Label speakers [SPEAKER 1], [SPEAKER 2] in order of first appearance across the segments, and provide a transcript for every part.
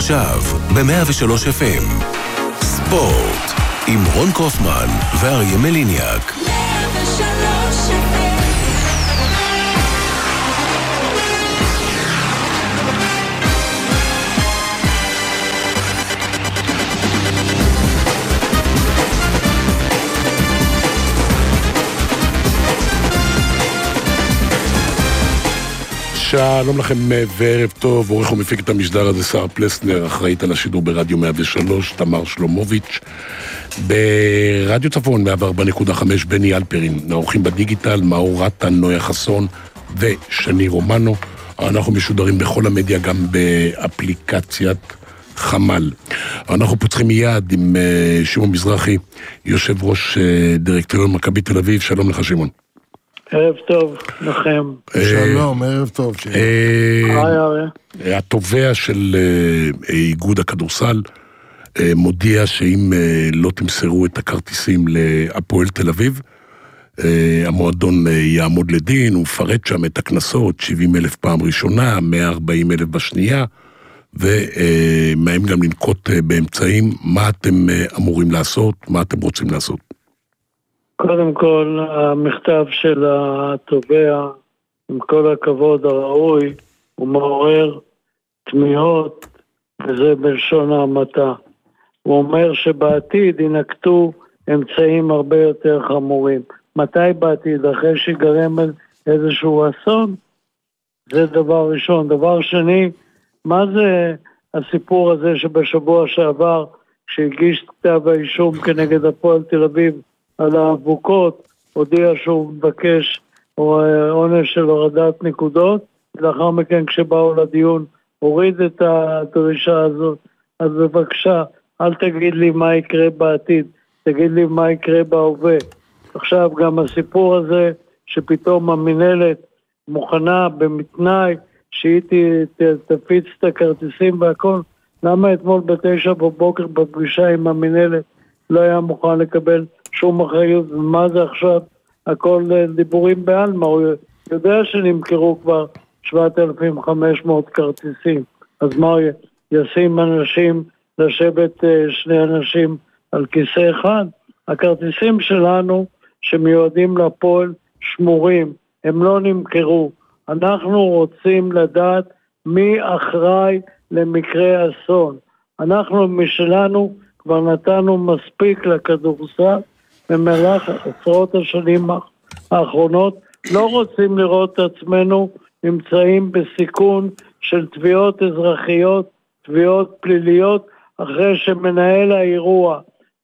[SPEAKER 1] עכשיו ב-103 FM ספורט עם רון קופמן ואריה מליניאק. 103 FM.
[SPEAKER 2] שלום לכם וערב טוב, עורך ומפיק את המשדר הזה שר פלסנר, אחראית על השידור ברדיו 103, תמר שלומוביץ', ברדיו צפון 104.5 בני אלפרין, נעורכים בדיגיטל מאור רטן, נויה חסון ושני רומנו. אנחנו משודרים בכל המדיה, גם באפליקציית חמל. אנחנו פותחים מיד עם שמעון מזרחי, יושב ראש דירקטוריון מכבי תל אביב. שלום לך שמעון.
[SPEAKER 3] ערב טוב לכם.
[SPEAKER 4] שלום, ערב טוב.
[SPEAKER 2] התובע של איגוד הכדורסל מודיע שאם לא תמסרו את הכרטיסים להפועל תל אביב, המועדון יעמוד לדין. הוא מפרט שם את הכנסות, 70,000 פעם ראשונה, 140,000 בשנייה, ומהם גם לנקוט באמצעים. מה אתם אמורים לעשות? מה אתם רוצים לעשות?
[SPEAKER 3] קודם כל, המכתב של התובע, עם כל הכבוד הראוי, הוא מעורר תמיהות, וזה בלשון המעטה. הוא אומר שבעתיד ינקטו אמצעים הרבה יותר חמורים. מתי בעתיד? אחרי שיגרם איזשהו אסון? זה דבר ראשון. דבר שני, מה זה הסיפור הזה שבשבוע שעבר, שהגיש כתב האישום כנגד הפועל תל אביב, על האבוקות, הודיע שהוא מבקש עונש של הורדת נקודות, ולאחר מכן כשבאו לדיון הוריד את הדרישה הזאת. אז בבקשה, אל תגיד לי מה יקרה בעתיד, תגיד לי מה יקרה בהווה. עכשיו גם הסיפור הזה שפתאום המנהלת מוכנה במתנאי שהיא תפיץ את הכרטיסים והכל. למה אתמול ב9 בבוקר בפגישה עם המנהלת לא היה מוכן לקבל שום אחריות? ומה זה עכשיו? הכל דיבורים בעלמא. הוא יודע שנמכרו כבר 7,500 כרטיסים. אז מה ישים אנשים לשבת שני אנשים על כיסא אחד? הכרטיסים שלנו שמיועדים לפועל שמורים, הם לא נמכרו. אנחנו רוצים לדעת מי אחראי למקרה אסון. אנחנו משלנו כבר נתנו מספיק לכדורסל, במהלך עשרות השנים האחרונות לא רוצים לראות את עצמנו נמצאים בסיכון של תביעות אזרחיות, תביעות פליליות, אחרי שמנהל האירוע,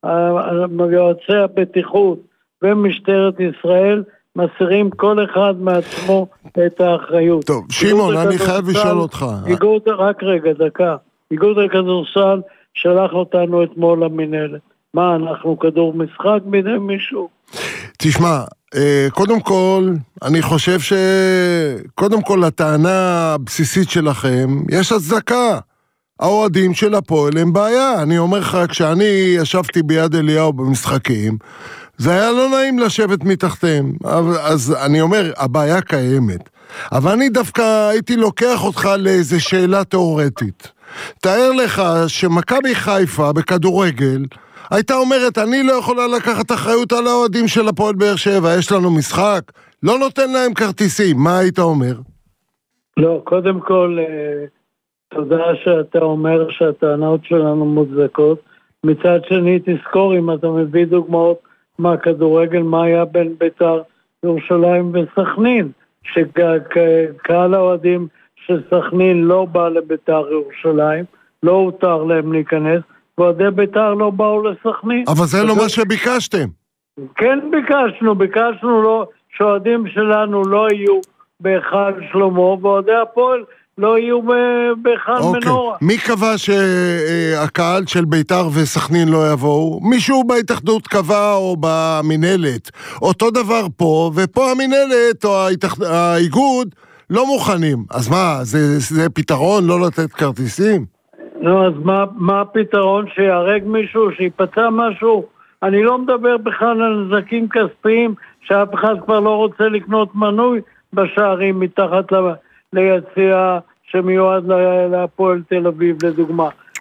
[SPEAKER 3] יועצי הבטיחות ומשטרת ישראל מסירים כל אחד מעצמו את האחריות.
[SPEAKER 4] טוב, שמעון, אני חייב לשאול אותך.
[SPEAKER 3] רק רגע, דקה. איגוד הכדורסל שלח אותנו אתמול למנהלת. מה, אנחנו כדור משחק בידי מישהו?
[SPEAKER 4] תשמע, קודם כל, אני חושב קודם כל, הטענה הבסיסית שלכם, יש הצדקה. האוהדים של הפועל הם בעיה. אני אומר לך, כשאני ישבתי ביד אליהו במשחקים, זה היה לא נעים לשבת מתחתיהם. אז אני אומר, הבעיה קיימת. אבל אני דווקא הייתי לוקח אותך לאיזו שאלה תיאורטית. תאר לך שמכבי חיפה בכדורגל הייתה אומרת, אני לא יכולה לקחת אחריות על האוהדים של הפועל באר שבע, יש לנו משחק, לא נותן להם כרטיסים. מה היית אומר?
[SPEAKER 3] לא, קודם כל, תודה שאתה אומר שהטענות שלנו מוצדקות. מצד שני, תזכור, אם אתה מביא דוגמאות מהכדורגל, מה היה בין בית"ר ירושלים וסכנין, שקהל האוהדים של סכנין לא בא לבית"ר ירושלים, לא הותר להם להיכנס, ועדי בית"ר לא באו לסכנין.
[SPEAKER 4] אבל זה לא מה שביקשתם.
[SPEAKER 3] כן ביקשנו לא, שאוהדים שלנו לא יהיו בהיכל שלמה, ועדי הפועל לא יהיו בהיכל מנורה.
[SPEAKER 4] מי קבע שהקהל של בית"ר וסכנין לא יבואו? מישהו בהתאחדות קבע או במנהלת. אותו דבר פה, ופה המנהלת או האיגוד לא מוכנים. אז מה, זה פתרון לא לתת כרטיסים?
[SPEAKER 3] נו, אז מה הפתרון? שיהרג מישהו, שיפצע משהו? אני לא מדבר בכלל על נזקים כספיים, שאף אחד כבר לא רוצה לקנות מנוי בשערים מתחת ליציע שמיועד להפועל תל אביב לדוגמה.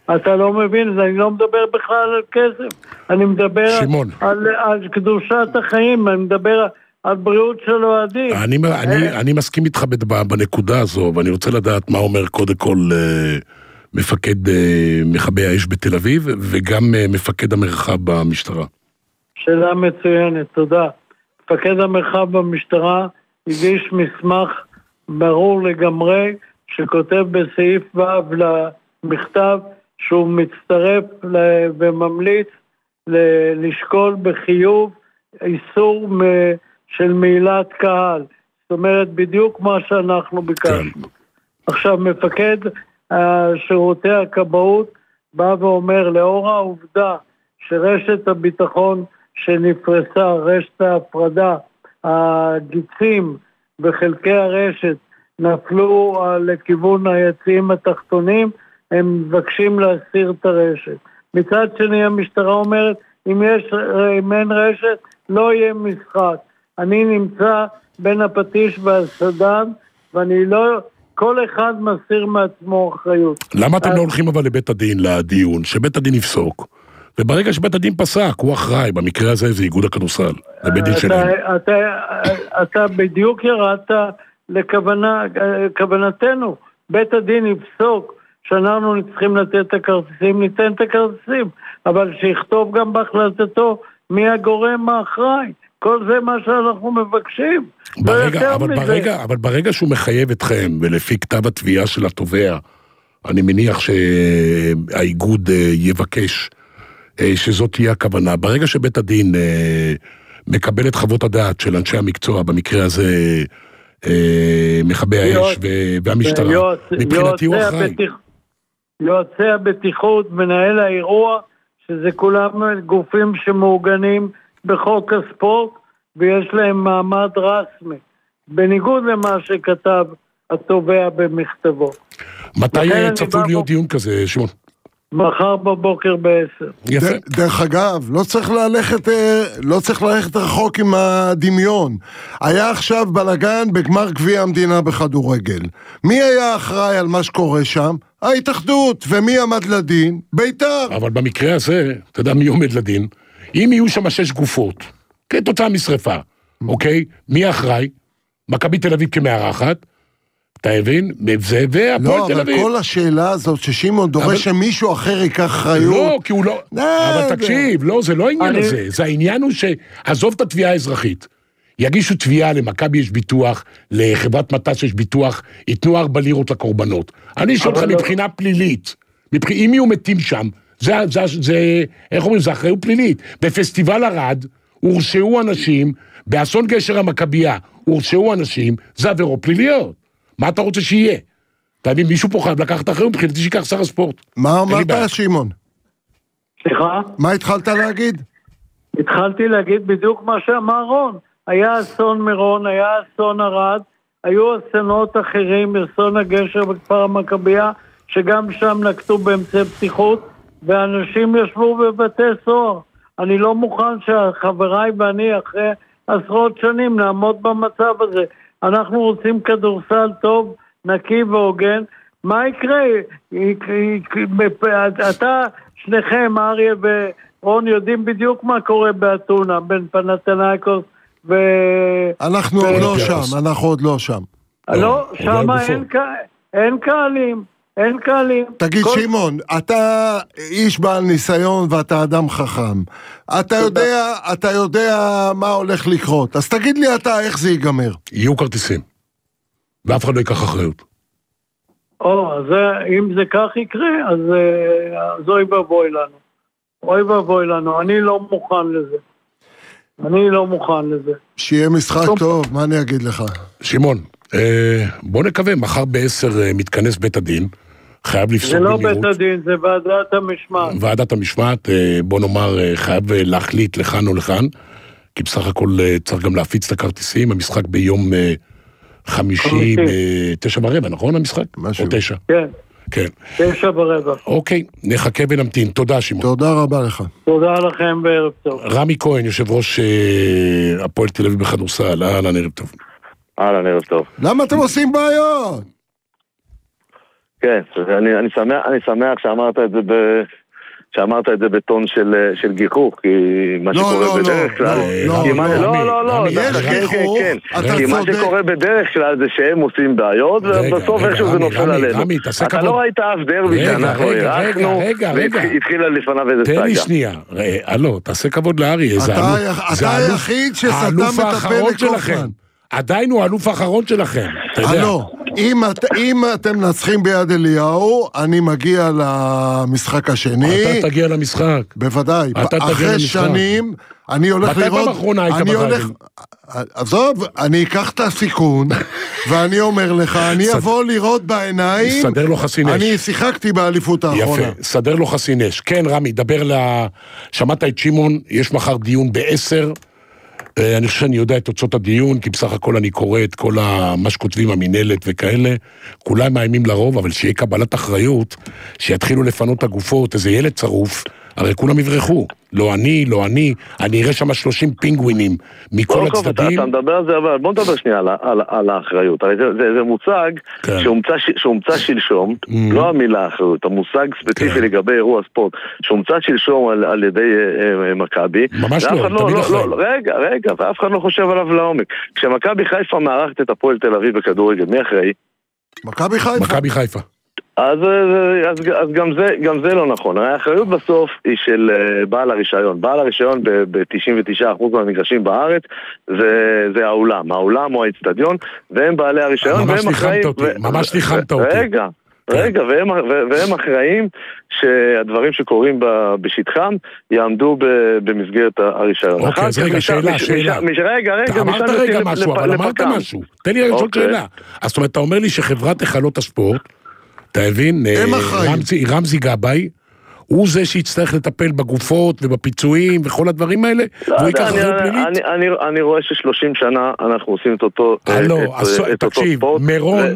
[SPEAKER 3] אתה לא מבין, אני לא מדבר בכלל על כסף, אני מדבר על קדושת החיים, אני מדבר על בריאות של אוהדים.
[SPEAKER 2] אני מסכים איתך בנקודה הזו, ואני רוצה לדעת מה אומר קודם כל מפקד מכבי האש בתל אביב, וגם מפקד המרחב במשטרה. שאלה
[SPEAKER 3] מצוינת, תודה. מפקד המרחב במשטרה הגיש מסמך ברור לגמרי, שכותב בסעיף ו' למכתב, שהוא מצטרף וממליץ לשקול בחיוב איסור של מעילת קהל. זאת אומרת, בדיוק מה שאנחנו ביקשנו. עכשיו, מפקד שירותי הכבאות בא ואומר, לאור העובדה שרשת הביטחון שנפרסה, רשת ההפרדה, הגיצים וחלקי הרשת נפלו לכיוון היציאים התחתונים, הם מבקשים להסיר את הרשת. מצד שני, המשטרה אומרת, אם אין רשת, לא יהיה משחק. אני נמצא בין הפטיש והסדן, ואני לא, כל אחד מסיר מעצמו אחריות.
[SPEAKER 2] למה אתם לא הולכים אבל לבית הדין, לדיון, שבית הדין יפסוק? וברגע שבית הדין פסק, הוא אחראי, במקרה הזה זה איגוד הכדורסל, זה בית דין שלהם.
[SPEAKER 3] אתה בדיוק ירדת לכוונתנו, בית הדין יפסוק, שאנחנו צריכים לתת את הכרטיסים, ניתן את הכרטיסים, אבל שיכתוב גם בהחלטתו מי הגורם האחראי. כל זה מה שאנחנו מבקשים.
[SPEAKER 2] אבל ברגע שהוא מחייב אתכם, ולפי כתב התביעה של התובע, אני מניח שהאיגוד יבקש שזאת תהיה הכוונה. ברגע שבית הדין מקבל את חוות הדעת של אנשי המקצוע, במקרה הזה מכבי האש והמשטרה, מבחינתי הוא אחראי.
[SPEAKER 3] יועצי הבטיחות, מנהל האירוע, שזה כולם גופים שמעוגנים בחוק הספורט, ויש להם מעמד רסמי, בניגוד למה שכתב התובע במכתבו.
[SPEAKER 2] מתי צפוי להיות דיון כזה, שמעון?
[SPEAKER 3] מחר בבוקר ב10.
[SPEAKER 2] יפה.
[SPEAKER 4] דרך אגב, לא צריך ללכת רחוק עם הדמיון. היה עכשיו בלגן בגמר גביע המדינה בכדורגל. מי היה אחראי על מה שקורה שם? ההתאחדות. ומי עמד לדין? בית"ר.
[SPEAKER 2] אבל במקרה הזה, אתה יודע מי עומד לדין? אם יהיו שם 6 גופות, כתוצאה משרפה, אוקיי? מי אחראי? מכבי תל אביב כמארחת, אתה הבין? זה והפועל תל אביב.
[SPEAKER 4] לא, אבל כל השאלה הזאת ששימון דורש שמישהו אחר ייקח אחריות.
[SPEAKER 2] לא, כי הוא לא... אבל תקשיב, לא, זה לא העניין הזה. זה העניין הוא שעזוב את התביעה האזרחית. יגישו תביעה למכבי יש ביטוח, לחברת מט"ש יש ביטוח, ייתנו 4 לירות לקורבנות. אני שואל אותך מבחינה פלילית, אם יהיו מתים שם, איך אומרים, זה אחריות פלילית. בפסטיבל ערד, הורשעו אנשים, באסון גשר המכבייה, הורשעו אנשים, זה עבירות פליליות. מה אתה רוצה שיהיה? אתה יודע, מישהו פה חייב לקחת אחריות, מבחינתי שיקח שר הספורט.
[SPEAKER 4] מה אמרת, שימון?
[SPEAKER 3] סליחה?
[SPEAKER 4] מה התחלת להגיד?
[SPEAKER 3] התחלתי להגיד בדיוק מה שאמר רון. היה אסון מירון, היה אסון ערד, היו אסונות אחרים, אסון הגשר בכפר המכבייה, שגם שם נקטו באמצעי פתיחות, ואנשים ישבו בבתי סוהר. אני לא מוכן שהחבריי ואני אחרי עשרות שנים נעמוד במצב הזה. אנחנו רוצים כדורסל טוב, נקי והוגן. מה יקרה? אתה, שניכם, אריה ורון, יודעים בדיוק מה קורה באתונה, בין פנתנייקוס ו...
[SPEAKER 4] אנחנו עוד לא שם.
[SPEAKER 3] לא, שם אין קהלים. אין קהלים.
[SPEAKER 4] תגיד שימון, אתה איש בעל ניסיון ואתה אדם חכם. אתה יודע מה הולך לקרות. אז תגיד לי אתה איך זה ייגמר.
[SPEAKER 2] יהיו כרטיסים. ואף אחד לא ייקח אחריות.
[SPEAKER 3] אם זה כך יקרה, אז אוי ואבוי לנו. אני לא מוכן לזה.
[SPEAKER 4] שיהיה משחק טוב, מה אני אגיד לך?
[SPEAKER 2] שימון, בוא נקווה, מחר ב10 מתכנס בית הדין, חייב לפסוק
[SPEAKER 3] זה לא בית הדין, זה ועדת המשמעת.
[SPEAKER 2] ועדת המשמעת, בוא נאמר, חייב להחליט לכאן או לכאן, כי בסך הכל צריך גם להפיץ את הכרטיסים, המשחק ביום חמישי ב9:15, נכון המשחק?
[SPEAKER 4] משהו.
[SPEAKER 2] או 9?
[SPEAKER 3] כן. 9:15.
[SPEAKER 2] אוקיי, נחכה ונמתין. תודה שימון.
[SPEAKER 4] תודה רבה לך.
[SPEAKER 3] תודה לכם וערב טוב.
[SPEAKER 2] רמי כהן, יושב ראש הפועל תל אביב בכדורסל, אהלן ערב טוב.
[SPEAKER 5] אהלן ערב טוב.
[SPEAKER 4] למה אתם עושים בעיות?
[SPEAKER 5] כן, אני שמח שאמרת את זה בטון של גיחוך, כי מה שקורה בדרך כלל... לא,
[SPEAKER 4] יש גיחוך, אתה צודק.
[SPEAKER 5] כי מה שקורה בדרך כלל זה שהם עושים בעיות, ובסוף איכשהו זה נופל עלינו. אתה לא ראית אף דרבי שאנחנו הרחנו, והתחילה לפניו איזה סגה.
[SPEAKER 2] תן לי שנייה, אלו, תעשה כבוד לארי,
[SPEAKER 4] אתה היחיד שסתם מטפל לקופמן.
[SPEAKER 2] עדיין הוא האלוף האחרון שלכם.
[SPEAKER 4] לא, אם אתם נצחים ביד אליהו, אני מגיע למשחק השני.
[SPEAKER 2] אתה תגיע למשחק.
[SPEAKER 4] בוודאי. אחרי שנים, אני הולך לראות...
[SPEAKER 2] מתי באחרונה היית ברגל?
[SPEAKER 4] עזוב, אני אקח את הסיכון, ואני אומר לך, אני אבוא לראות בעיניים...
[SPEAKER 2] סדר לו חסין אש.
[SPEAKER 4] אני שיחקתי באליפות האחרונה.
[SPEAKER 2] יפה, סדר לו חסין אש. כן, רמי, דבר שמעת את שמעון, יש מחר דיון ב-10, אני חושב שאני יודע את תוצאות הדיון, כי בסך הכל אני קורא את כל מה שכותבים המנהלת וכאלה, כולם מאיימים לרוב, אבל שיהיה קבלת אחריות, שיתחילו לפנות הגופות, איזה ילד צרוף, הרי כולם יברחו, לא אני אראה שם 30 פינגווינים מכל הצדדים.
[SPEAKER 5] אתה מדבר על זה, אבל בוא נדבר שנייה על האחריות, הרי זה מוצג שהומצא שלשום, לא המילה האחריות, המושג ספציפי לגבי אירוע ספורט, שהומצא שלשום על ידי מכבי,
[SPEAKER 2] ממש לא,
[SPEAKER 5] רגע, ואף אחד לא חושב עליו לעומק. כשמכבי חיפה מארחת את הפועל תל אביב בכדורגל, מי אחראי?
[SPEAKER 2] מכבי חיפה.
[SPEAKER 5] אז גם זה לא נכון. האחריות בסוף היא של בעל הרישיון. בעל הרישיון ב-99% מהמגרשים בארץ זה העולם או האצטדיון, והם בעלי הרישיון.
[SPEAKER 2] ממש ניחמת אותי.
[SPEAKER 5] רגע, והם אחראים שהדברים שקורים בשטחם יעמדו במסגרת הרישיון.
[SPEAKER 2] אוקיי, אז רגע, שאלה.
[SPEAKER 5] רגע,
[SPEAKER 2] אמרת רגע משהו, אבל אמרת משהו. תן לי לשאול שאלה. אז זאת אומרת, אתה אומר לי שחברת החלות הספורט, אתה הבין? רמזי גבאי, הוא זה שיצטרך לטפל בגופות ובפיצויים וכל הדברים האלה, והוא ייקח אחריות פלילית?
[SPEAKER 5] אני רואה ש30 שנה אנחנו עושים את אותו
[SPEAKER 2] ספורט, מירון,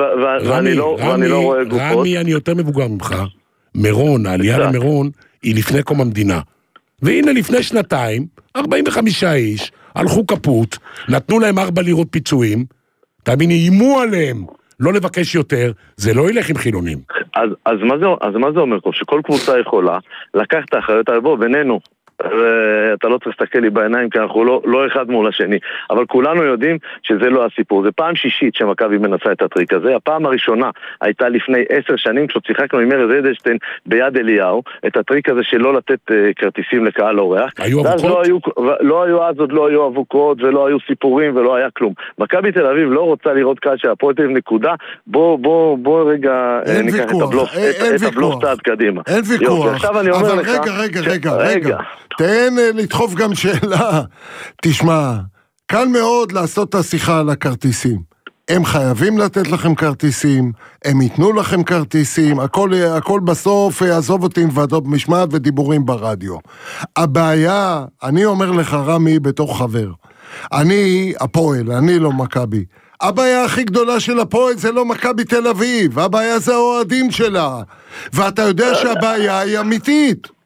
[SPEAKER 5] ואני לא רואה גופות.
[SPEAKER 2] רמי, אני יותר מבוגר ממך. מירון, העלייה למירון, היא לפני קום המדינה. והנה לפני שנתיים, 45 איש, הלכו כפות, נתנו להם 4 לירות פיצויים, תאמין, איימו עליהם. לא לבקש יותר, זה לא ילך עם חילונים.
[SPEAKER 5] אז מה זה אומר? שכל קבוצה יכולה לקחת האחריות על בו בינינו. אתה לא צריך להסתכל לי בעיניים, כי אנחנו לא אחד מול השני. אבל כולנו יודעים שזה לא הסיפור. זה פעם שישית שמכבי מנסה את הטריק הזה. הפעם הראשונה הייתה לפני 10 שנים, כששיחקנו עם ארז אדלשטיין ביד אליהו, את הטריק הזה שלא לתת כרטיסים לקהל אורח.
[SPEAKER 2] היו אבוקות?
[SPEAKER 5] עוד לא היו אבוקות, ולא היו סיפורים, ולא היה כלום. מכבי תל אביב לא רוצה לראות קהל של הפועל תל אביב נקודה. בוא רגע ניקח את הבלוף צעד קדימה.
[SPEAKER 4] אין ויכוח. אבל רגע. תן לדחוף גם שאלה. תשמע, קל מאוד לעשות את השיחה על הכרטיסים. הם חייבים לתת לכם כרטיסים, הם ייתנו לכם כרטיסים, הכל בסוף יעזוב אותי עם ועדות משמעת ודיבורים ברדיו. הבעיה, אני אומר לך רמי בתור חבר, אני הפועל, אני לא מכבי. הבעיה הכי גדולה של הפועל זה לא מכבי תל אביב, הבעיה זה האוהדים שלה. ואתה יודע שהבעיה היא אמיתית.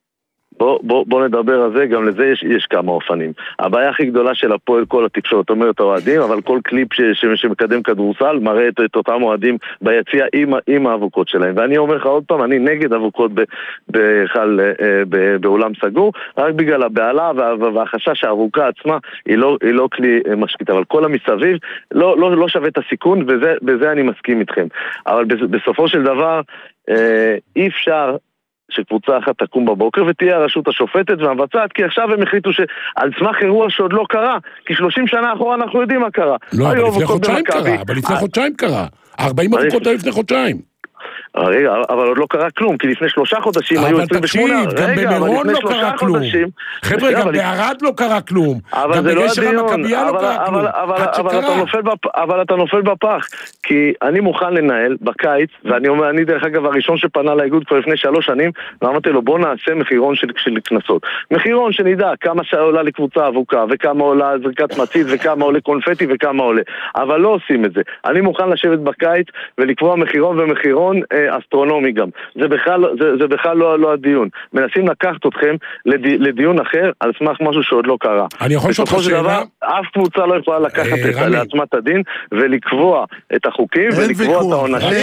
[SPEAKER 5] בוא נדבר על זה, גם לזה יש כמה אופנים. הבעיה הכי גדולה של הפועל, כל התקשורת אומרת אוהדים, אבל כל קליפ שמקדם כדורסל מראה את אותם אוהדים ביציע עם האבוקות שלהם. ואני אומר לך עוד פעם, אני נגד אבוקות באולם סגור, רק בגלל הבעלה והחשש שהאבוקה עצמה היא לא כלי משקיט, אבל כל המסביב לא שווה את הסיכון, ובזה אני מסכים איתכם. אבל בסופו של דבר אי אפשר שקבוצה אחת תקום בבוקר ותהיה הרשות השופטת והמבצעת, כי עכשיו הם החליטו שעל סמך אירוע שעוד לא קרה, כי 30 שנה אחורה אנחנו יודעים מה קרה.
[SPEAKER 2] לא, אבל לפני חודשיים קרה. 40 אבוקות היו לפני חודשיים.
[SPEAKER 5] רגע, אבל עוד לא קרה כלום, כי לפני 3 חודשים היו 28...
[SPEAKER 2] אבל תקשיב, גם במירון לא קרה כלום. חבר'ה, גם בערד לא קרה כלום.
[SPEAKER 5] אבל זה לא הדיון, אבל אתה נופל בפח, כי אני מוכן לנהל בקיץ, ואני דרך אגב הראשון שפנה לאיגוד כבר לפני 3 שנים, ואמרתי לו בוא נעשה מחירון של כנסות. מחירון שנדע כמה שעולה לקבוצה אבוקה, וכמה עולה זריקת מצית, וכמה עולה קונפטי, וכמה עולה. אבל לא עושים את זה. אני מוכן לשבת בקיץ ולקבוע מחירון ומחירון אסטרונומי גם. זה בכלל לא הדיון. מנסים לקחת אתכם לדיון אחר על סמך משהו שעוד לא קרה.
[SPEAKER 2] אני יכול לשאול לך שאלה?
[SPEAKER 5] אף קבוצה לא יכולה לקחת לעצמה את הדין ולקבוע את החוקים ולקבוע את העונשים.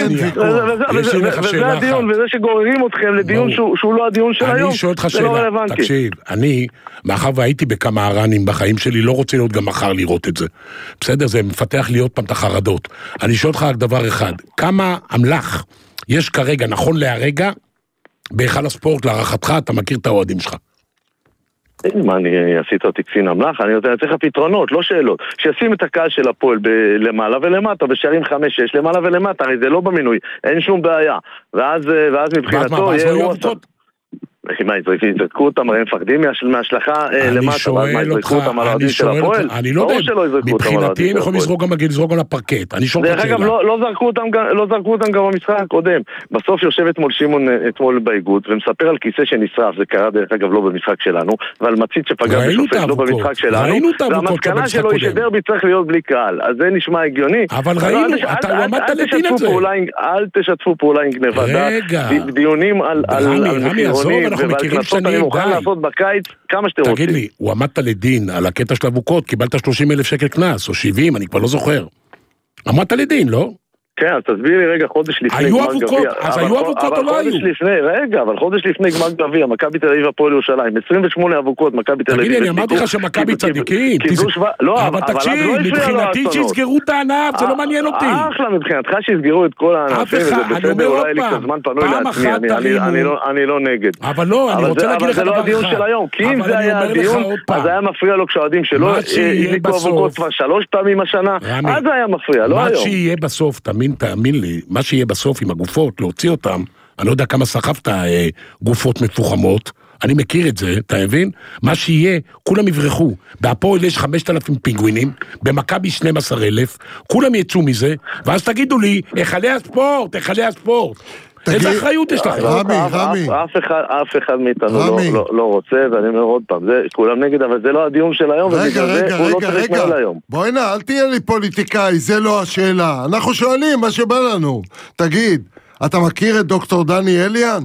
[SPEAKER 5] וזה הדיון, וזה שגוררים אתכם לדיון שהוא לא הדיון של היום.
[SPEAKER 2] אני שואל אותך שאלה, תקשיב, אני, מאחר והייתי בכמה הרנים בחיים שלי, לא רוצה להיות גם מחר לראות את זה. בסדר, זה מפתח לי עוד פעם את החרדות. אני שואל אותך רק דבר אחד, כמה אמל"ח יש כרגע, נכון להרגע, בהיכל הספורט, להערכתך, אתה מכיר את האוהדים שלך?
[SPEAKER 5] מה, אני עשית אותי קצין אמל"ח? אני צריך פתרונות, לא שאלות. שישים את הקהל של הפועל למעלה ולמטה, בשערים 5-6 למעלה ולמטה, הרי זה לא במינוי, אין שום בעיה. ואז מבחינתו יהיה רוח. מה, יזרקו אותם, הם מפחדים מהשלכה למטה, ואז מה, יזרקו אותם על העדים של הפועל?
[SPEAKER 2] אני לא יודע, מבחינתי הם יכולים לזרוק על הפרקט, אני שואל אותך שאלה.
[SPEAKER 5] דרך אגב, לא זרקו אותם גם במשחק הקודם. בסוף יושב אתמול שמעון אתמול באיגוד, ומספר על כיסא שנשרף, זה קרה דרך אגב לא במשחק שלנו, ועל מצית שפגע בשופט לא במשחק שלנו, והמסקנה שלו היא שדרבי צריך להיות בלי קהל, אז זה נשמע הגיוני.
[SPEAKER 2] אבל ראינו, אתה עמדת לדין את זה.
[SPEAKER 5] אל תשתפו פעולה עם גניבת דעת, דיונים על מחירונים
[SPEAKER 2] אנחנו מכירים שנים,
[SPEAKER 5] אני מוכן לעשות בקיץ כמה שאתם רוצים.
[SPEAKER 2] תגיד לי, הוא עמדת לדין על הקטע של אבוקות, קיבלת 30,000 שקל קנס, או 70, אני כבר לא זוכר. עמדת לדין, לא?
[SPEAKER 5] כן, אז תסביר לי רגע, חודש לפני
[SPEAKER 2] היו אבוקות, אז היו אבוקות או לא היו?
[SPEAKER 5] אבל חודש לפני גמר גביע, מכבי תל אביב הפועל ירושלים, 28 אבוקות, מכבי תל אביב.
[SPEAKER 2] תגיד לי, אני אמרתי לך שמכבי צדיקים. אבל תקשיב, מבחינתי שיסגרו את הענף, זה לא מעניין אותי.
[SPEAKER 5] אחלה, מבחינתך שיסגרו את כל הענפים, וזה בסדר, אולי לי קצת זמן פנוי לעצמי, אני לא נגד.
[SPEAKER 2] אבל לא, אני רוצה להגיד לך
[SPEAKER 5] דבר אחד. אבל זה לא הדיון של היום, כי אם זה היה הדיון, אז היה מפריע לו כשהאוהדים שלו הדליקו אבוקות כבר 3 פעמים השנה, אז זה היה מפריע, לא היום.
[SPEAKER 2] מה שיהיה בסוף, תאמין לי, מה שיהיה בסוף עם הגופות, להוציא אותם, אני לא יודע כמה סחבת גופות מפוחמות, אני מכיר את זה, אתה מבין? מה שיהיה, כולם יברחו, בהפועל יש 5,000 פינגווינים, במכבי 12,000, כולם יצאו מזה, ואז תגידו לי, היכלי הספורט, איזה אחריות יש לכם?
[SPEAKER 4] רמי.
[SPEAKER 5] אף אחד מאיתנו לא רוצה, ואני אומר עוד פעם, כולם נגד, אבל זה לא הדיון של היום,
[SPEAKER 4] רגע, בואי נע, אל תהיה לי פוליטיקאי, זה לא השאלה. אנחנו שואלים מה שבא לנו. תגיד, אתה מכיר את דוקטור דני אליאן?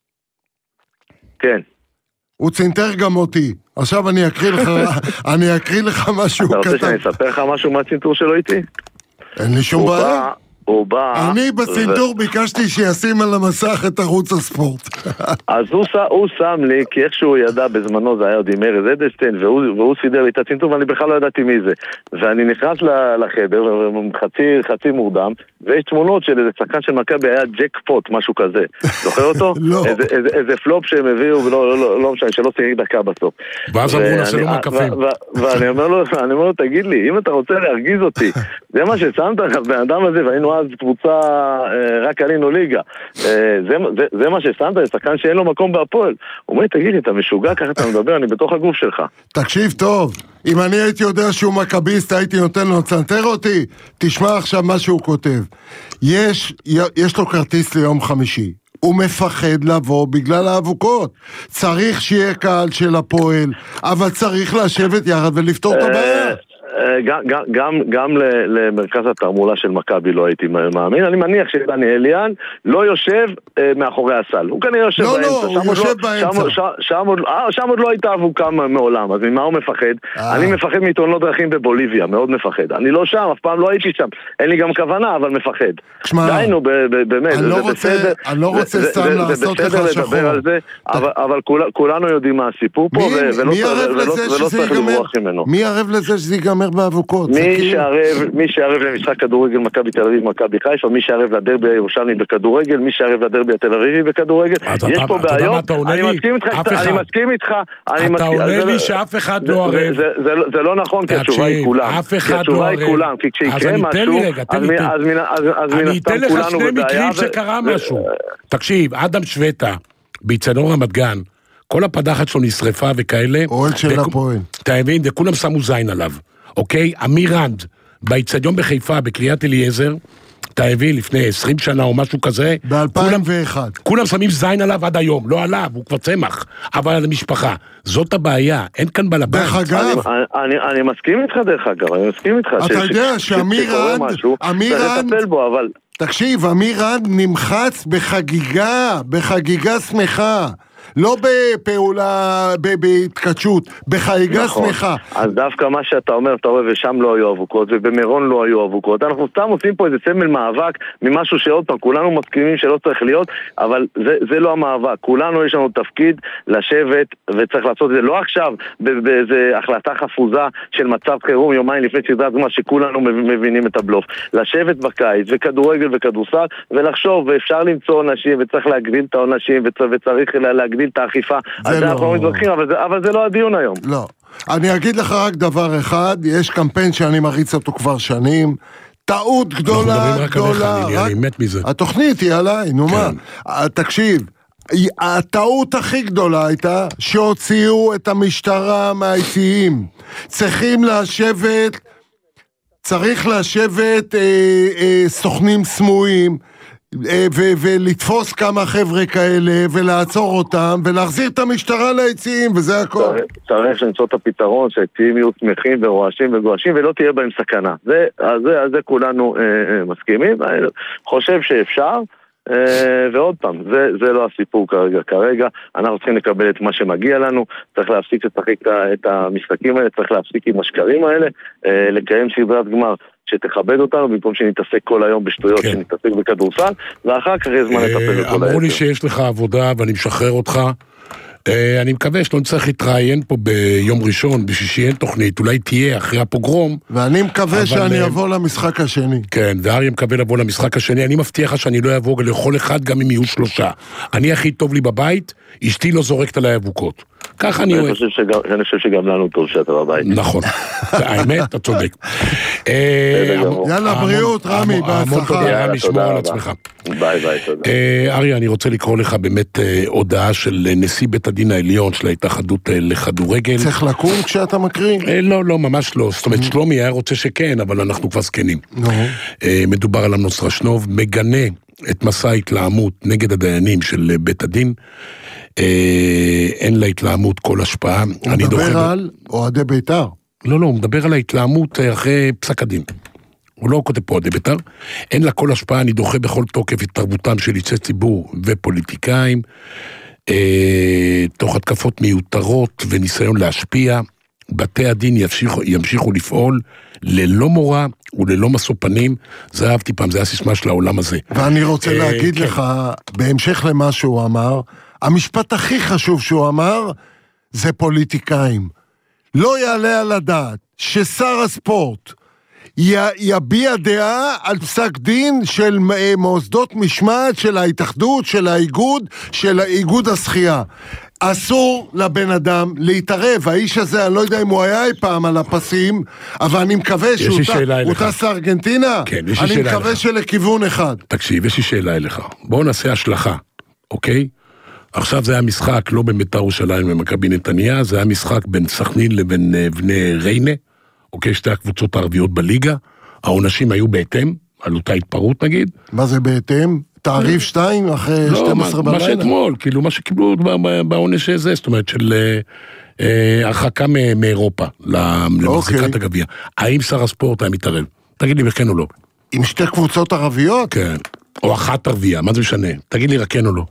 [SPEAKER 5] כן.
[SPEAKER 4] הוא צינטר גם אותי. עכשיו אני אקריא לך משהו
[SPEAKER 5] קטן. אתה רוצה שאני אספר לך משהו מהצינטור שלו איתי?
[SPEAKER 4] אין לי שום בעיה. אני בסינטור ביקשתי שישים על המסך את ערוץ הספורט.
[SPEAKER 5] אז הוא שם לי, כי איך שהוא ידע בזמנו, זה היה עוד עם ארז אדלשטיין, והוא סידר לי את הצינטור, ואני בכלל לא ידעתי מי זה. ואני נכנס לחדר, חצי מורדם, ויש תמונות של איזה שחקן של מכבי, היה ג'ק פוט, משהו כזה. זוכר אותו?
[SPEAKER 4] לא.
[SPEAKER 5] איזה פלופ שהם הביאו, ולא משנה, שלא שיחק דקה בסוף.
[SPEAKER 2] ואז אמרו נעשה לו מקפים.
[SPEAKER 5] ואני אומר לו, תגיד לי, אם אתה רוצה להרגיז אותי, זה מה ששמת בן אדם הזה, והיינו אז קבוצה, רק עלינו ליגה. זה מה ששמת, זה שחקן שאין לו מקום בהפועל. הוא אומר, תגיד לי, אתה משוגע, ככה אתה מדבר, אני בתוך הגוף שלך.
[SPEAKER 4] תקשיב טוב, אם אני הייתי יודע שהוא מקביסט, הייתי נותן לו לצנטר אותי. תשמע עכשיו מה שהוא כותב. יש לו כרטיס ליום חמישי. הוא מפחד לבוא בגלל האבוקות. צריך שיהיה קהל של הפועל, אבל צריך לשבת יחד ולפתור את הבעיה.
[SPEAKER 5] גם למרכז התעמולה של מכבי לא הייתי מאמין. אני מניח שדני אליאן לא יושב מאחורי הסל. הוא כנראה יושב באמצע.
[SPEAKER 4] הוא יושב באמצע.
[SPEAKER 5] שם עוד לא הייתה אבוקה מעולם. אז ממה הוא מפחד? אני מפחד מתאונות דרכים בבוליביה, מאוד מפחד. אני לא שם, אף פעם לא הייתי שם. אין לי גם כוונה, אבל מפחד. דיינו, באמת,
[SPEAKER 4] אני לא רוצה סתם לעשות לך שחור.
[SPEAKER 5] אבל כולנו יודעים מה הסיפור פה, ולא צריך לברוח ממנו.
[SPEAKER 4] מי ערב לזה שזה ייגמר באבוקות?
[SPEAKER 5] מי שערב למשחק כדורגל מכבי תל אביב, מכבי חיפה, מי שערב לדרבי הירושלמי בכדורגל, מי שערב לדרבי התל אביבי בכדורגל. יש פה בעיות, אני מסכים איתך.
[SPEAKER 2] אתה עונה לי שאף אחד לא ערב.
[SPEAKER 5] זה לא נכון, כי התשובה היא כולם.
[SPEAKER 2] אף אחד לא ערב.
[SPEAKER 5] כי כשיקרה משהו, אז מן הסתם כולנו בבעיה.
[SPEAKER 2] אני אתן לך 2 מקרים שקרה משהו. תקשיב, אדם שווטה, ביצנור רמת גן, כל הפדחת שלו נשרפה וכאלה.
[SPEAKER 4] אוהד של הפועל.
[SPEAKER 2] אתה מבין, וכולם שמו זין עליו. אוקיי? אמיר רנד, באיצטדיון בחיפה, בקריית אליעזר, אתה הביא לפני 20 שנה או משהו כזה.
[SPEAKER 4] ב-2001.
[SPEAKER 2] כולם שמים זין עליו עד היום, לא עליו, הוא כבר צמח, אבל על המשפחה. זאת הבעיה, אין כאן בלבן.
[SPEAKER 4] דרך אגב.
[SPEAKER 5] אני מסכים איתך דרך אגב, אני מסכים איתך.
[SPEAKER 4] אתה יודע שאמיר רנד,
[SPEAKER 5] צריך לטפל בו,
[SPEAKER 4] תקשיב, אמיר רן נמחץ בחגיגה שמחה. לא בפעולה, בהתקדשות, בחגיגה שמחה.
[SPEAKER 5] אז דווקא מה שאתה אומר, אתה רואה, ושם לא היו אבוקות, ובמירון לא היו אבוקות. אנחנו סתם עושים פה איזה סמל מאבק ממשהו שעוד פעם, כולנו מסכימים שלא צריך להיות, אבל זה לא המאבק. כולנו יש לנו תפקיד לשבת, וצריך לעשות את זה לא עכשיו, באיזה החלטה חפוזה של מצב חירום, יומיים לפני סדרת גמר, שכולנו מבינים את הבלוף. לשבת בקיץ, וכדורגל וכדורסל, ולחשוב, ואפשר למצוא עונשים, וצריך להגדיל את העונשים, וצריך להגדיל את האכיפה. אז זה אנחנו מתווכחים, אבל זה לא הדיון היום.
[SPEAKER 4] לא. אני אגיד לך רק דבר אחד, יש קמפיין שאני מריץ אותו כבר שנים, טעות גדולה, גדולה.
[SPEAKER 2] אני מת מזה.
[SPEAKER 4] התוכנית היא עליי, נו מה. תקשיב, הטעות הכי גדולה הייתה שהוציאו את המשטרה מהיציעים. צריך לשבת סוכנים סמויים, ולתפוס כמה חבר'ה כאלה, ולעצור אותם, ולהחזיר את המשטרה ליציעים, וזה הכל.
[SPEAKER 5] צריך למצוא את הפתרון, שהיציעים יהיו שמחים ורועשים וגועשים, ולא תהיה בהם סכנה. זה כולנו מסכימים. אני חושב שאפשר, ועוד פעם, זה לא הסיפור כרגע. אנחנו צריכים לקבל את מה שמגיע לנו, צריך להפסיק את המשחקים האלה, צריך להפסיק עם השקרים האלה, לקיים סדרת גמר שתכבד אותנו, במקום שנתעסק כל היום בשטויות, שנתעסק בכדורסל, ואחר כך יהיה זמן לטפל בכל היתר.
[SPEAKER 2] אמרו לי שיש לך עבודה ואני משחרר אותך. אני מקווה שלא נצטרך להתראיין פה ביום ראשון, בשישי אין תוכנית, אולי תהיה אחרי הפוגרום.
[SPEAKER 4] ואני מקווה שאני אבוא למשחק השני.
[SPEAKER 2] כן, ואריה מקווה לבוא למשחק השני. אני מבטיח לך שאני לא אבוא לכל אחד, גם אם יהיו 3. אני הכי טוב לי בבית, אשתי לא זורקת עליי אבוקות. ככה אני אוהב.
[SPEAKER 5] אני חושב שגם לנו טוב שאתה בבית.
[SPEAKER 2] נכון, האמת, אתה צודק.
[SPEAKER 4] יאללה, בריאות, רמי, בהצלחה.
[SPEAKER 2] רמי, שמור על עצמך.
[SPEAKER 5] ביי, תודה.
[SPEAKER 2] אריה, אני רוצה לקרוא לך באמת הודעה של נשיא בית הדין העליון של ההתאחדות לכדורגל.
[SPEAKER 4] צריך לקום כשאתה מקריא?
[SPEAKER 2] לא, ממש לא. זאת אומרת, שלומי היה רוצה שכן, אבל אנחנו כבר זקנים. מדובר על עמוס רשנוב, מגנה את מסע ההתלהמות נגד הדיינים של בית הדין. אין להתלהמות כל השפעה.
[SPEAKER 4] הוא מדבר על אוהדי בית"ר.
[SPEAKER 2] לא, הוא מדבר על ההתלהמות אחרי פסק הדין. הוא לא כותב פה אוהדי בית"ר. אין לה כל השפעה, אני דוחה בכל תוקף התערבותם של אישי ציבור ופוליטיקאים, תוך התקפות מיותרות וניסיון להשפיע. בתי הדין ימשיכו לפעול ללא מורא וללא משוא פנים. זה אהבתי פעם, זה הסיסמה של העולם הזה.
[SPEAKER 4] ואני רוצה להגיד לך, בהמשך למה שהוא אמר, המשפט הכי חשוב שהוא אמר, זה פוליטיקאים. לא יעלה על הדעת ששר הספורט יביע דעה על פסק דין של מוסדות משמעת, של ההתאחדות, של האיגוד, של איגוד השחייה. אסור לבן אדם להתערב. האיש הזה, אני לא יודע אם הוא היה אי פעם על הפסים, אבל אני מקווה שהוא טס לארגנטינה.
[SPEAKER 2] כן, יש לי שאלה
[SPEAKER 4] אני מקווה שלכיוון אחד.
[SPEAKER 2] תקשיב, יש לי שאלה אליך. בואו נעשה השלכה, אוקיי? עכשיו זה היה משחק לא בין בית"ר ירושלים ומכבי נתניה, זה היה משחק בין סכנין לבין בני ריינה, אוקיי, שתי הקבוצות הערביות בליגה, העונשים היו בהתאם, על אותה התפרעות נגיד.
[SPEAKER 4] מה זה בהתאם? תעריף 2 אחרי 12 בלילה?
[SPEAKER 2] מה שאתמול, כאילו מה שקיבלו בעונש הזה, זאת אומרת של הרחקה מאירופה למחזיקת הגביע. האם שר הספורט היה מתערב? תגיד לי בכן או לא.
[SPEAKER 4] עם שתי קבוצות ערביות?
[SPEAKER 2] כן, או אחת ערבייה, מה זה משנה? תגיד לי רק כן או לא.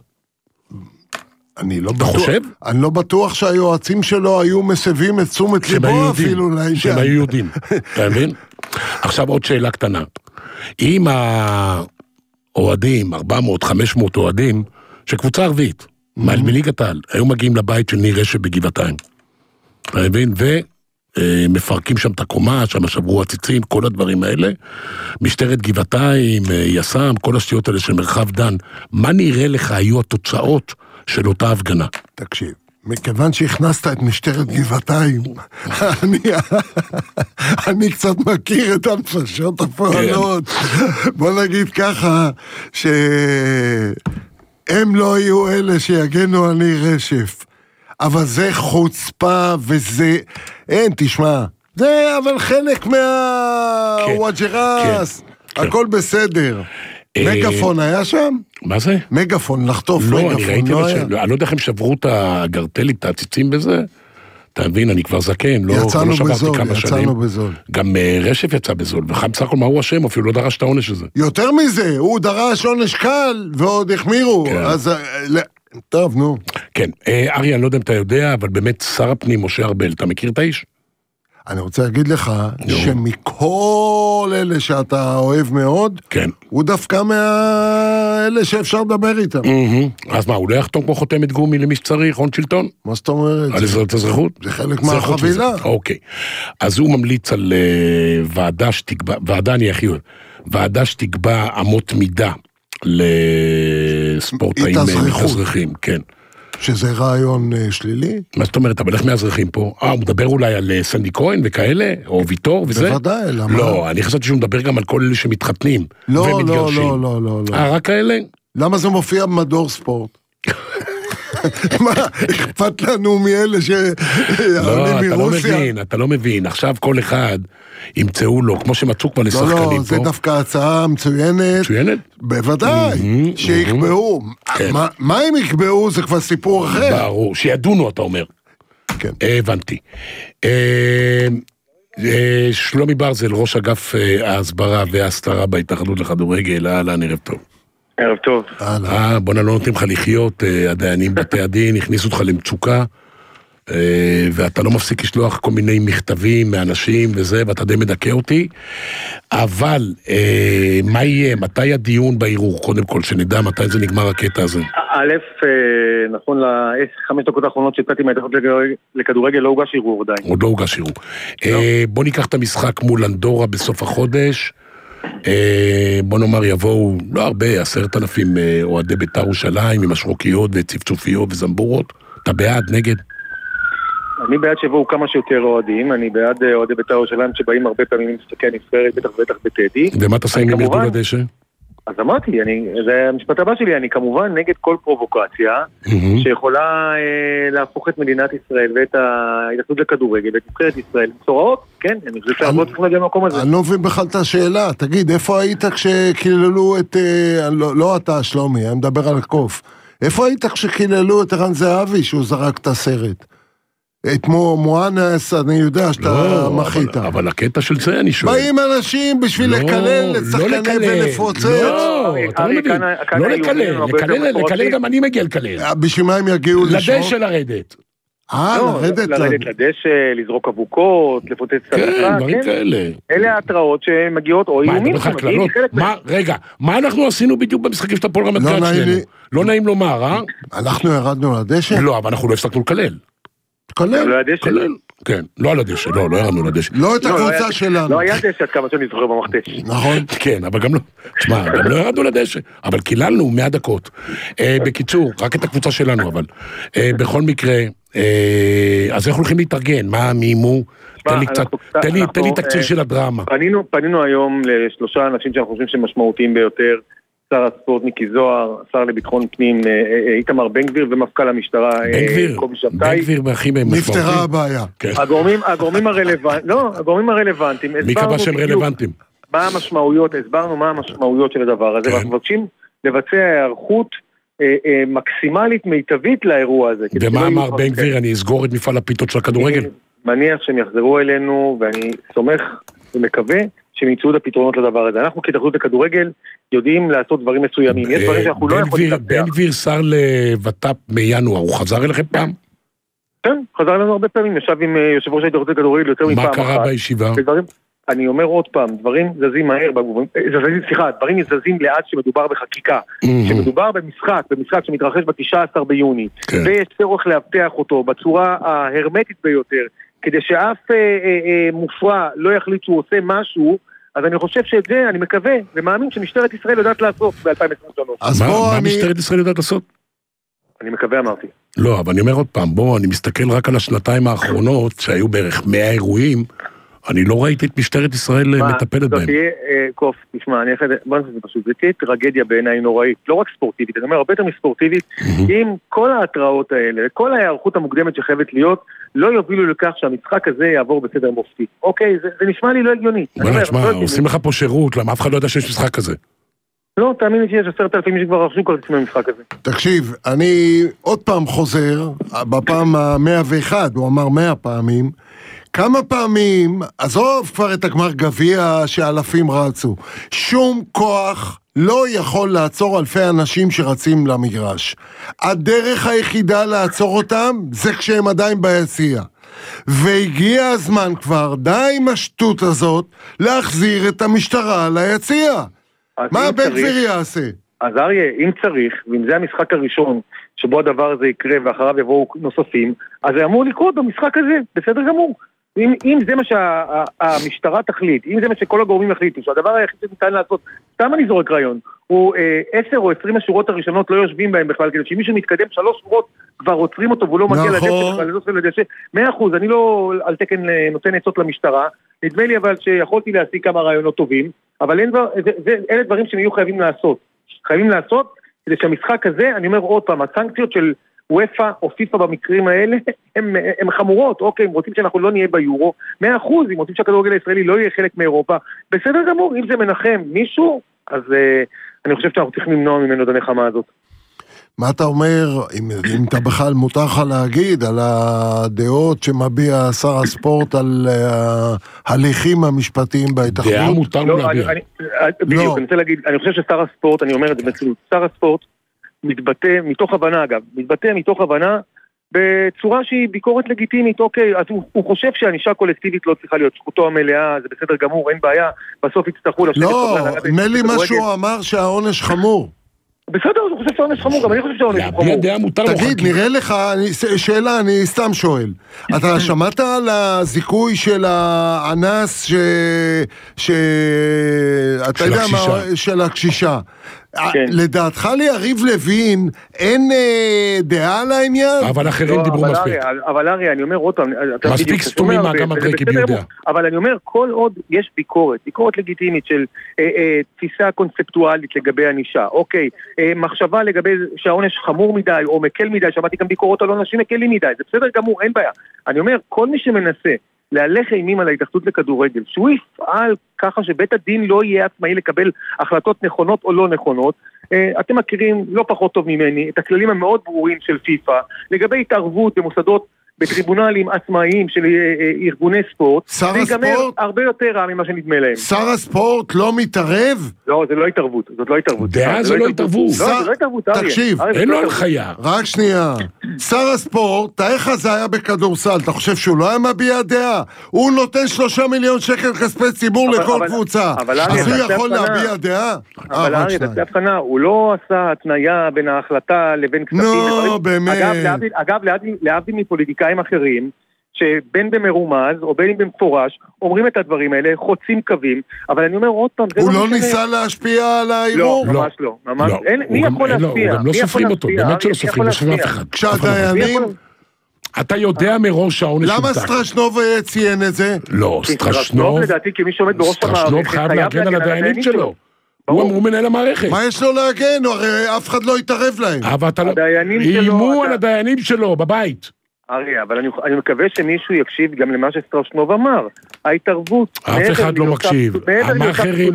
[SPEAKER 4] אני לא בטוח שהיועצים שלו היו מסבים את תשומת ליבו אפילו לעניין.
[SPEAKER 2] שהם היו יהודים, אתה מבין? עכשיו עוד שאלה קטנה. אם האוהדים, 400-500 אוהדים, שקבוצה ערבית, מליגת העל, היו מגיעים לבית של ניר רשף בגבעתיים, אתה מבין? ומפרקים שם את הקומה, שם שברו הציצים, כל הדברים האלה, משטרת גבעתיים, יס"מ, כל השטויות האלה של מרחב דן, מה נראה לך היו התוצאות של אותה הפגנה?
[SPEAKER 4] תקשיב, מכיוון שהכנסת את משטרת גבעתיים, אני קצת מכיר את הנפשות הפועלות. בוא נגיד ככה, שהם לא יהיו אלה שיגנו על ניר רשף. אבל זה חוצפה וזה... אין, תשמע. זה אבל חלק מהוואג'רס. הכל בסדר. מגפון היה שם?
[SPEAKER 2] מה זה?
[SPEAKER 4] מגפון, לחטוף מגפון.
[SPEAKER 2] לא, אני ראיתי, אני לא יודע איך הם שברו את הגרטלים, את העציצים בזה. אתה מבין, אני כבר זקן, לא
[SPEAKER 4] יצאנו בזול.
[SPEAKER 2] גם רשף יצא בזול, בסך הכל מה הוא השם, אפילו לא דרש את העונש הזה.
[SPEAKER 4] יותר מזה, הוא דרש עונש קל, ועוד החמירו, אז... טוב, נו.
[SPEAKER 2] כן, אריה, אני לא יודע אם אתה יודע, אבל באמת שר הפנים משה ארבל, אתה מכיר את האיש?
[SPEAKER 4] אני רוצה להגיד לך שמכל אלה שאתה אוהב מאוד, הוא דווקא מאלה שאפשר לדבר איתם.
[SPEAKER 2] אז מה, הוא לא יחתום כמו חותמת גומי למי שצריך, הון שלטון?
[SPEAKER 4] מה זאת אומרת?
[SPEAKER 2] על אזרחות?
[SPEAKER 4] זה חלק מהחבילה.
[SPEAKER 2] אוקיי. אז הוא ממליץ על ועדה שתקבע אמות מידה לספורטאים מתאזרחים, כן.
[SPEAKER 4] שזה רעיון שלילי?
[SPEAKER 2] מה זאת אומרת, אבל איך מאזרחים פה? הוא מדבר אולי על סנדי כהן וכאלה? או ויטור וזה?
[SPEAKER 4] בוודאי, למה?
[SPEAKER 2] לא, אני חשבתי שהוא מדבר גם על כל אלה שמתחתנים ומתגרשים.
[SPEAKER 4] לא.
[SPEAKER 2] רק כאלה?
[SPEAKER 4] למה זה מופיע במדור ספורט? מה, אכפת לנו מאלה שעולים מרוסיה?
[SPEAKER 2] אתה לא מבין, עכשיו כל אחד ימצאו לו, כמו שמצאו כבר לשחקנים פה.
[SPEAKER 4] לא, זה דווקא הצעה מצוינת.
[SPEAKER 2] מצוינת?
[SPEAKER 4] בוודאי, שיקבעו. מה הם יקבעו זה כבר סיפור אחר.
[SPEAKER 2] ברור, שידונו אתה אומר.
[SPEAKER 4] כן.
[SPEAKER 2] הבנתי. שלומי ברזל, ראש אגף ההסברה וההסתרה בהתאחדות לכדורגל, אהלן, ערב טוב.
[SPEAKER 5] ערב טוב.
[SPEAKER 2] בוא'נה, לא נותנים לך לחיות, הדיינים בתי הדין, הכניסו אותך למצוקה, ואתה לא מפסיק לשלוח כל מיני מכתבים מאנשים וזה, ואתה די מדכא אותי, אבל מה יהיה, מתי הדיון בערעור, קודם כל, שנדע מתי זה נגמר הקטע הזה?
[SPEAKER 5] א', נכון ל5 דקות האחרונות שיצאתי מההתאחדות לכדורגל, לא הוגש ערעור עדיין.
[SPEAKER 2] עוד לא הוגש ערעור. בוא ניקח את המשחק מול אנדורה בסוף החודש, בוא נאמר יבואו, לא הרבה, 10,000 אוהדי בית"ר ירושלים עם השרוקיות וצפצופיות וזמבורות. אתה בעד, נגד?
[SPEAKER 5] אני בעד שיבואו כמה שיותר אוהדים, אני בעד אוהדי בית"ר ירושלים שבאים הרבה פעמים עם משחקי הנבחרת, בטח בטדי.
[SPEAKER 2] ומה אתה עושה עם ירדו לדשא?
[SPEAKER 5] אז אמרתי, זה המשפט הבא שלי, אני כמובן נגד כל פרובוקציה שיכולה להפוך את מדינת ישראל ואת ההתאחדות לכדורגל ואת נבחרת ישראל בצוראות, כן, אני חושב שהרבות צריכים להגיע למקום הזה.
[SPEAKER 4] אני לא מבין בכלל את השאלה, תגיד, איפה היית כשקיללו את, לא אתה שלומי, אני מדבר על הקוף, איפה היית כשקיללו את ערן זהבי שהוא זרק את הסרט? את מואנס, אני יודע שאתה מחית.
[SPEAKER 2] אבל הקטע של זה אני שואל.
[SPEAKER 4] באים אנשים בשביל לקלל, לשחקני ולפוצץ.
[SPEAKER 2] לא, אתה לא מבין. לא לקלל גם אני מגיע לקלל.
[SPEAKER 4] בשביל מה הם יגיעו לשמור?
[SPEAKER 2] לדשא לרדת.
[SPEAKER 4] לרדת
[SPEAKER 5] לדשא, לזרוק אבוקות, לפוצץ את המשחק.
[SPEAKER 2] כן, דברים כאלה.
[SPEAKER 5] אלה ההתראות שמגיעות, או איומים שמגיעים חלק מהם.
[SPEAKER 2] רגע, מה אנחנו עשינו בדיוק במשחקים של הפועל רמת גן שלנו? לא נעים לומר, אה?
[SPEAKER 4] אנחנו ירדנו לדשא?
[SPEAKER 2] לא, אבל אנחנו לא הפסקנו לקלל.
[SPEAKER 4] כולל?
[SPEAKER 2] כן, לא על הדשא, לא ירדנו לדשא.
[SPEAKER 4] לא את הקבוצה שלנו.
[SPEAKER 5] לא היה דשא עד כמה שאני זוכר במכתש.
[SPEAKER 4] נכון.
[SPEAKER 2] כן, אבל גם לא, תשמע, גם לא ירדנו לדשא, אבל קיללנו 100 דקות. בקיצור, רק את הקבוצה שלנו, אבל בכל מקרה, אז איך הולכים להתארגן? מה, מימו? תן לי תקציר של הדרמה.
[SPEAKER 5] פנינו היום לשלושה אנשים שאנחנו חושבים שהם משמעותיים ביותר, שר הספורט מיקי זוהר, שר לביטחון פנים איתמר בן גביר ומפכ"ל המשטרה קובי שבתאי.
[SPEAKER 2] בן גביר הכי משמעותי.
[SPEAKER 4] נפתרה הבעיה.
[SPEAKER 5] הגורמים הרלוונטיים,
[SPEAKER 2] מי קבע שהם רלוונטיים?
[SPEAKER 5] הסברנו מה המשמעויות של הדבר הזה, ואנחנו מבקשים לבצע הערכות מקסימלית מיטבית לאירוע הזה.
[SPEAKER 2] ומה אמר בן גביר? אני אסגור את מפעל הפיתות של הכדורגל?
[SPEAKER 5] מניח שהם יחזרו אלינו, ואני סומך ומקווה שהם ימצאו את הפתרונות לדבר הזה. אנחנו כהתאחדות לכדורגל יודעים לעשות דברים מסוימים. יש דברים שאנחנו לא יכולים לבצע.
[SPEAKER 2] בן גביר שר לבט"פ מינואר, הוא חזר אליכם פעם?
[SPEAKER 5] כן, חזר אלינו הרבה פעמים, ישב עם יושב ראש ההתאחדות לכדורגל יותר מפעם אחת.
[SPEAKER 2] מה קרה בישיבה?
[SPEAKER 5] אני אומר עוד פעם, דברים זזים מהר, דברים זזים לאט שמדובר בחקיקה, שמדובר במשחק שמתרחש ב-19 ביוני, ויש צורך להבטח אותו בצורה ההרמטית ביותר, כדי שאף מופרע לא יחליט שהוא עושה משהו, אז אני חושב שאת זה, אני מקווה ומאמין שמשטרת ישראל יודעת לעשות ב-2023.
[SPEAKER 2] מה משטרת ישראל יודעת לעשות?
[SPEAKER 5] אני מקווה, אמרתי.
[SPEAKER 2] לא, אבל אני אומר עוד פעם, אני מסתכל רק על השנתיים האחרונות, שהיו בערך 100 אירועים, אני לא ראיתי את משטרת ישראל מטפלת בהם.
[SPEAKER 5] קוף, תשמע, בוא נעשה את זה פשוט, זה תהיה טרגדיה בעיניי נוראית, לא רק ספורטיבית, אני אומר, הרבה יותר מספורטיבית, אם כל ההתראות האלה, כל ההיערכות המוקדמת שחייבת להיות, לא יובילו לכך שהמשחק הזה יעבור בסדר מופתי. אוקיי, זה נשמע לי לא הגיוני.
[SPEAKER 2] בוא נשמע, עושים לך פה שירות, למה אף אחד לא יודע שיש משחק כזה?
[SPEAKER 6] לא, תאמין לי שיש 10,000 שכבר רכשו כרטיסים במשחק הזה.
[SPEAKER 4] תקשיב, אני עוד פעם חוזר, בפעם ה-101, הוא אמר 100 פעמים, כמה פעמים, עזוב כבר את הגמר גביע שאלפים רצו, שום כוח לא יכול לעצור אלפי אנשים שרצים למגרש. הדרך היחידה לעצור אותם זה כשהם עדיין ביציע. והגיע הזמן כבר, די עם השטות הזאת, להחזיר את המשטרה ליציע. מה בן גביר יעשה?
[SPEAKER 6] אז אריה, אם צריך, ואם זה המשחק הראשון שבו הדבר הזה יקרה ואחריו יבואו נוספים, אז זה אמור לקרות במשחק הזה, בסדר גמור. אם זה מה שהמשטרה תחליט, אם זה מה שכל הגורמים יחליטו, שהדבר היחיד שניתן לעשות, סתם אני זורק רעיון, הוא 10 או 20 השורות הראשונות לא יושבים בהם בכלל, כדי שמישהו מתקדם 3 שורות כבר עוצרים אותו והוא לא מגיע לדשא, 100%, אני לא על תקן נותן עצות למשטרה, נדמה לי אבל שיכולתי להשיג כמה רעיונות טובים, אבל אלה דברים שהם יהיו חייבים לעשות, כדי שהמשחק הזה, אני אומר עוד פעם, הסנקציות של וופא או פיפא במקרים האלה, הם חמורות, אוקיי, אם רוצים שאנחנו לא נהיה ביורו, 100%, אם רוצים שהכדורגל הישראלי לא יהיה חלק מאירופה, בסדר גמור, אם זה מנחם מישהו, אז אני חושב שאנחנו צריכים למנוע ממנו את הנחמה הזאת.
[SPEAKER 4] מה אתה אומר, אם אתה בכלל מותר לך להגיד, על הדעות שמביע שר הספורט, על ההליכים המשפטיים בהתאחדות?
[SPEAKER 2] דעה מותר לו להביע.
[SPEAKER 6] בדיוק, אני רוצה להגיד, אני חושב ששר הספורט, אני אומר את זה בצלות, שר הספורט, מתבטא מתוך הבנה אגב, מתבטא מתוך הבנה בצורה שהיא ביקורת לגיטימית, אוקיי, אז הוא חושב שהענישה קולקטיבית לא צריכה להיות זכותו המלאה, זה בסדר גמור, אין בעיה, בסוף יצטרכו לשבת...
[SPEAKER 4] לא, נדמה לי משהו אמר שהעונש חמור.
[SPEAKER 6] בסדר, הוא חושב שהעונש חמור, גם אני חושב שהעונש חמור.
[SPEAKER 2] להביע דעה מותר לו.
[SPEAKER 4] תגיד, נראה לך, שאלה, אני סתם שואל, אתה שמעת על הזיכוי של האנס אתה יודע מה, של הקשישה? לדעתך ליריב לוין אין דעה על העניין?
[SPEAKER 2] אבל אחרים דיברו מספיק.
[SPEAKER 6] אבל אריה, אני אומר עוד פעם,
[SPEAKER 2] מספיק סתומים גם הדרקי ביודע.
[SPEAKER 6] אבל אני אומר, כל עוד יש ביקורת לגיטימית של תפיסה קונספטואלית לגבי ענישה, אוקיי, מחשבה לגבי שהעונש חמור מדי או מקל מדי, שמעתי גם ביקורות על אנשים מקלים מדי, זה בסדר גמור, אין בעיה. אני אומר, כל מי שמנסה להלך אימים על ההתאחדות לכדורגל, שהוא יפעל ככה שבית הדין לא יהיה עצמאי לקבל החלטות נכונות או לא נכונות, אתם מכירים לא פחות טוב ממני את הכללים המאוד ברורים של פיפא, לגבי התערבות במוסדות, בטריבונלים עצמאיים של ארגוני ספורט, זה ייגמר הרבה יותר רע ממה שנדמה להם.
[SPEAKER 4] שר הספורט לא מתערב?
[SPEAKER 6] לא, זה לא התערבות, זאת לא התערבות.
[SPEAKER 2] דעה זה לא התערבות.
[SPEAKER 6] לא, זה לא התערבות,
[SPEAKER 4] תקשיב,
[SPEAKER 2] אין לו הנחיה.
[SPEAKER 4] רק שנייה, שר הספורט, איך זה היה בכדורסל? אתה חושב שהוא לא היה מביע דעה? הוא נותן 3 מיליון שקל כספי ציבור לכל קבוצה, אז הוא יכול להביע דעה?
[SPEAKER 6] אבל אריה, תעשה הבחנה, הוא לא עשה התניה בין ההחלטה לבין כספים.
[SPEAKER 4] נו, באמת.
[SPEAKER 6] אגב, להבדיל מפוליטיקאים אחרים, שבין במרומז או בין במפורש, אומרים את הדברים האלה, חוצים קווים, אבל אני אומר עוד פעם,
[SPEAKER 4] הוא לא ניסה להשפיע על הערעור?
[SPEAKER 6] לא, ממש לא. מי יכול להשפיע?
[SPEAKER 2] הוא גם לא סופרים אותו, באמת שלא סופרים, לא סופרים אף אחד.
[SPEAKER 4] כשהדיינים...
[SPEAKER 2] אתה יודע מראש שהעונש יובטח.
[SPEAKER 4] למה סטרשנוב ציין את זה?
[SPEAKER 2] לא, סטרשנוב...
[SPEAKER 6] לדעתי, כמי שעומד בראש המערכת,
[SPEAKER 2] סטרשנוב חייב להגן על הדיינים שלו. הוא מנהל המערכת.
[SPEAKER 4] מה יש לו להגן? הרי אף אחד לא יתערב להם.
[SPEAKER 2] אבל אתה לא... איימו על הדיינים שלו בבית.
[SPEAKER 6] אריה, אבל אני מקווה שמישהו יקשיב גם למה שסטרשנוב אמר. ההתערבות...
[SPEAKER 2] אף אחד לא מקשיב. המאחרים...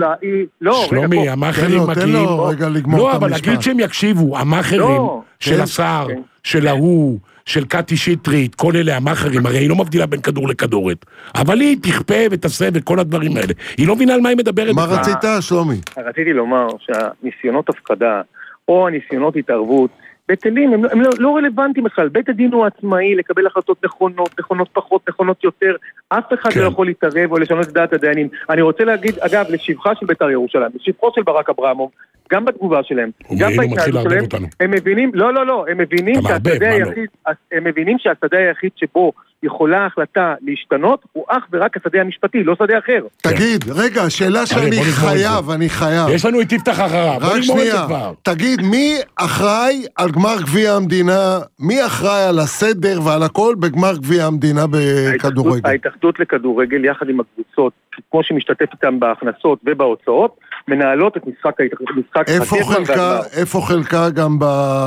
[SPEAKER 2] שלומי, המאחרים מגיעים... לא, אבל נגיד שהם יקשיבו. המאחרים של השר, של ההוא, של קטי שטרית, כל אלה המאחרים, הרי היא לא מבדילה בין כדור לכדורת. אבל היא תכפה ותעשה וכל הדברים האלה. היא לא מבינה על מה היא מדברת.
[SPEAKER 4] מה רצית, שלומי?
[SPEAKER 6] רציתי לומר שהניסיונות הפקדה, או הניסיונות התערבות, בטלים, הם לא רלוונטיים בכלל. בית הדין הוא עצמאי לקבל החלטות נכונות פחות, נכונות יותר. אף אחד לא יכול להתערב או לשנות את דעת הדיינים. אני רוצה להגיד, אגב, לשבחה של בית"ר ירושלים, לשבחו של ברק אברמוב, גם בתגובה שלהם, גם בהתנהלות שלהם, הם מבינים, הם מבינים שהשדה היחיד שבו יכולה ההחלטה להשתנות, הוא אך ורק השדה המשפטי, לא שדה אחר.
[SPEAKER 4] תגיד, רגע, שאלה שאני חייב.
[SPEAKER 2] יש לנו את תפתח אחריו.
[SPEAKER 4] רק שנייה, תגיד, מי אחראי על גמר גביע המדינה, מי אחראי על הסדר ועל הכל בגמר גביע המדינה בכדורגל?
[SPEAKER 6] ההתאחדות לכדורגל יחד עם הקבוצות כמו שמשתתף איתם בהכנסות ובהוצאות, מנהלות את משחק
[SPEAKER 4] איפה חלקה גם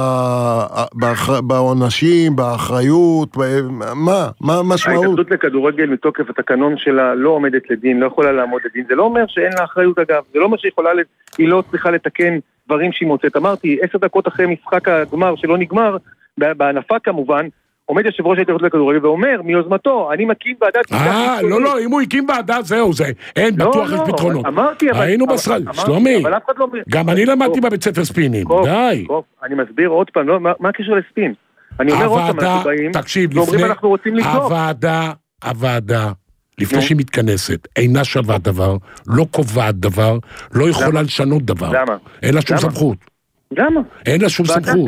[SPEAKER 4] בעונשים, באחריות, מה משמעות?
[SPEAKER 6] ההתאחדות לכדורגל מתוקף התקנון שלה לא עומדת לדין, לא יכולה לעמוד לדין, זה לא אומר שאין לה אחריות אגב, זה לא אומר שהיא לא צריכה לתקן דברים שהיא מוצאת. אמרתי, 10 דקות אחרי משחק הגמר שלא נגמר, בהנפה כמובן, עומד יושב ראש ההתאחדות לכדורגל ואומר, מיוזמתו, אני מקים ועדת...
[SPEAKER 2] לא, אם הוא הקים ועדה, זהו, זה, אין, בטוח יש פתרונות.
[SPEAKER 6] אמרתי, אבל...
[SPEAKER 2] היינו בשרד, שלומי, גם אני למדתי בבית ספר ספינים, די.
[SPEAKER 6] אני מסביר עוד פעם, מה הקשר לספין? אני אומר עוד פעם, אנחנו באים, ואומרים אנחנו רוצים לבדוק.
[SPEAKER 2] הוועדה, לפני שהיא מתכנסת, אינה שווה דבר, לא קובעת דבר, לא יכולה לשנות דבר.
[SPEAKER 6] למה?
[SPEAKER 2] אין לה שום סמכות.
[SPEAKER 6] למה?
[SPEAKER 2] אין לה שום סמכות.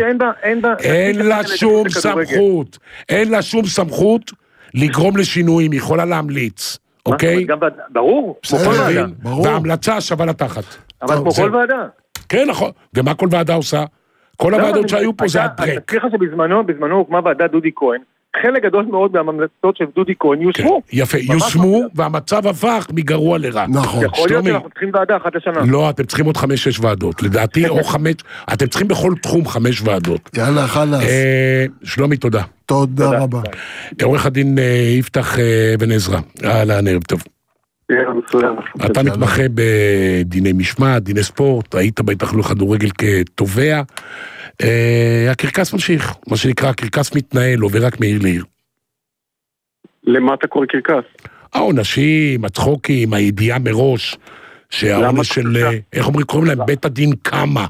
[SPEAKER 2] אין לה שום סמכות לגרום לשינויים, היא יכולה להמליץ, אוקיי?
[SPEAKER 6] ברור, כמו כל ועדה.
[SPEAKER 2] וההמלצה שווה לתחת.
[SPEAKER 6] אבל כמו כל ועדה.
[SPEAKER 2] כן, נכון. ומה כל ועדה עושה? כל הוועדות שהיו פה זה הדרק.
[SPEAKER 6] אני אזכיר לך שבזמנו הוקמה ועדה דודי כהן, חלק גדול מאוד מהמלצות של דודי כהן יושמו.
[SPEAKER 2] יפה, יושמו, והמצב הפך מגרוע לרע.
[SPEAKER 4] נכון.
[SPEAKER 6] יכול להיות שאנחנו צריכים ועדה אחת לשנה.
[SPEAKER 2] לא, אתם צריכים עוד 5-6 ועדות. לדעתי, או 5, אתם צריכים בכל תחום 5 ועדות.
[SPEAKER 4] יאללה, חלאס.
[SPEAKER 2] שלומי, תודה.
[SPEAKER 4] תודה רבה.
[SPEAKER 2] עורך הדין יפתח אבן עזרא. אהלן, ערב טוב. אתה מתמחה בדיני משמעת, דיני ספורט, היית בהתאחדות לכדורגל כתובע. הקרקס ממשיך, מה שנקרא, הקרקס מתנהל, עובר רק מעיר לעיר.
[SPEAKER 7] למה אתה קורא קרקס?
[SPEAKER 2] העונשים, הצחוקים, הידיעה מראש, שהעונש של, איך אומרים, קוראים להם, בית הדין קמה,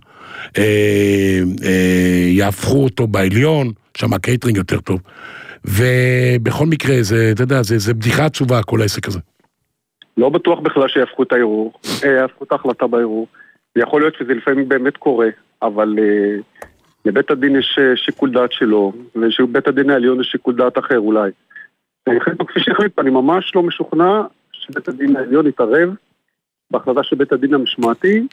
[SPEAKER 2] יהפכו אותו בעליון, שם הקייטרינג יותר טוב, ובכל מקרה, אתה יודע, זה בדיחה עצובה, כל העסק הזה.
[SPEAKER 7] לא בטוח בכלל שיהפכו את הערעור, יהפכו את ההחלטה בערעור. יכול להיות שזה לפעמים באמת קורה, אבל לבית הדין יש שיקול דעת שלו, ולבית הדין העליון יש שיקול דעת אחר אולי. כפי שהחליט, אני ממש לא משוכנע שבית הדין העליון יתערב בהחלטה של בית הדין המשמעתי,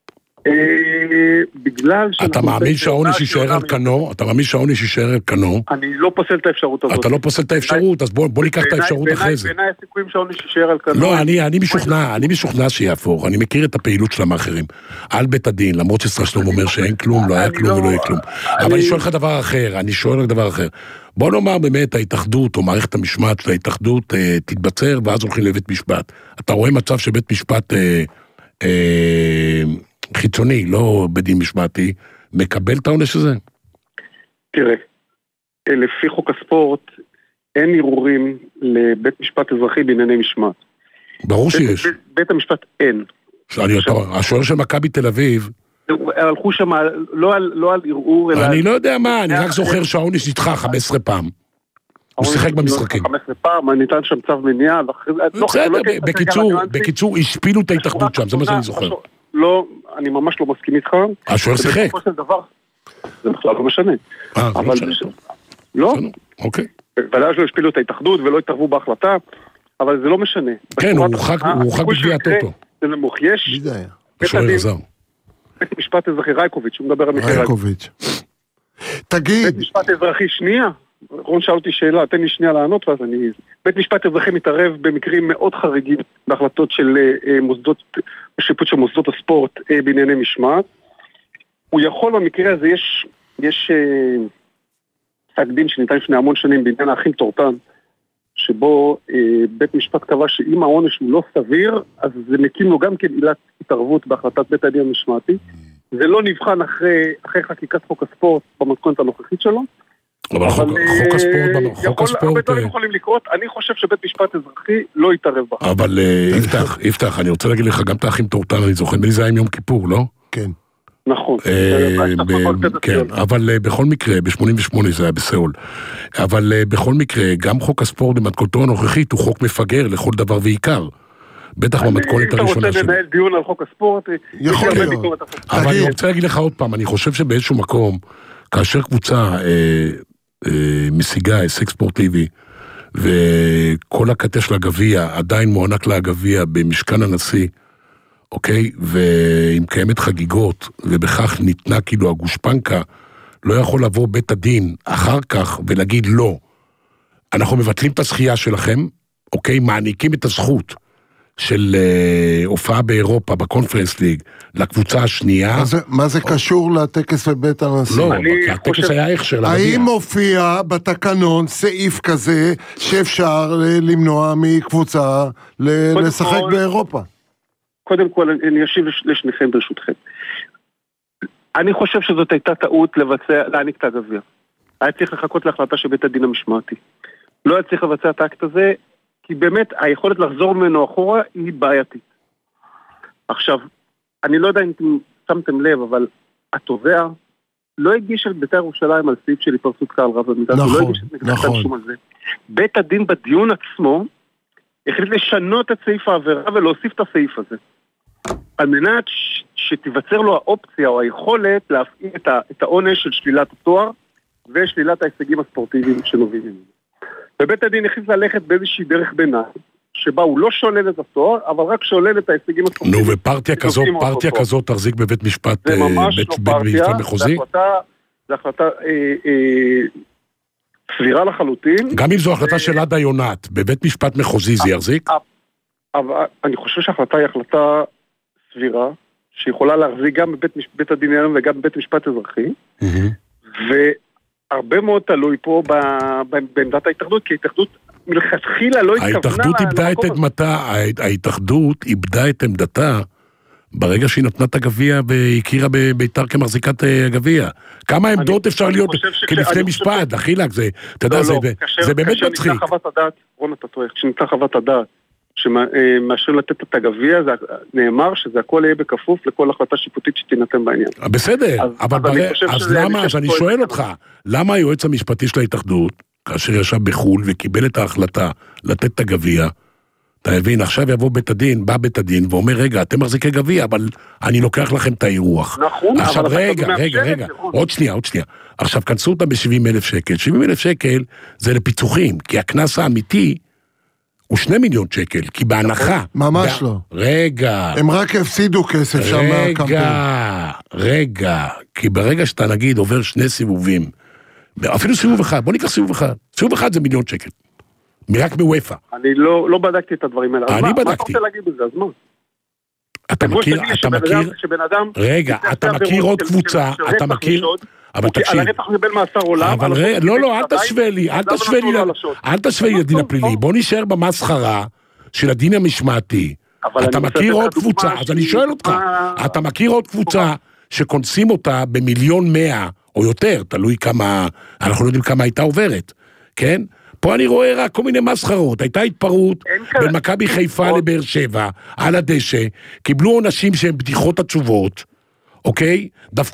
[SPEAKER 7] בגלל
[SPEAKER 2] אתה מאמין שהעונש יישאר על כנו? אתה מאמין שהעונש יישאר על כנו?
[SPEAKER 7] אני לא פוסל את האפשרות הזאת.
[SPEAKER 2] אתה לא פוסל את האפשרות, אז בוא ניקח את האפשרות אחרי זה.
[SPEAKER 7] בעיניי הסיכויים שהעונש יישאר על כנו.
[SPEAKER 2] לא, אני משוכנע שיהפוך, אני מכיר את הפעילות של המאחרים. על בית הדין, למרות שסרשלום אומר שאין כלום, לא היה כלום ולא יהיה כלום. אבל אני שואל לך דבר אחר, בוא נאמר באמת ההתאחדות או מערכת המשמעת של ההתאחדות תתבצר ואז הולכים לבית משפט. אתה רואה מצב שבית משפט חיצוני, לא בדין משמעתי, מקבל את העונש הזה?
[SPEAKER 7] תראה, לפי חוק הספורט, אין ערעורים לבית משפט אזרחי בענייני משמעת.
[SPEAKER 2] ברור שיש.
[SPEAKER 7] בית המשפט אין.
[SPEAKER 2] השוער של מכבי תל אביב,
[SPEAKER 7] הלכו שם לא על ערעור, אלא...
[SPEAKER 2] אני לא יודע מה, אני רק זוכר שהעונש נדחה 15 פעם. הוא שיחק במשחקים.
[SPEAKER 7] 15 פעם, ניתן שם צו מניעה.
[SPEAKER 2] בקיצור, השפילו את ההתאחדות שם, זה מה שאני זוכר.
[SPEAKER 7] לא, אני ממש לא מסכים איתך.
[SPEAKER 2] השוער שיחק.
[SPEAKER 7] זה בכלל לא משנה. אבל לא.
[SPEAKER 2] אוקיי.
[SPEAKER 7] ודאי שלא השפילו את ההתאחדות ולא התערבו בהחלטה, אבל זה לא משנה.
[SPEAKER 2] כן, הוא הורחק בגביע הטוטו.
[SPEAKER 7] זה נמוך. יש...
[SPEAKER 2] השוער עזר.
[SPEAKER 7] בית משפט אזרחי רייקוביץ', הוא מדבר על מיכאל
[SPEAKER 4] רייקוביץ'. תגיד...
[SPEAKER 7] בית משפט אזרחי שנייה, רון שאל אותי שאלה, תן לי שנייה לענות ואז אני... בית משפט אזרחי מתערב במקרים מאוד חריגים בהחלטות של מוסדות, בשיפוט של מוסדות הספורט בענייני משמעת. הוא יכול במקרה הזה, יש פסק דין שניתן לפני המון שנים בעניין האחים טורטן, שבו בית משפט קבע שאם העונש הוא לא סביר, אז זה מקים לו גם כן עילת התערבות בהחלטת בית הדין המשמעתי. זה לא נבחן אחרי חקיקת חוק הספורט במתכונת הנוכחית שלו.
[SPEAKER 2] אבל חוק הספורט...
[SPEAKER 7] הרבה דברים יכולים לקרות, אני חושב שבית משפט אזרחי לא יתערב בה.
[SPEAKER 2] אבל יפתח, אני רוצה להגיד לך, גם את האחים טורטן, אני זוכר, זה היה עם יום כיפור, לא?
[SPEAKER 4] כן.
[SPEAKER 7] נכון.
[SPEAKER 2] כן, אבל בכל מקרה, ב-88 זה היה בסאול, אבל בכל מקרה, גם חוק הספורט במתכונתו הנוכחית הוא חוק מפגר לכל דבר ועיקר. בטח במתכונת הראשונה שלו.
[SPEAKER 7] אתה רוצה לנהל דיון על חוק הספורט?
[SPEAKER 2] יכול להיות. אבל אני רוצה להגיד לך עוד פעם, אני חושב שבאיזשהו מקום, כאשר קבוצה משיגה הישג ספורטיבי, וכל הקטע של הגביע עדיין מוענק לה הגביע במשכן הנשיא, אוקיי? ואם קיימת חגיגות, ובכך ניתנה כאילו הגושפנקה, לא יכול לבוא בית הדין אחר כך ולהגיד לא. אנחנו מבטלים את הזכייה שלכם, אוקיי? מעניקים את הזכות של הופעה באירופה, בקונפרנס ליג, לקבוצה השנייה.
[SPEAKER 4] מה זה קשור לטקס בבית הנשיא?
[SPEAKER 2] לא, הטקס היה הכשר לגביע.
[SPEAKER 4] האם מופיע בתקנון סעיף כזה שאפשר למנוע מקבוצה לשחק באירופה?
[SPEAKER 7] קודם כל, אני אשיב לשניכם ברשותכם. אני חושב שזאת הייתה טעות להעניק את הגביע. היה צריך לחכות להחלטה של בית הדין המשמעתי. לא היה צריך לבצע את האקט הזה, כי באמת היכולת לחזור ממנו אחורה היא בעייתית. עכשיו, אני לא יודע אם שמתם לב, אבל התובע לא הגיש את בית"ר ירושלים על סעיף של התפרצות קהל רב במידה.
[SPEAKER 4] נכון, נכון.
[SPEAKER 7] בית הדין בדיון עצמו החליט לשנות את סעיף העבירה ולהוסיף את הסעיף הזה. על מנת שתיווצר לו האופציה או היכולת להפעיל את העונש של שלילת התואר ושלילת ההישגים הספורטיביים שנובעים ממנו. ובית הדין החליט ללכת באיזושהי דרך ביניים, שבה הוא לא שולל את התואר, אבל רק שולל את ההישגים הספורטיביים.
[SPEAKER 2] נו, ופרטיה כזאת תחזיק בבית משפט,
[SPEAKER 7] זה ממש לא פרטיה,
[SPEAKER 2] מחוזי?
[SPEAKER 7] זה החלטה סבירה לחלוטין.
[SPEAKER 2] גם אם זו החלטה של עדה יונת, בבית משפט מחוזי זה יחזיק?
[SPEAKER 7] אבל אני חושב שההחלטה היא החלטה סבירה, שיכולה להחזיק גם בבית הדין העליון וגם בבית משפט אזרחי, והרבה מאוד תלוי פה בעמדת ההתאחדות, כי ההתאחדות מלכתחילה לא התכוונה...
[SPEAKER 2] ההתאחדות איבדה את עמדתה, ההתאחדות איבדה את עמדתה ברגע שהיא נתנה את הגביע והכירה בבית"ר כמחזיקת הגביע. כמה עמדות אפשר להיות כלפני משפט, דחילק, זה, אתה יודע, זה באמת מצחיק.
[SPEAKER 7] כשניתנה חוות הדעת, רון אתה טועה, כשניתנה חוות הדעת, שמאשר לתת את הגביע, נאמר שזה הכל יהיה בכפוף לכל החלטה שיפוטית שתינתן בעניין.
[SPEAKER 2] בסדר, אז למה, אז אני שואל אותך, למה היועץ המשפטי של ההתאחדות, כאשר ישב בחול וקיבל את ההחלטה לתת את הגביע, אתה מבין, עכשיו יבוא בית הדין, בא בית הדין ואומר, רגע, אתם מחזיקי גביע, אבל אני לוקח לכם את האירוח.
[SPEAKER 7] נכון,
[SPEAKER 2] עכשיו, רגע, עוד שנייה. עכשיו, כנסו אותם ב-70,000 שקל. 70,000 שקל זה לפיצוחים, כי הכנס האמיתי הוא 2 מיליון שקל, כי בהנחה...
[SPEAKER 4] ממש לא.
[SPEAKER 2] רגע.
[SPEAKER 4] הם רק הפסידו כסף שם מהקמפיין.
[SPEAKER 2] רגע, כי ברגע שאתה נגיד עובר 2 סיבובים, אפילו סיבוב אחד, בוא ניקח סיבוב אחד. סיבוב אחד זה 1 מיליון שקל. רק מוופא.
[SPEAKER 7] אני לא בדקתי את הדברים האלה.
[SPEAKER 2] אני בדקתי.
[SPEAKER 7] מה אתה רוצה להגיד בזה? אז מה?
[SPEAKER 2] אתה מכיר... רגע, אתה מכיר עוד קבוצה, אתה מכיר... אבל תקשיב.
[SPEAKER 7] על הרצח קיבל מאסר עולם.
[SPEAKER 2] לא, אל תשווה לי לדין הפלילי. בוא נשאר במסחרה של הדין המשמעתי. אתה מכיר עוד קבוצה, אז אני שואל אותך, אתה מכיר עוד קבוצה שכונסים אותה ב1,100,000 או יותר, תלוי כמה, אנחנו לא יודעים כמה הייתה עוברת, כן? פה אני רואה רק כל מיני מסחרות, הייתה התפרעות בין מכבי חיפה לבאר שבע, על הדשא, קיבלו עונשים שהם בדיחות עצובות, אוקיי?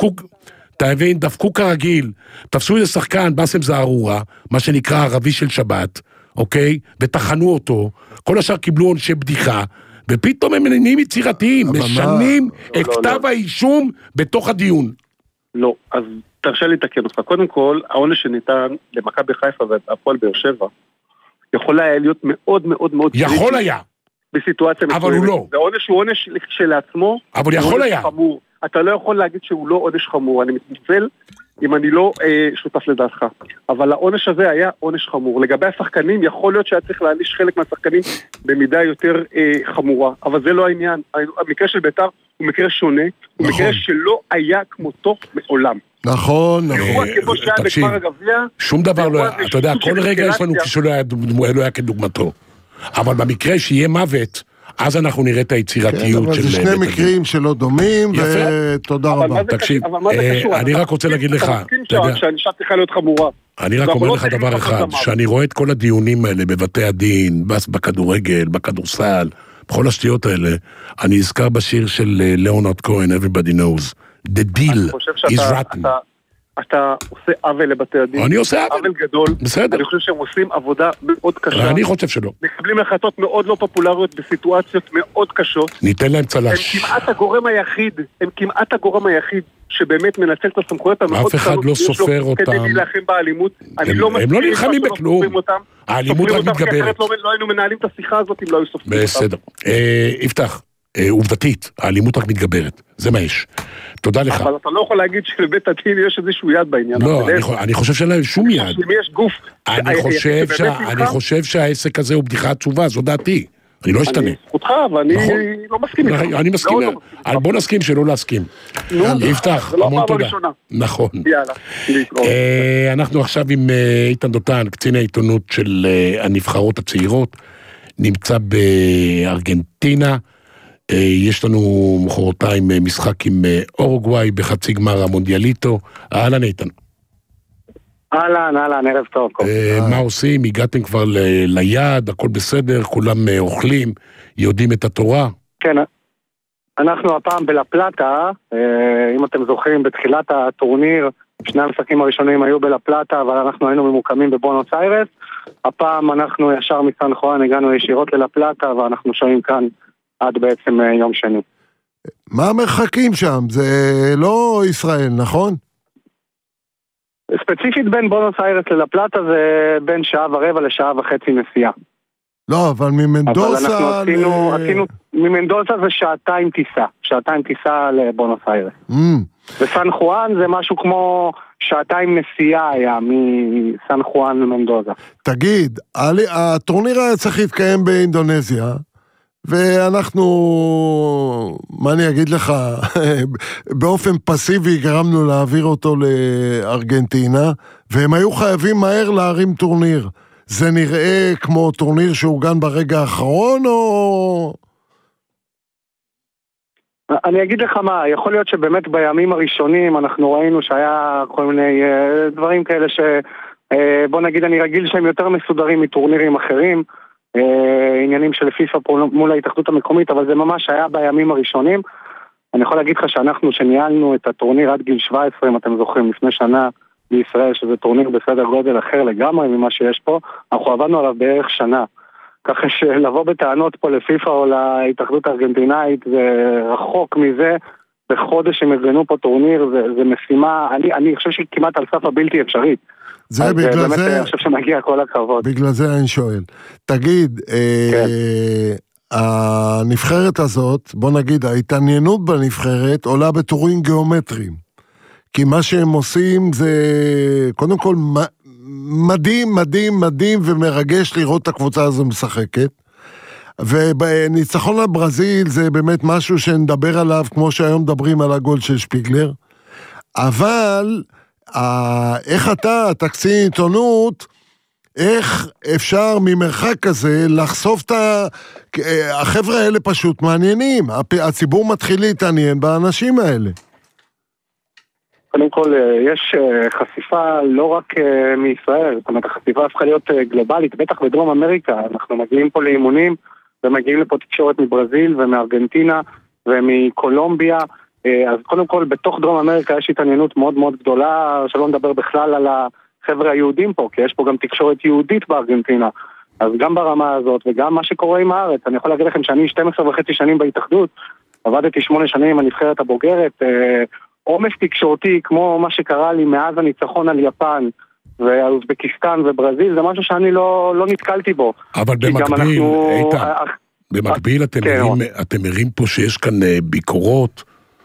[SPEAKER 2] דפקו כרגיל, תפסו איזה שחקן, בסם זערורה, מה שנקרא ערבי של שבת, אוקיי? ותחנו אותו, כל השאר קיבלו עונשי בדיחה, ופתאום הם נהיים יצירתיים, משנים את כתב האישום בתוך הדיון.
[SPEAKER 7] לא, אז תרשה לי לתקן אותך. קודם כל, העונש שניתן למכבי חיפה והפועל באר שבע, יכול היה להיות מאוד מאוד מאוד...
[SPEAKER 2] יכול היה.
[SPEAKER 7] בסיטואציה מסוימת.
[SPEAKER 2] אבל הוא לא.
[SPEAKER 7] והעונש הוא עונש כשלעצמו.
[SPEAKER 2] אבל יכול היה.
[SPEAKER 7] חמור. אתה לא יכול להגיד שהוא לא עונש חמור. אני מתנצל אם אני לא שותף לדעתך. אבל העונש הזה היה עונש חמור. לגבי השחקנים, יכול להיות שהיה צריך להעניש חלק מהשחקנים במידה יותר חמורה. אבל זה לא העניין. המקרה של בית"ר הוא מקרה שונה. הוא מקרה שלא היה כמותו מעולם.
[SPEAKER 4] נכון.
[SPEAKER 2] תקשיב, שום דבר לא היה, אתה יודע, כל רגע יש לנו כשלא היה כדוגמתו. אבל במקרה שיהיה מוות, אז אנחנו נראה את היצירתיות של...
[SPEAKER 4] אבל זה 2 מקרים שלא דומים, ותודה רבה.
[SPEAKER 2] תקשיב, אני רק רוצה להגיד לך,
[SPEAKER 7] שהענישה צריכה להיות חמורה.
[SPEAKER 2] אני רק אומר לך דבר אחד, שאני רואה את כל הדיונים האלה בבתי הדין, בכדורגל, בכדורסל, בכל השטויות האלה, אני אזכר בשיר של ליאונרד כהן, Everybody knows. The deal is rotten.
[SPEAKER 7] אתה עושה עוול לבתי הדין.
[SPEAKER 2] אני עושה
[SPEAKER 7] עוול גדול.
[SPEAKER 2] בסדר.
[SPEAKER 7] אני חושב שהם עושים עבודה מאוד קשה.
[SPEAKER 2] אני חושב שלא.
[SPEAKER 7] מקבלים החלטות מאוד לא פופולריות בסיטואציות מאוד קשות.
[SPEAKER 2] ניתן להם צל"ש.
[SPEAKER 7] הם כמעט הגורם היחיד שבאמת מנצל את הסמכויות המאוד
[SPEAKER 2] אף אחד לא סופר אותם.
[SPEAKER 7] כדי להילחם באלימות.
[SPEAKER 2] הם לא נלחמים בכלום. האלימות רק מתגברת.
[SPEAKER 7] לא היינו מנהלים את השיחה הזאת אם לא היו סופרים אותם.
[SPEAKER 2] בסדר. יפתח. עובדתית, האלימות רק מתגברת, זה מה יש. תודה לך.
[SPEAKER 7] אבל אתה לא יכול להגיד שלבית הדין יש איזשהו יד בעניין.
[SPEAKER 2] לא, אני חושב שאין להם שום יד.
[SPEAKER 7] אם יש גוף...
[SPEAKER 2] אני חושב שהעסק הזה הוא בדיחה עצובה, זו דעתי. אני לא אשתנה.
[SPEAKER 7] אני זכותך, ואני לא מסכים איתך.
[SPEAKER 2] אני מסכים, בוא נסכים שלא להסכים. יפתח, המון תודה. נכון. יאללה. אנחנו עכשיו עם איתן דותן, קצין העיתונות של הנבחרות הצעירות, נמצא בארגנטינה, יש לנו מחרתיים משחק עם אורוגוואי בחצי גמר המונדיאליטו. אהלן איתן.
[SPEAKER 8] אהלן, ערב טוב.
[SPEAKER 2] מה עושים? הגעתם כבר ליעד, הכל בסדר, כולם אוכלים, יודעים את התורה?
[SPEAKER 8] כן, אנחנו הפעם בלפלטה, אם אתם זוכרים, בתחילת הטורניר, שני המשחקים הראשונים היו בלפלטה, אבל אנחנו היינו ממוקמים בבונוס איירס. הפעם אנחנו ישר מסן חואן הגענו ישירות ללפלטה, ואנחנו שוהים כאן עד בעצם יום שני.
[SPEAKER 4] מה המרחקים שם? זה לא ישראל, נכון?
[SPEAKER 8] ספציפית בין בונוס איירס ללפלטה זה בין שעה ורבע לשעה וחצי נסיעה.
[SPEAKER 4] לא, אבל ממנדוסה...
[SPEAKER 8] אבל אנחנו עשינו ממנדוסה זה שעתיים טיסה לבונוס איירס. וסן חואן זה משהו כמו שעתיים נסיעה היה מסן חואן למנדוזה.
[SPEAKER 4] תגיד, הטורניר היה צריך להתקיים באינדונזיה, ואנחנו, מה אני אגיד לך, באופן פסיבי גרמנו להעביר אותו לארגנטינה, והם היו חייבים מהר להרים טורניר. זה נראה כמו טורניר שהוגן ברגע האחרון, או...
[SPEAKER 8] אני אגיד לך מה, יכול להיות שבאמת בימים הראשונים אנחנו ראינו שהיה כל מיני דברים כאלה בוא נגיד אני רגיל שהם יותר מסודרים מטורנירים אחרים, עניינים של פיפה מול ההתאחדות המקומית, אבל זה ממש היה בימים הראשונים. אני יכול להגיד לך שאנחנו שניהלנו את הטורניר עד גיל 17, אם אתם זוכרים, לפני שנה בישראל, שזה טורניר בסדר גודל אחר לגמרי ממה שיש פה, אנחנו עבדנו עליו בערך שנה. ככה שלבוא בטענות פה לפיפה או להתאחדות הארגנטינאית זה רחוק מזה, בחודש הם ארגנו פה טורניר, זה משימה, אני חושב שהיא כמעט על סף הבלתי אפשרית.
[SPEAKER 4] זה בגלל זה...
[SPEAKER 8] אני חושב שמגיע כל הכבוד.
[SPEAKER 4] בגלל זה אני שואל. תגיד, הנבחרת הזאת, בוא נגיד, ההתעניינות בנבחרת עולה בטורים גיאומטריים. כי מה שהם עושים זה, קודם כל, מדהים ומרגש לראות את הקבוצה הזו משחקת. וניצחון לברזיל זה באמת משהו שנדבר עליו, כמו שהיום מדברים על הגול של שפיגלר. אבל... איך אתה קצין עיתונות, איך אפשר ממרחק כזה לחשוף את החבר'ה האלה פשוט מעניינים, הציבור מתחיל להתעניין באנשים האלה.
[SPEAKER 8] קודם כל, יש חשיפה לא רק מישראל, זאת אומרת, החשיפה הפכה להיות גלובלית, בטח בדרום אמריקה, אנחנו מגיעים פה לאימונים, ומגיעים לפה תקשורת מברזיל ומארגנטינה ומקולומביה, אז קודם כל, בתוך דרום אמריקה יש התעניינות מאוד מאוד גדולה, שלא נדבר בכלל על החבר'ה היהודים פה, כי יש פה גם תקשורת יהודית בארגנטינה. אז גם ברמה הזאת, וגם מה שקורה עם הארץ, אני יכול להגיד לכם שאני 12.5 שנים בהתאחדות, עבדתי 8 שנים עם הנבחרת הבוגרת, עומס תקשורתי, כמו מה שקרה לי מאז הניצחון על יפן, ואוזבקיסטן וברזיל, זה משהו שאני לא נתקלתי בו.
[SPEAKER 2] אבל במקביל, איתן, במקביל אתם מראים פה שיש כאן ביקורות,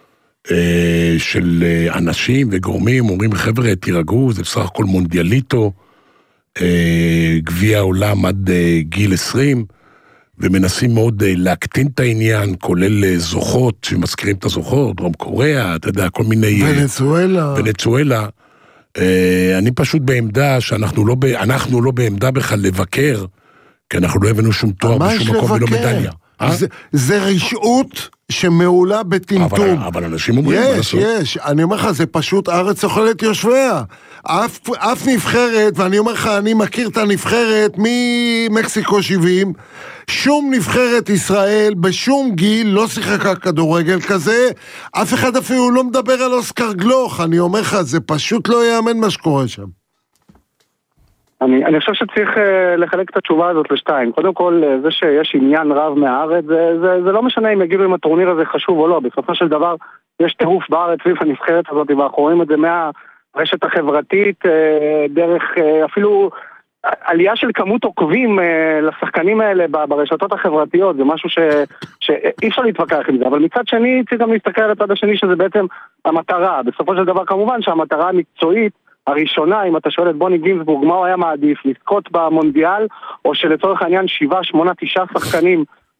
[SPEAKER 2] של אנשים וגורמים, אומרים חבר'ה תירגעו, זה בסך הכל מונדיאליטו, גביע העולם עד גיל 20, ומנסים מאוד להקטין את העניין, כולל זוכות שמזכירים את הזוכות, דרום קוריאה, אתה יודע, כל מיני... ונצואלה. אני פשוט בעמדה שאנחנו לא בעמדה בכלל לבקר, כי אנחנו לא הבאנו שום תואר בשום מקום ולא מדליה.
[SPEAKER 4] זה רשעות שמעולה בטמטום.
[SPEAKER 2] אבל אנשים אומרים מה לעשות.
[SPEAKER 4] יש, אני אומר לך, זה פשוט ארץ אוכלת יושביה. אף נבחרת, ואני אומר לך, אני מכיר את הנבחרת ממקסיקו 70, שום נבחרת ישראל בשום גיל לא שיחקה כדורגל כזה, אף אחד אפילו לא מדבר על אוסקר גלוך, אני אומר לך, זה פשוט לא יאמן מה שקורה שם.
[SPEAKER 8] אני חושב שצריך לחלק את התשובה הזאת לשתיים. קודם כל, זה שיש עניין רב מהארץ, זה לא משנה אם יגידו אם הטורניר הזה חשוב או לא. בסופו של דבר, יש טירוף בארץ סביב הנבחרת הזאת, ואנחנו רואים את זה מהרשת החברתית, דרך אפילו עלייה של כמות עוקבים לשחקנים האלה ברשתות החברתיות. זה משהו שאי אפשר להתווכח עם זה. אבל מצד שני, צריך גם להסתכל על הצד השני, שזה בעצם המטרה. בסופו של דבר, כמובן שהמטרה המקצועית, הראשונה, אם אתה שואל את בוני גינסבורג, מה הוא היה מעדיף, לזכות במונדיאל, או שלצורך העניין 7, 8, 9 שחקנים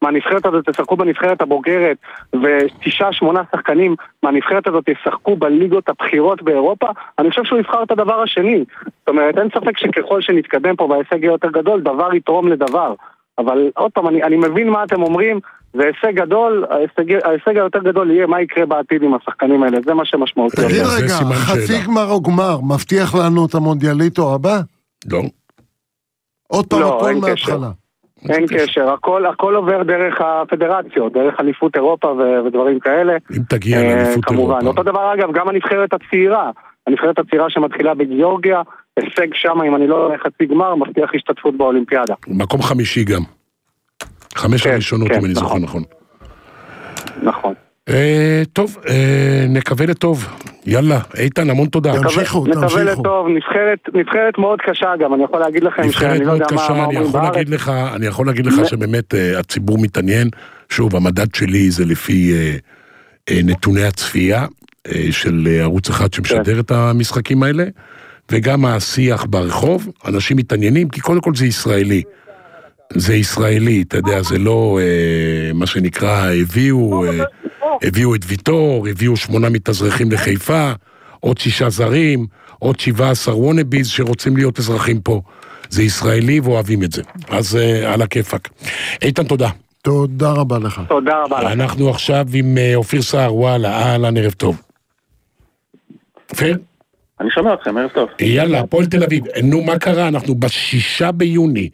[SPEAKER 8] מהנבחרת הזאת ישחקו בנבחרת הבוגרת, ו9-8 שחקנים מהנבחרת הזאת ישחקו בליגות הבכירות באירופה, אני חושב שהוא יבחר את הדבר השני. זאת אומרת, אין ספק שככל שנתקדם פה בהישג יותר גדול, דבר יתרום לדבר. אבל עוד פעם, אני מבין מה אתם אומרים, זה הישג גדול, ההישג היותר גדול יהיה מה יקרה בעתיד עם השחקנים האלה, זה מה שמשמעותי.
[SPEAKER 4] תגיד רגע, חצי גמר או גמר, מבטיח לנו את המונדיאליטו הבא?
[SPEAKER 2] לא.
[SPEAKER 4] עוד פעם הכל מההתחלה.
[SPEAKER 8] אין קשר, הכל עובר דרך הפדרציות, דרך אליפות אירופה ודברים כאלה.
[SPEAKER 2] אם תגיע לאליפות אירופה.
[SPEAKER 8] כמובן, אותו דבר אגב, גם הנבחרת הצעירה שמתחילה בגיאורגיה, הישג שם, אם אני לא חצי גמר, מבטיח השתתפות באולימפיאדה.
[SPEAKER 2] מקום חמישי גם. 5 הראשונות, אם אני זוכר נכון.
[SPEAKER 8] נכון.
[SPEAKER 2] טוב, נקווה לטוב. יאללה, איתן, המון תודה.
[SPEAKER 4] תמשיכו.
[SPEAKER 8] נקווה לטוב, נבחרת מאוד קשה גם, אני יכול להגיד לכם שאני לא יודע מה אומרים בארץ.
[SPEAKER 2] אני יכול להגיד לך שבאמת הציבור מתעניין, שוב, המדד שלי זה לפי נתוני הצפייה של ערוץ אחד שמשדר את המשחקים האלה, וגם השיח ברחוב, אנשים מתעניינים, כי קודם כל זה ישראלי. זה ישראלי, אתה יודע, זה לא מה שנקרא, הביאו את ויטור, הביאו 8 מתאזרחים לחיפה, עוד 6 זרים, עוד 17 וונביז שרוצים להיות אזרחים פה. זה ישראלי ואוהבים את זה. אז על הכיפק. איתן, תודה.
[SPEAKER 4] תודה רבה לך.
[SPEAKER 8] תודה רבה לך.
[SPEAKER 2] אנחנו עכשיו עם אופיר סער, וואלה, אהלן, ערב טוב. אופיר?
[SPEAKER 9] אני שומע אתכם, ערב טוב.
[SPEAKER 2] יאללה, הפועל תל אביב. נו, מה קרה? אנחנו ב6 ביוני.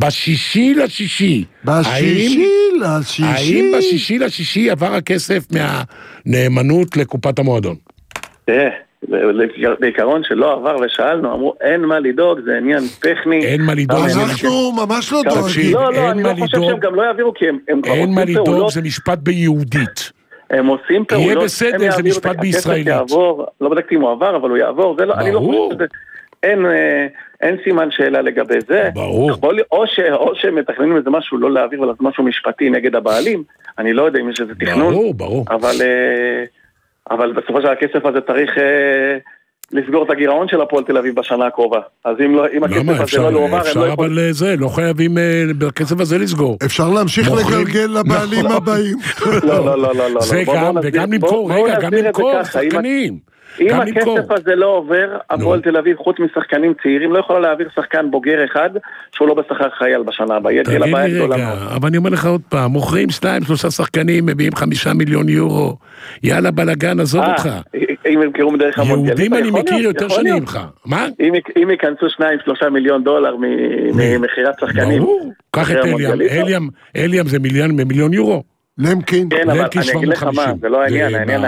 [SPEAKER 2] ב6 האם ב6 עבר הכסף מהנאמנות לקופת המועדון?
[SPEAKER 9] בעיקרון שלא עבר ושאלנו, אמרו אין מה לדאוג, זה עניין טכני.
[SPEAKER 2] אין מה לדאוג.
[SPEAKER 4] אנחנו ממש לא דואגים.
[SPEAKER 9] לא, אני לא חושב שהם גם לא יעבירו, כי הם כבר
[SPEAKER 2] אין מה לדאוג, זה משפט ביהודית.
[SPEAKER 9] הם עושים פעולות,
[SPEAKER 2] יהיה בסדר, זה משפט בישראלית.
[SPEAKER 9] יעבור, לא בדקתי אם הוא עבר, אבל הוא יעבור, אני לא חושב שזה, אין סימן שאלה לגבי זה.
[SPEAKER 2] ברור.
[SPEAKER 9] או שמתכננים איזה משהו לא להעביר, אבל משהו משפטי נגד הבעלים, אני לא יודע אם יש איזה תכנון.
[SPEAKER 2] ברור.
[SPEAKER 9] אבל בסופו של הכסף הזה צריך לסגור את הגירעון של הפועל תל אביב בשנה הקרובה. אז אם הכסף הזה לא עובר,
[SPEAKER 2] אפשר אבל זה, לא חייבים בכסף הזה לסגור.
[SPEAKER 4] אפשר להמשיך לגלגל לבעלים הבאים.
[SPEAKER 9] לא.
[SPEAKER 2] זה גם, וגם למכור, גם למכור שחקנים.
[SPEAKER 9] אם הכסף הזה לא עובר, הפועל תל אביב, חוץ משחקנים צעירים, לא יכולה להעביר שחקן בוגר אחד, שהוא לא בשכר חייל בשנה הבאה.
[SPEAKER 2] תגיד לי רגע, אבל אני אומר לך עוד פעם, מוכרים 2-3 שחקנים, מביאים 5 מיליון יורו, יאללה בלגן, עזוב אותך.
[SPEAKER 9] אם ימכרו מדרך המונדיאליסט,
[SPEAKER 2] יהודים אני מכיר יותר שנים ממך. מה?
[SPEAKER 9] אם ייכנסו 2-3 מיליון דולר ממחירת שחקנים.
[SPEAKER 2] ברור, קח את אליאם זה מיליון יורו.
[SPEAKER 4] למקין.
[SPEAKER 9] כן, אבל אני אגיד לך מה, זה לא העניין,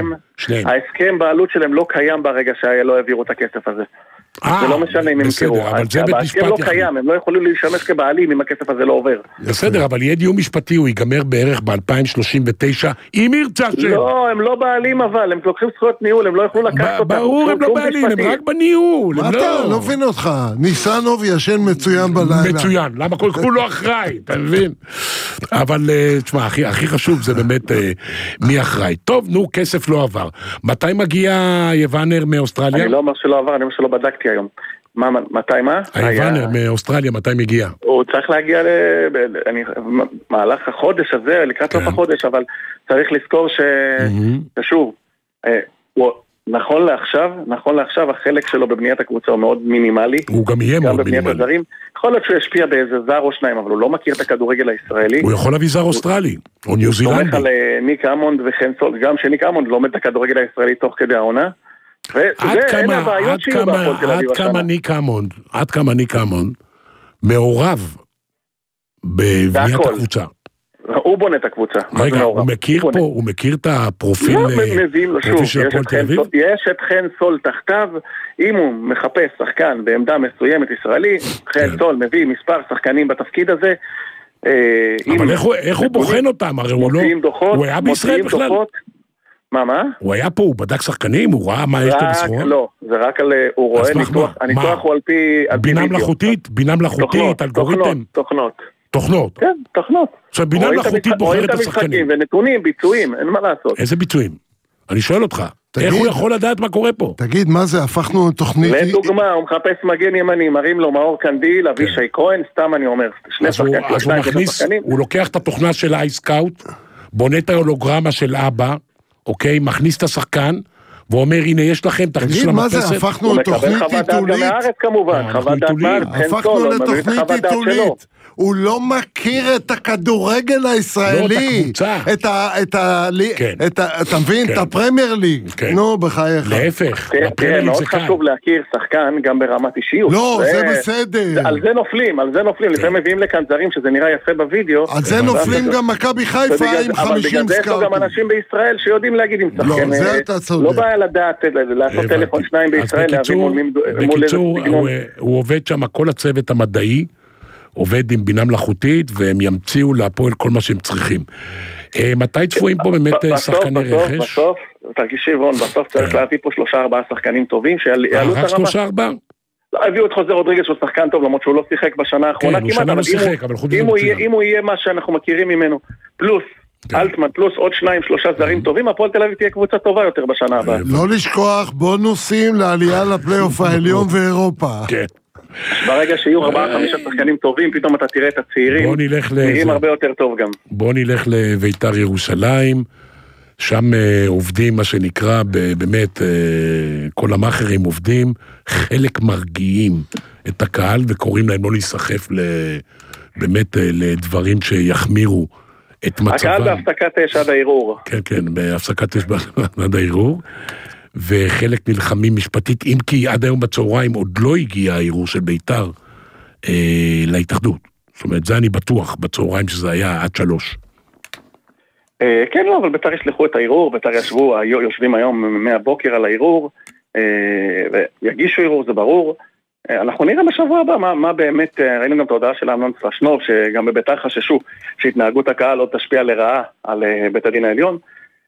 [SPEAKER 9] ההסכם בעלות שלהם לא קיים ברגע שלא העבירו את הכסף הזה. זה לא משנה אם הם ימכרו. ההסכם לא קיים, הם לא יכולים להשתמש כבעלים אם הכסף הזה לא עובר.
[SPEAKER 2] בסדר, אבל יהיה דיון משפטי, הוא ייגמר בערך ב-2039, אם ירצה שם.
[SPEAKER 9] לא, הם לא בעלים אבל, הם לוקחים זכויות ניהול, הם לא יכולים לקחת אותם.
[SPEAKER 2] ברור, הם לא בעלים, הם רק בניהול.
[SPEAKER 4] מה אתה? לא מבין אותך. ניסנוב ישן מצוין בלילה.
[SPEAKER 2] מצוין, למה כל כולו אחראי, אתה מבין? אבל, תשמע, הכי חשוב זה באמת מי אחראי. טוב, נו, כסף לא עבר. מתי מגיע יוונר מאוסטרליה?
[SPEAKER 9] אני לא אומר שלא עבר, אני אומר שלא בדקתי היום. מתי מה?
[SPEAKER 2] היוונר מאוסטרליה, מתי מגיע?
[SPEAKER 9] הוא צריך להגיע במהלך החודש הזה, לקראת סוף החודש, אבל צריך לזכור ששוב, נכון לעכשיו, החלק שלו בבניית הקבוצה הוא מאוד מינימלי.
[SPEAKER 2] הוא גם יהיה מאוד מינימלי.
[SPEAKER 9] יכול להיות שהוא ישפיע באיזה זר או שניים, אבל הוא לא מכיר את הכדורגל הישראלי.
[SPEAKER 2] הוא יכול להביא זר אוסטרלי, או ניו זילנדי.
[SPEAKER 9] הוא סומך על ניק אמונד וחן סול, גם שניק אמונד לומד את הכדורגל הישראלי תוך כדי העונה.
[SPEAKER 2] עד כמה ניק אמונד מעורב בבניית הקבוצה.
[SPEAKER 9] הוא בונה את הקבוצה.
[SPEAKER 2] רגע, הוא מכיר את הפרופיל של הפועל תל אביב?
[SPEAKER 9] יש את חן סול תחתיו, אם הוא מחפש שחקן בעמדה מסוימת ישראלי, חן סול מביא מספר שחקנים בתפקיד הזה.
[SPEAKER 2] אבל איך הוא בוחן אותם? הרי הוא היה בישראל בכלל.
[SPEAKER 9] מה?
[SPEAKER 2] הוא היה פה, הוא בדק שחקנים, הוא ראה מה יש לו בסחורה?
[SPEAKER 9] לא, זה רק על, הוא רואה ניתוח, הניתוח הוא על פי
[SPEAKER 2] בינה מלאכותית, אלגוריתם? תוכנות.
[SPEAKER 9] כן, תוכנות.
[SPEAKER 2] עכשיו, בינה מלאכותית בוחרת את השחקנים.
[SPEAKER 9] ונתונים, ביצועים, אין מה לעשות.
[SPEAKER 2] איזה ביצועים? אני שואל אותך. איך הוא יכול לדעת מה קורה פה?
[SPEAKER 4] תגיד, מה זה? הפכנו תוכנית...
[SPEAKER 9] לדוגמה, הוא מחפש מגן ימני, מרים לו מאור קנדיל, אבישי כהן, סתם אני אומר, שני שחקנים.
[SPEAKER 2] אז הוא מכניס, הוא לוקח את התוכנה של האייסקאוט, בונה את ההולוגרמה של אבא, אוקיי, מכניס את השחקן, ואומר, הנה, יש לכם, תכניס למפסת.
[SPEAKER 4] מה זה? הפכנו לתוכנית טיטולית?
[SPEAKER 9] הוא מקבל חוות דעת גם מהארץ כמובן, חוות דעת מהארץ.
[SPEAKER 4] הפכנו לתוכנית טיטולית. הוא לא מכיר את הכדורגל הישראלי.
[SPEAKER 2] לא, את הקבוצה.
[SPEAKER 4] אתה מבין? את הפרמייר ליג. נו, בחייך.
[SPEAKER 2] להפך.
[SPEAKER 9] תראה, מאוד חשוב להכיר שחקן גם ברמת אישיות.
[SPEAKER 4] לא, זה בסדר.
[SPEAKER 9] על זה נופלים. לפעמים מביאים לכאן זרים שזה נראה יפה בווידאו.
[SPEAKER 4] על זה נופלים גם מכבי חיפה עם 50 סקאוטים.
[SPEAKER 9] אבל בגלל זה יש לו גם אנשים בישראל שיודעים להגיד עם שחקן.
[SPEAKER 4] לא, זה אתה צודק.
[SPEAKER 9] לא בעיה לדעת, לעשות טלפון שניים בישראל, להבין מול איזה סגנון.
[SPEAKER 2] הוא עובד שם, כל הצוות המדעי, עובד עם בינה מלאכותית, והם ימציאו להפועל כל מה שהם צריכים. מתי צפויים פה באמת שחקני רכש?
[SPEAKER 9] בסוף, תרגישי רון, בסוף צריך להביא פה 3-4 שחקנים טובים, שיעלו את הרמה.
[SPEAKER 2] רק 3-4?
[SPEAKER 9] לא, הביאו את חוזר רודריגז שהוא שחקן טוב, למרות שהוא לא שיחק בשנה האחרונה כמעט, אבל אם הוא יהיה מה שאנחנו מכירים ממנו, פלוס אלטמן, פלוס עוד 2-3 זרים טובים, הפועל תל אביב תהיה קבוצה טובה יותר בשנה הבאה.
[SPEAKER 4] לא לשכוח בונוסים לעלייה לפלייאוף העליון ואירופה.
[SPEAKER 2] כן.
[SPEAKER 9] ברגע שיהיו 4-5 שחקנים טובים, פתאום אתה תראה את הצעירים, נראים הרבה יותר טוב גם.
[SPEAKER 2] בוא נלך לביתר ירושלים, שם עובדים מה שנקרא, באמת, כל המאחרים עובדים, חלק מרגיעים את הקהל, וקוראים להם לא להיסחף באמת לדברים שיחמירו את מצבם.
[SPEAKER 9] הקהל בהפסקת אש עד הערעור.
[SPEAKER 2] כן, בהפסקת אש עד הערעור. וחלק נלחמים משפטית, אם כי עד היום בצהריים עוד לא הגיע הערעור של ביתר להתאחדות. זאת אומרת, זה אני בטוח בצהריים שזה היה עד 3.
[SPEAKER 9] כן, לא, אבל ביתר ישלחו את הערעור, ביתר יושבים היום מהבוקר על הערעור, ויגישו ערעור, זה ברור. אנחנו נראה בשבוע הבא מה באמת, ראינו גם את ההודעה של אמנון סטרשנוב, שגם בביתר חששו שהתנהגות הקהל עוד תשפיע לרעה על בית הדין העליון,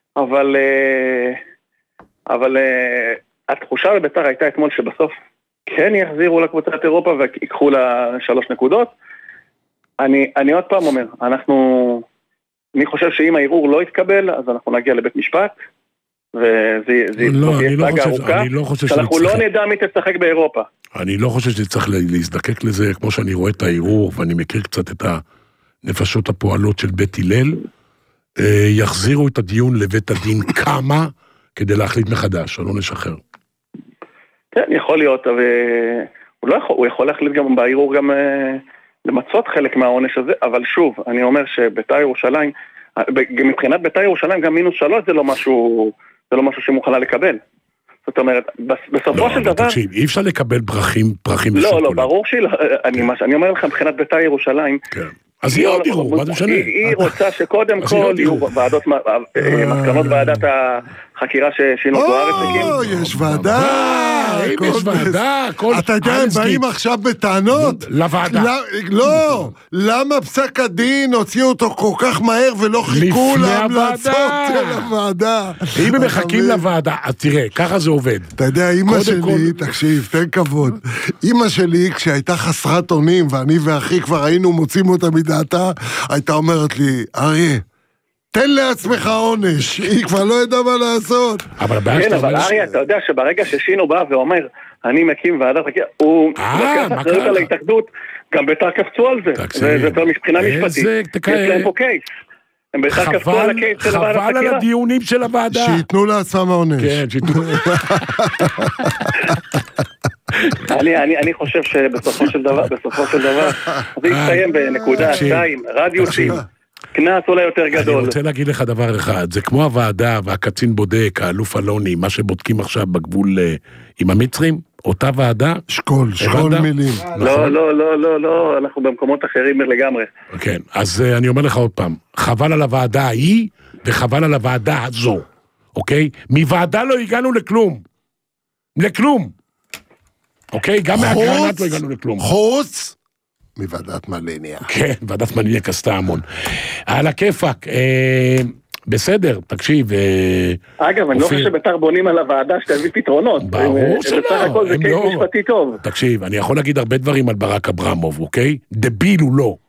[SPEAKER 9] אבל התחושה בביתר הייתה אתמול שבסוף כן יחזירו לקבוצת אירופה ויקחו לה 3 נקודות. אני עוד פעם אומר, אני חושב שאם הערעור לא יתקבל, אז אנחנו נגיע לבית משפט, וזה יהיה סאגה ארוכה, שאנחנו לא נדע מי תשחק באירופה.
[SPEAKER 2] אני לא חושב שצריך להזדקק לזה, כמו שאני רואה את הערעור, ואני מכיר קצת את הנפשות הפועלות של בית הלל, יחזירו את הדיון לבית הדין כמה, כדי להחליט מחדש, או לא נשחרר.
[SPEAKER 9] כן, יכול להיות, הוא יכול להחליט גם בערעור גם למצות חלק מהעונש הזה, אבל שוב, אני אומר שביתר ירושלים, מבחינת ביתר ירושלים גם -3 זה לא משהו שמוכנה לקבל. זאת אומרת, בסופו של דבר...
[SPEAKER 2] תקשיב, אי אפשר לקבל פרחים
[SPEAKER 9] לא, ברור שלא, אני אומר לך, מבחינת ביתר ירושלים...
[SPEAKER 2] כן. אז יהיה עוד ערעור, מה זה משנה?
[SPEAKER 9] היא רוצה שקודם כל יהיו ועדות, מסקנות ועדת החקירה ששינו זוארץ הקים.
[SPEAKER 4] יש ועדה!
[SPEAKER 2] יש ועדה!
[SPEAKER 4] אתה יודע, הם באים עכשיו בטענות?
[SPEAKER 2] לוועדה.
[SPEAKER 4] לא! למה פסק הדין הוציאו אותו כל כך מהר ולא חיכו להמלצות של הוועדה?
[SPEAKER 2] אם הם מחכים לוועדה, אז תראה, ככה זה עובד.
[SPEAKER 4] אתה יודע, אמא שלי, תקשיב, תן כבוד. אמא שלי, כשהייתה חסרת אונים, ואני ואחי כבר היינו מוצאים אותה מדעתה, הייתה אומרת לי, אריה, תן לעצמך עונש, היא כבר לא ידעה מה לעשות.
[SPEAKER 9] כן, אבל אריה, אתה יודע שברגע ששינו בא ואומר, אני מקים ועדת חקירה, הוא לקח אחריות על ההתאחדות, גם ביתר קפצו על זה, זה מבחינה משפטית, יש להם פה קייס. הם ביתר קפצו על הקייס של ועדת חקירה.
[SPEAKER 2] חבל על הדיונים של הוועדה.
[SPEAKER 4] שיתנו לעצמם העונש.
[SPEAKER 2] כן, שיתנו.
[SPEAKER 9] אני חושב שבסופו של דבר, זה יסתיים בנקודה 2, רדיוסים. כנס אולי יותר גדול.
[SPEAKER 2] אני רוצה להגיד לך דבר אחד, זה כמו הוועדה והקצין בודק, האלוף אלוני, מה שבודקים עכשיו בגבול עם המצרים, אותה ועדה.
[SPEAKER 4] שכול מילים.
[SPEAKER 9] לא, אנחנו במקומות אחרים לגמרי.
[SPEAKER 2] כן, אז אני אומר לך עוד פעם, חבל על הוועדה ההיא, וחבל על הוועדה הזו, אוקיי? מוועדה לא הגענו לכלום. אוקיי? גם מהקרנת לא הגענו לכלום.
[SPEAKER 4] חוץ מוועדת מליניאק.
[SPEAKER 2] כן, ועדת מליניאק עשתה המון. על הכיפק, בסדר, תקשיב.
[SPEAKER 9] אגב, אני לא חושב שביתר בונים על הוועדה שתביא פתרונות.
[SPEAKER 2] ברור שלא.
[SPEAKER 9] בסך הכל זה קייס משפטי טוב.
[SPEAKER 2] תקשיב, אני יכול להגיד הרבה דברים על ברק אברמוב, אוקיי? דביל הוא לא.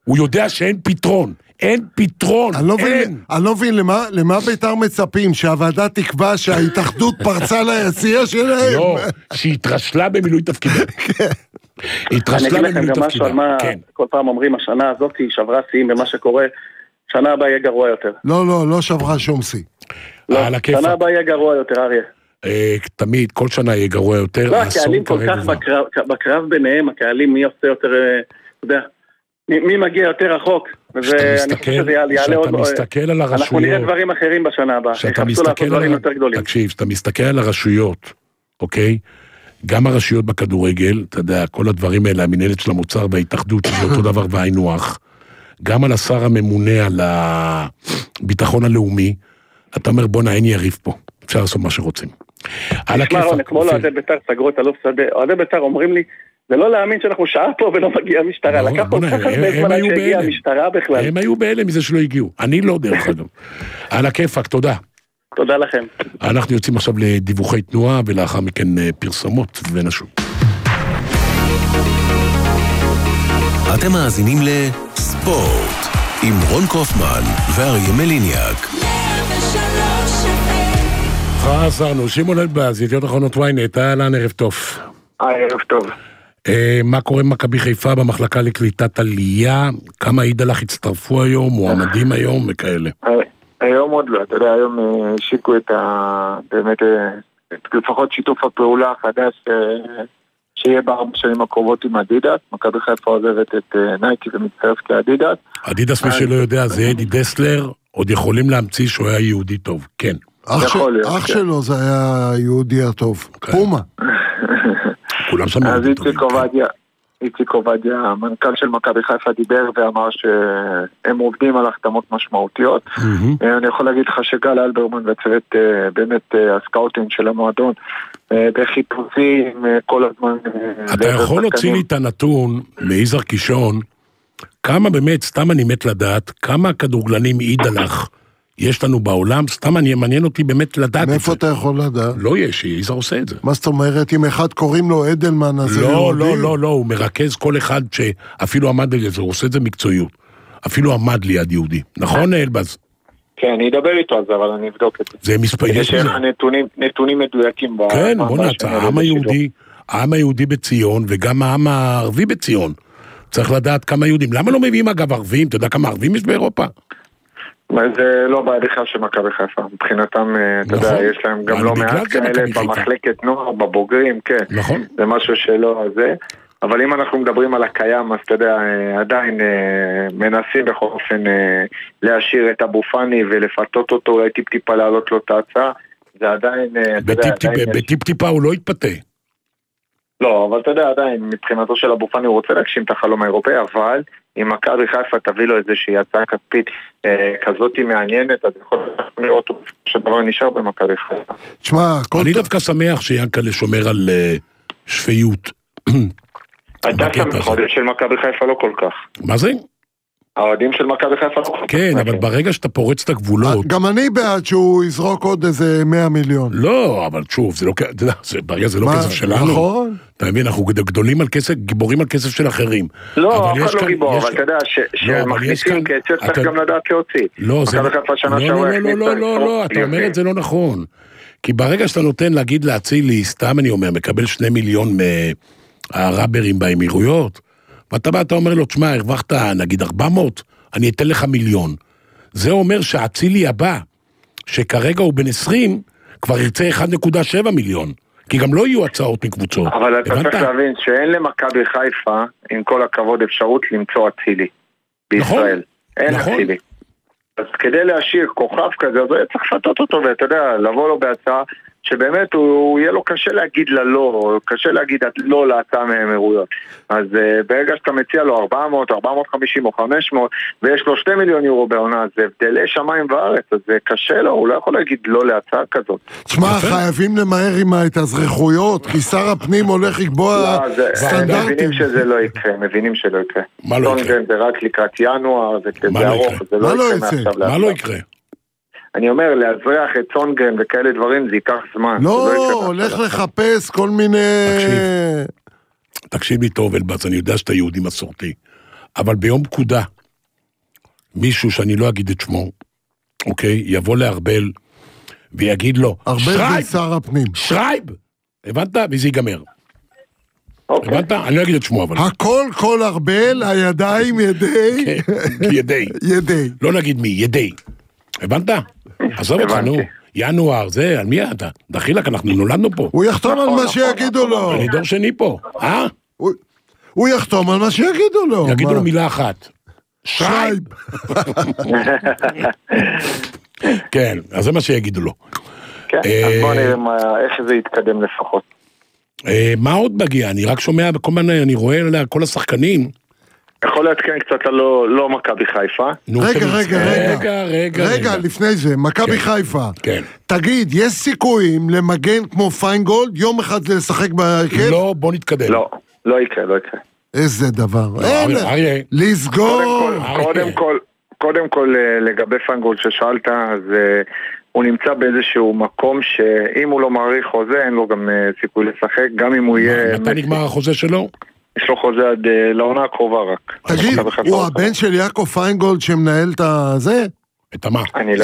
[SPEAKER 2] הוא יודע שאין פתרון. אין פתרון, אין.
[SPEAKER 4] אני לא מבין, למה בית"ר מצפים? שהוועדה תקבע שההתאחדות פרצה ליציאה שלהם?
[SPEAKER 2] לא, שהיא התרשלה במילוי תפקידה.
[SPEAKER 9] אני אגיד לכם גם משהו על מה כל פעם אומרים, השנה הזאת היא שברה שיאים במה שקורה, שנה הבאה יהיה גרוע יותר.
[SPEAKER 4] לא שברה שום שיא.
[SPEAKER 9] שנה הבאה יהיה גרוע יותר, אריה.
[SPEAKER 2] תמיד, כל שנה יהיה גרוע יותר.
[SPEAKER 9] לא, הקהלים כל כך בקרב ביניהם, הקהלים מי עושה יותר, אתה יודע, מי מגיע יותר רחוק.
[SPEAKER 2] שאתה מסתכל על הרשויות,
[SPEAKER 9] אנחנו נראה דברים אחרים בשנה הבאה, יחפשו לעשות דברים יותר גדולים.
[SPEAKER 2] תקשיב, שאתה מסתכל על הרשויות, אוקיי? גם הרשויות בכדורגל, אתה יודע, כל הדברים האלה, המנהלת של המוצר וההתאחדות, שזה אותו דבר והאינוח, גם על השר הממונה על הביטחון הלאומי, אתה אומר, בוא אין יריב פה, אפשר לעשות מה שרוצים.
[SPEAKER 9] תשמע רון, כמו לעדי בית"ר סגרו את אלוף שדה, עדי בית"ר אומרים לי, זה לא להאמין שאנחנו שעה פה ולא מגיעה המשטרה, לקח פה כך הרבה זמן שהגיעה המשטרה בכלל.
[SPEAKER 2] הם היו בהלם מזה שלא הגיעו, אני לא דרך אגב. על הכיפק, תודה.
[SPEAKER 9] תודה לכם.
[SPEAKER 2] אנחנו יוצאים עכשיו לדיווחי תנועה ולאחר מכן פרסומות ונשוב.
[SPEAKER 1] אתם מאזינים לספורט עם רון קופמן ואריה מליניאק.
[SPEAKER 2] חזרנו, שמעון אלבז, ידיעות אחרונות ynet, אהלן, ערב טוב.
[SPEAKER 10] ערב טוב.
[SPEAKER 2] מה קורה עם מכבי חיפה במחלקה לקליטת עלייה? כמה אידלח הצטרפו היום, מועמדים היום וכאלה?
[SPEAKER 10] היום עוד לא, אתה יודע, היום השיקו באמת, לפחות שיתוף הפעולה החדש שיהיה בארבע שנים הקרובות עם אדידס. מכבי חיפה עוזבת את נייקי ומצטרף כאדידס.
[SPEAKER 2] אדידס, מי שלא יודע, זה אדי דסלר, עוד יכולים להמציא שהוא היה יהודי טוב, כן.
[SPEAKER 4] אח שלו זה היה יהודי הטוב, פומה.
[SPEAKER 2] כולם שמעו.
[SPEAKER 10] אז איציק עובדיה, המנכ"ל של מכבי חיפה דיבר ואמר שהם עובדים על החתמות משמעותיות. אני יכול להגיד לך שגל אלברמן וצוות באמת הסקאוטים של המועדון בחיפושים כל הזמן.
[SPEAKER 2] אתה יכול להוציא לי את הנתון ליזהר קישון, כמה באמת, סתם אני מת לדעת, כמה כדורגלנים אידלח יש לנו בעולם, סתם מעניין אותי באמת לדעת.
[SPEAKER 4] מאיפה אתה יכול לדעת?
[SPEAKER 2] לא יש, איזר עושה את זה.
[SPEAKER 4] מה זאת אומרת, אם אחד קוראים לו אדלמן, אז זה יהודי?
[SPEAKER 2] לא, הוא מרכז כל אחד שאפילו עמד על זה, הוא עושה את זה מקצועיות. אפילו עמד ליד יהודי. נכון, אלבז?
[SPEAKER 10] כן, אני אדבר איתו על זה, אבל אני אבדוק את זה.
[SPEAKER 2] זה מספר,
[SPEAKER 10] יש לך נתונים מדויקים.
[SPEAKER 2] כן, בוא נעצה, העם היהודי בציון, וגם העם הערבי בציון. צריך לדעת כמה יהודים. למה לא מביאים אגב ערבים? אתה יודע כמה ערבים יש באירופה?
[SPEAKER 10] זה לא בהליכה של מכבי חיפה, מבחינתם, אתה יודע, יש להם גם לא מעט כאלה במחלקת נוער, בבוגרים, כן, זה משהו שלא זה, אבל אם אנחנו מדברים על הקיים, אז אתה יודע, עדיין מנסים בכל אופן להשאיר את אבו פאני ולפתות אותו, אולי טיפ-טיפה להעלות לו את ההצעה, זה עדיין,
[SPEAKER 2] בטיפ-טיפה הוא לא יתפתה.
[SPEAKER 10] לא, אבל אתה יודע, עדיין, מבחינתו של אבו פאני הוא רוצה להגשים את החלום האירופאי, אבל אם מכבי חיפה תביא לו איזושהי הצעה כספית כזאת מעניינת, אז יכול לראות שדבר נשאר במכבי חיפה.
[SPEAKER 4] תשמע,
[SPEAKER 2] אני דווקא שמח שיאנקל'ה שומר על שפיות.
[SPEAKER 10] הייתה שם האוהדים של מכבי חיפה לא כל כך.
[SPEAKER 2] מה זה?
[SPEAKER 10] האוהדים של מכבי חיפה לא כל כך.
[SPEAKER 2] כן, אבל ברגע שאתה פורץ את הגבולות...
[SPEAKER 4] גם אני בעד שהוא יזרוק עוד איזה 100 מיליון.
[SPEAKER 2] לא, אבל שוב, ברגע זה לא כסף שלנו.
[SPEAKER 4] נכון.
[SPEAKER 2] אתה מבין, אנחנו גדולים על כסף, גיבורים על כסף של אחרים.
[SPEAKER 10] לא, אף אחד לא גיבור, אבל אתה יודע שמכניסים כסף, צריך גם לדעת להוציא.
[SPEAKER 2] לא, אתה אומר את זה לא נכון. כי ברגע שאתה נותן להגיד להצילי, סתם אני אומר, מקבל 2 מיליון מהראברים באמירויות, ואתה בא, אתה אומר לו, תשמע, הרווחת נגיד 400, אני אתן לך 1,000,000. זה אומר שהצילי הבא, שכרגע הוא בן 20, כבר ירצה 1.7 מיליון. כי גם לא יהיו הצעות מקבוצות.
[SPEAKER 10] אבל אתה צריך להבין שאין למכבי חיפה, עם כל הכבוד, אפשרות למצוא אצילי בישראל. אין אצילי. אז כדי להשאיר כוכב כזה, אז צריך לפתות אותו, ואתה יודע, לבוא לו בהצעה, שבאמת הוא יהיה לו קשה להגיד ללא, קשה להגיד לא להצעה מהאמירויות. אז ברגע שאתה מציע לו 400, 450 או 500, ויש לו 2 מיליון יורו בעונה, זה הבדלי שמיים וארץ, אז זה קשה לו, הוא לא יכול להגיד לא להצעה כזאת.
[SPEAKER 4] תשמע, חייבים למהר עם ההתאזרחויות, כי שר הפנים הולך לקבוע סטנדרטים.
[SPEAKER 10] מבינים שזה לא יקרה, מבינים שלא יקרה.
[SPEAKER 2] מה לא יקרה?
[SPEAKER 10] זה רק לקראת ינואר, זה כזה ארוך, זה לא יקרה מעכשיו
[SPEAKER 2] מה לא יקרה?
[SPEAKER 10] אני אומר, להזרח את סונגרן וכאלה דברים, זה ייקח זמן.
[SPEAKER 4] לא, הולך לחפש כל מיני...
[SPEAKER 2] תקשיב לי טוב, אלבז, אני יודע שאתה יהודי מסורתי, אבל ביום פקודה, מישהו שאני לא אגיד את שמו, אוקיי, יבוא לארבל ויגיד לו,
[SPEAKER 4] ארבל זה שר הפנים.
[SPEAKER 2] שרייב! הבנת? וזה ייגמר. הבנת? אני לא אגיד את שמו, אבל...
[SPEAKER 4] הכל כל ארבל, הידיים, ידי...
[SPEAKER 2] ידי. לא נגיד מי, ידי. הבנת? עזוב אותך, נו. ינואר, זה, על מי אתה? דחילק, אנחנו נולדנו פה.
[SPEAKER 4] הוא יחתום על מה שיגידו לו.
[SPEAKER 2] אני דור שני פה.
[SPEAKER 4] הוא יחתום על מה שיגידו לו.
[SPEAKER 2] יגידו לו מילה אחת. שרייב. כן, אז זה מה שיגידו לו.
[SPEAKER 10] כן, אז בוא נראה איך זה יתקדם לפחות.
[SPEAKER 2] מה עוד מגיע? אני רק שומע בכל מיני, אני רואה עליה כל השחקנים.
[SPEAKER 10] יכול להתקן קצת על לא מכבי חיפה.
[SPEAKER 4] רגע, לפני זה, מכבי חיפה. תגיד, יש סיכויים למגן כמו פיינגולד, יום אחד לשחק בהרכב?
[SPEAKER 2] לא, בוא נתקדם.
[SPEAKER 10] לא יקרה.
[SPEAKER 4] איזה דבר. לסגור.
[SPEAKER 10] קודם כל, לגבי פיינגולד ששאלת, אז הוא נמצא באיזשהו מקום שאם הוא לא מעריך חוזה, אין לו גם סיכוי לשחק, גם אם הוא יהיה...
[SPEAKER 2] מתי נגמר החוזה שלו?
[SPEAKER 10] יש לו חוזה עד לעונה הקרובה רק.
[SPEAKER 4] תגיד, הוא הבן של יעקב פיינגולד שמנהל את זה?
[SPEAKER 2] את מה?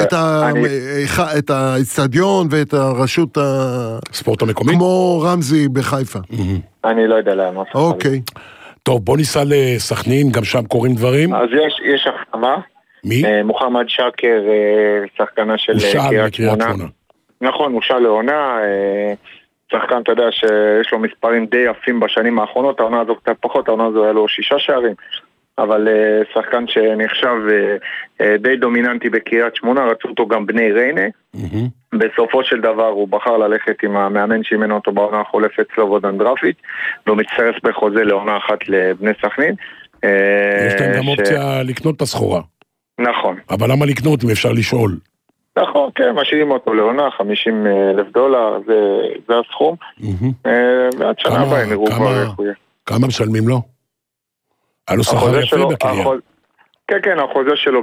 [SPEAKER 4] את האצטדיון ואת הרשות
[SPEAKER 2] הספורט המקומי?
[SPEAKER 4] כמו רמזי בחיפה.
[SPEAKER 10] אני לא יודע למה.
[SPEAKER 4] אוקיי.
[SPEAKER 2] טוב, בוא ניסע לסכנין, גם שם קוראים דברים.
[SPEAKER 10] אז יש החתמה.
[SPEAKER 2] מי?
[SPEAKER 10] מוחמד שקר, שחקנה של קריית שמונה. נכון, הוא שאל לעונה. שחקן, אתה יודע, שיש לו מספרים די יפים בשנים האחרונות, העונה הזו קצת פחות, העונה הזו היה לו 6 שערים, אבל שחקן שנחשב די דומיננטי בקריית שמונה, רצו אותו גם בני ריינה, בסופו של דבר הוא בחר ללכת עם המאמן שימנו אותו בעונה החולפת סלובודן דרפיץ', והוא מצטרף בחוזה לעונה אחת לבני סכנין.
[SPEAKER 2] יש להם גם אופציה לקנות את הסחורה.
[SPEAKER 10] נכון.
[SPEAKER 2] אבל למה לקנות אם אפשר לשאול?
[SPEAKER 10] נכון, כן, משאירים אותו לעונה, $50,000, זה הסכום. ועד שנה הבאה נראו כבר איך הוא יהיה.
[SPEAKER 2] כמה משלמים לו? היה לו שכר יפה בקריה.
[SPEAKER 10] כן, החוזה שלו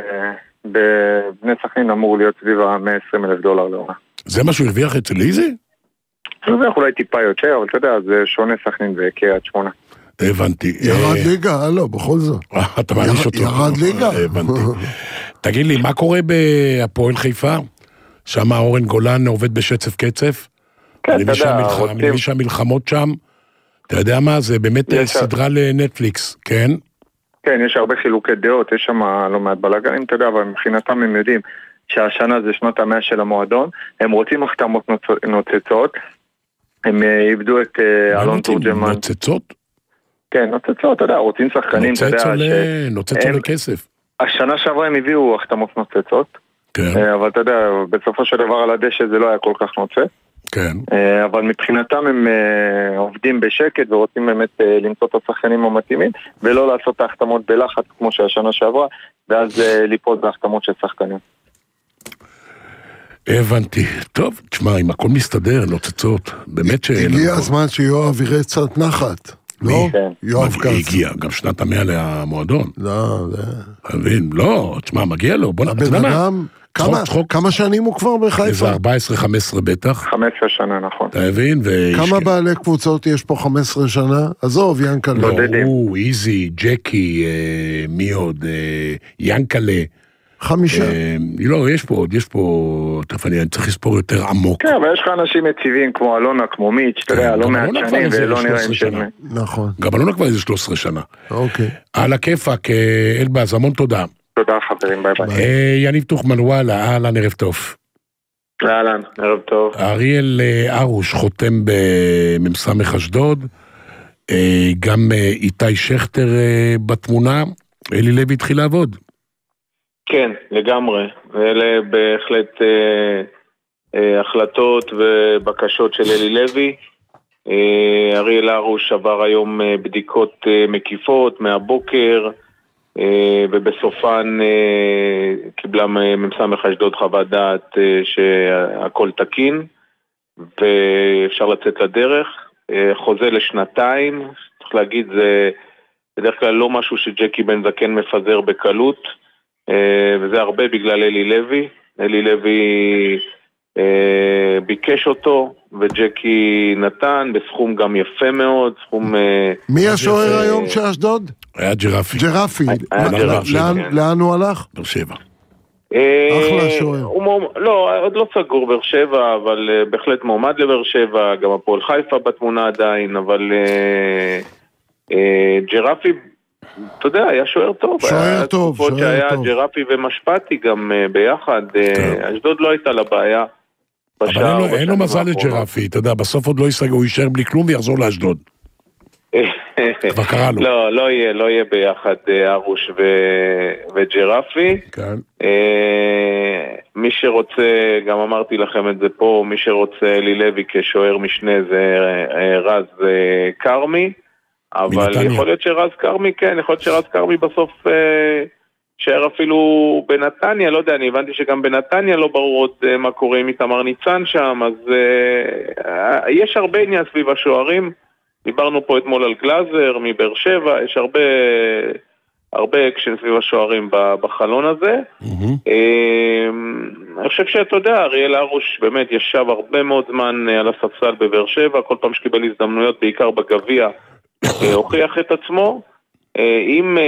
[SPEAKER 10] בבני סכנין אמור להיות סביב $120,000 לעונה.
[SPEAKER 2] זה מה שהוא הרוויח אצל איזי?
[SPEAKER 10] הוא הרוויח אולי טיפה יותר, אבל אתה יודע, זה שונה סכנין וקריית שמונה.
[SPEAKER 2] הבנתי.
[SPEAKER 4] ירד ליגה, לא, בכל זאת.
[SPEAKER 2] אתה מעניש אותו.
[SPEAKER 4] ירד ליגה.
[SPEAKER 2] הבנתי. תגיד לי, מה קורה בהפועל חיפה? שם אורן גולן עובד בשצף קצף? אני מבין שהמלחמות שם, אתה יודע מה? זה באמת סדרה לנטפליקס, כן?
[SPEAKER 10] כן, יש הרבה חילוקי דעות, יש שם לא מעט בלגנים, אתה יודע, אבל מבחינתם הם יודעים שהשנה זה שנות ה-100 של המועדון, הם רוצים החתמות נוצצות, הם איבדו את אלון תורג'מן.
[SPEAKER 2] נוצצות?
[SPEAKER 10] כן, נוצצות, אתה יודע, רוצים שחקנים, אתה יודע,
[SPEAKER 2] נוצץ עולה כסף.
[SPEAKER 10] השנה שעברה הם הביאו החתמות נוצצות, אבל אתה יודע, בסופו של דבר על הדשא זה לא היה כל כך נוצץ.
[SPEAKER 2] כן.
[SPEAKER 10] אבל מבחינתם הם עובדים בשקט ורוצים באמת למצוא את השחקנים המתאימים ולא לעשות את ההחתמות בלחץ כמו שהשנה שעברה ואז ליפול בהחתמות של שחקנים.
[SPEAKER 2] הבנתי. טוב, תשמע, אם הכל מסתדר, נוצצות, באמת
[SPEAKER 4] הגיע הזמן שיואב יראה קצת נחת. לא? יואב כץ.
[SPEAKER 2] הגיע, גם שנת ה-100 למועדון.
[SPEAKER 4] לא, זה...
[SPEAKER 2] תבין, לא, תשמע, מגיע לו, בוא נתנה.
[SPEAKER 4] כמה שנים הוא כבר בחיפה?
[SPEAKER 2] איזה 14-15 בטח.
[SPEAKER 10] 15 שנה, נכון.
[SPEAKER 2] אתה מבין?
[SPEAKER 4] כמה בעלי קבוצות יש פה 15 שנה? עזוב, ינקלה.
[SPEAKER 10] בודדים.
[SPEAKER 2] איזי, ג'קי, מי עוד? ינקלה.
[SPEAKER 4] 5.
[SPEAKER 2] לא, יש פה, תכף אני צריך לספור יותר עמוק.
[SPEAKER 10] כן, אבל יש לך אנשים יציבים כמו אלונה, כמו מיץ', אתה יודע, לא מעט שנים ולא נראים שנים.
[SPEAKER 4] נכון.
[SPEAKER 2] גם אלונה כבר איזה 13 שנה.
[SPEAKER 4] אוקיי.
[SPEAKER 2] על הכיפק, אלבאז, המון תודה.
[SPEAKER 10] תודה חברים, ביי ביי.
[SPEAKER 2] יניב תוכמן וואלה, אהלן, ערב טוב.
[SPEAKER 10] אהלן, ערב טוב.
[SPEAKER 2] אריאל ארוש חותם במסמך אשדוד, גם איתי שכטר בתמונה, אלי לוי התחיל לעבוד.
[SPEAKER 11] כן, לגמרי. אלה בהחלט החלטות ובקשות של אלי לוי. אריאל ארוש עבר היום בדיקות מקיפות מהבוקר, ובסופן קיבלה ממסמך אשדוד חוות דעת שהכל תקין ואפשר לצאת לדרך. חוזה לשנתיים, צריך להגיד, זה בדרך כלל לא משהו שג'קי בן זקן מפזר בקלות, וזה הרבה בגלל אלי לוי. אלי לוי ביקש אותו וג'קי נתן בסכום גם יפה מאוד, סכום...
[SPEAKER 4] מי השוער היום של אשדוד?
[SPEAKER 2] היה ג'רפי.
[SPEAKER 4] ג'רפי. לאן הוא הלך?
[SPEAKER 2] באר שבע.
[SPEAKER 4] אחלה שוער.
[SPEAKER 11] לא, עוד לא סגור באר שבע, אבל בהחלט מועמד לבאר שבע, גם הפועל חיפה בתמונה עדיין, אבל ג'רפי, אתה יודע, היה שוער טוב.
[SPEAKER 4] שוער טוב, שוער טוב.
[SPEAKER 11] שהיה ג'רפי ומשפטי גם ביחד, אשדוד לא הייתה לבעיה.
[SPEAKER 2] אבל אין לו מזל לג'רפי, אתה יודע, בסוף עוד לא יסגר, הוא יישאר בלי כלום ויחזור לאשדוד. כבר קרה לו.
[SPEAKER 11] לא יהיה ביחד ארוש וג'רפי.
[SPEAKER 2] כן.
[SPEAKER 11] מי שרוצה, גם אמרתי לכם את זה פה, מי שרוצה אלי לוי כשוער משנה זה רז קרמי, אבל יכול להיות שרז קרמי, כן, יכול להיות שרז קרמי בסוף שער אפילו בנתניה, לא יודע, אני הבנתי שגם בנתניה לא ברור עוד מה קורה עם איתמר ניצן שם, אז יש הרבה עניין סביב השוערים. דיברנו פה אתמול על גלאזר מבאר שבע, יש הרבה אקשן סביב השוערים בחלון הזה. אני חושב שאתה יודע, אריאל הרוש באמת ישב הרבה מאוד זמן על הספסל בבאר שבע, כל פעם שקיבל הזדמנויות, בעיקר בגביע, הוכיח את עצמו. אם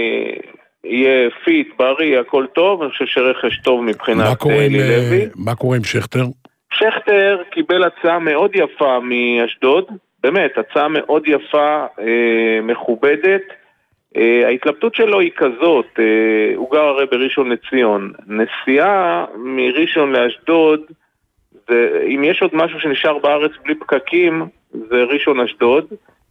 [SPEAKER 11] יהיה פיט, בריא, הכל טוב, אני חושב שרכש טוב מבחינת אלי לוי.
[SPEAKER 2] מה קורה עם שכטר?
[SPEAKER 11] שכטר קיבל הצעה מאוד יפה מאשדוד, באמת, הצעה מאוד יפה, מכובדת. ההתלבטות שלו היא כזאת, הוא גר הרי בראשון לציון. נסיעה מראשון לאשדוד, אם יש עוד משהו שנשאר בארץ בלי פקקים, זה ראשון אשדוד.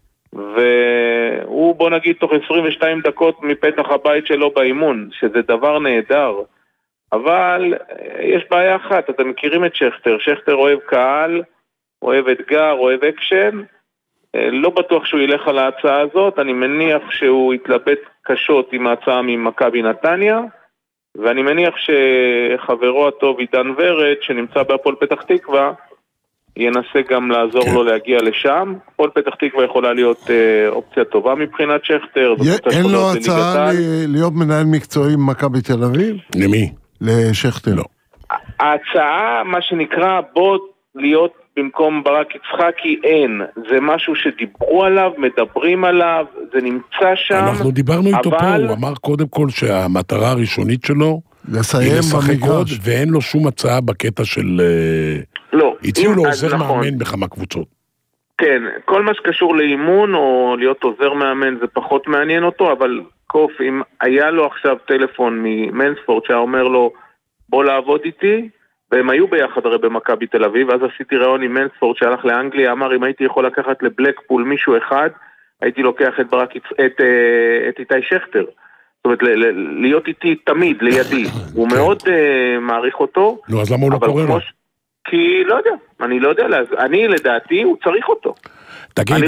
[SPEAKER 11] והוא, בוא נגיד, תוך 22 דקות מפתח הבית שלו באימון, שזה דבר נהדר. אבל יש בעיה אחת, אתם מכירים את שכטר. שכטר אוהב קהל, אוהב אתגר, אוהב אקשן. לא בטוח שהוא ילך על ההצעה הזאת, אני מניח שהוא יתלבט קשות עם ההצעה ממכבי נתניה, ואני מניח שחברו הטוב עידן ורד, שנמצא בהפועל פתח תקווה, ינסה גם לעזור לו להגיע לשם. הפועל פתח תקווה יכולה להיות אופציה טובה מבחינת שכטר.
[SPEAKER 4] אין לו הצעה להיות מנהל מקצועי עם מכבי תל אביב?
[SPEAKER 2] למי?
[SPEAKER 4] לשכטר.
[SPEAKER 2] לא.
[SPEAKER 11] ההצעה, מה שנקרא, בוא להיות במקום ברק יצחקי, אין. זה משהו שדיברו עליו, מדברים עליו, זה נמצא שם.
[SPEAKER 2] אנחנו דיברנו איתו פה, הוא אמר קודם כל שהמטרה הראשונית שלו
[SPEAKER 4] לסיים במגרש,
[SPEAKER 2] ואין לו שום הצעה בקטע של...
[SPEAKER 11] לא.
[SPEAKER 2] הציעו לו עוזר מאמן בכמה קבוצות.
[SPEAKER 11] כן, כל מה שקשור לאימון או להיות עוזר מאמן זה פחות מעניין אותו, אבל קוף, אם היה לו עכשיו טלפון ממנספורד שהיה אומר לו בוא לעבוד איתי, והם היו ביחד הרי במכבי תל אביב, ואז עשיתי ראיון עם מנספורד שהלך לאנגליה, אמר אם הייתי יכול לקחת לבלקפול מישהו אחד, הייתי לוקח את איתי שכטר. זאת אומרת, להיות איתי תמיד, לידי. הוא מאוד מעריך אותו.
[SPEAKER 2] נו, אז למה הוא לא קורא לו?
[SPEAKER 11] כי לא יודע, אני לא יודע, אני לדעתי הוא צריך אותו.
[SPEAKER 2] תגיד,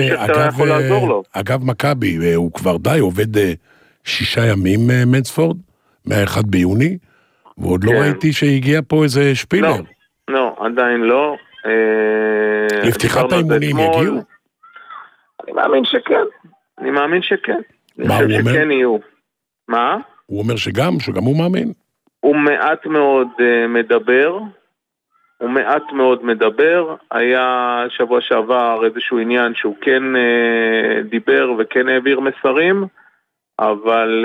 [SPEAKER 2] אגב מכבי, הוא כבר די, עובד 6 ימים מנספורד, מה-1 ביוני, ועוד לא ראיתי שהגיע פה איזה שפילר.
[SPEAKER 11] לא, עדיין לא.
[SPEAKER 2] לפתיחת האימונים יגיעו?
[SPEAKER 11] אני מאמין שכן.
[SPEAKER 2] מה הוא אומר?
[SPEAKER 11] מה?
[SPEAKER 2] הוא אומר שגם הוא מאמין?
[SPEAKER 11] הוא מעט מאוד מדבר. היה שבוע שעבר איזשהו עניין שהוא כן דיבר וכן העביר מסרים, אבל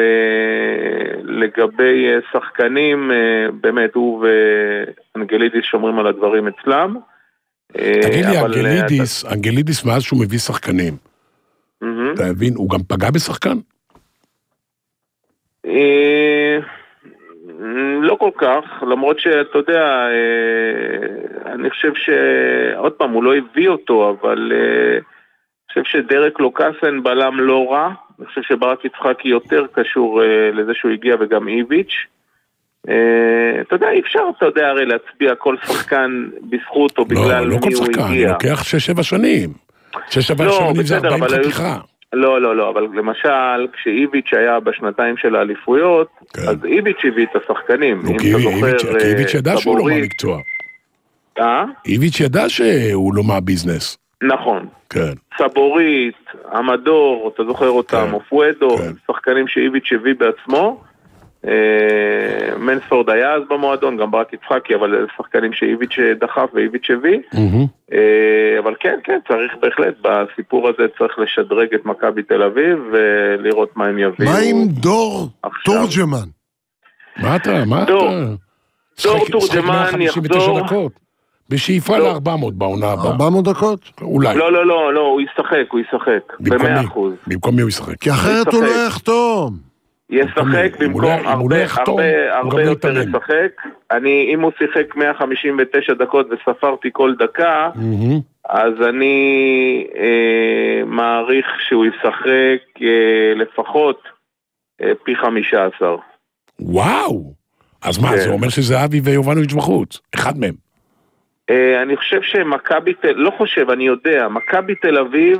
[SPEAKER 11] לגבי שחקנים, באמת הוא ואנגלידיס שומרים על הדברים אצלם.
[SPEAKER 2] תגיד לי, אנגלידיס מאז שהוא מביא שחקנים, אתה מבין, הוא גם פגע בשחקן?
[SPEAKER 11] לא כל כך, למרות שאתה יודע, אני חושב שעוד פעם, הוא לא הביא אותו, אבל אני חושב שדרק לוקאסן בלם לא רע, אני חושב שברק יצחקי יותר קשור לזה שהוא הגיע וגם איביץ'. אתה יודע, אפשר, אתה יודע, הרי להצביע כל שחקן בזכות או בגלל מי הוא הגיע.
[SPEAKER 2] לא כל שחקן, לוקח 6-7 שנים. 6-7 שנים זה 40 חתיכה.
[SPEAKER 11] לא, אבל למשל, כשאיביץ' היה בשנתיים של האליפויות, אז איביץ' הביא את השחקנים.
[SPEAKER 2] איביץ' ידע שהוא לא מהמקצוע. איביץ' ידע שהוא לא מהביזנס.
[SPEAKER 11] נכון.
[SPEAKER 2] כן.
[SPEAKER 11] סבורית, עמדור, אתה זוכר אותם, אופואדו, שחקנים שאיביץ' הביא בעצמו. מנספורד היה אז במועדון, גם ברק יצחקי, אבל שחקנים שאיביץ' דחף ואיביץ' הביא. אבל כן, צריך בהחלט, בסיפור הזה צריך לשדרג את מכבי תל אביב ולראות מה הם יביאו.
[SPEAKER 4] מה עם דור תורג'מן?
[SPEAKER 2] מה אתה?
[SPEAKER 11] דור תורג'מן יחזור
[SPEAKER 2] בשאיפה ל-400 בעונה הבאה.
[SPEAKER 4] 400 דקות?
[SPEAKER 2] אולי.
[SPEAKER 11] לא, הוא ישחק ב-100%.
[SPEAKER 2] במקום מי הוא ישחק?
[SPEAKER 4] כי אחרת הוא לא יחתום.
[SPEAKER 11] ישחק במקום הרבה יותר ישחק. אם הוא שיחק 159 דקות וספרתי כל דקה, אז אני מעריך שהוא ישחק לפחות פי 15.
[SPEAKER 2] וואו! אז מה, זה אומר שזה אבי ויובנוביץ' בחוץ? אחד מהם.
[SPEAKER 11] אני חושב אני יודע, מכבי תל אביב,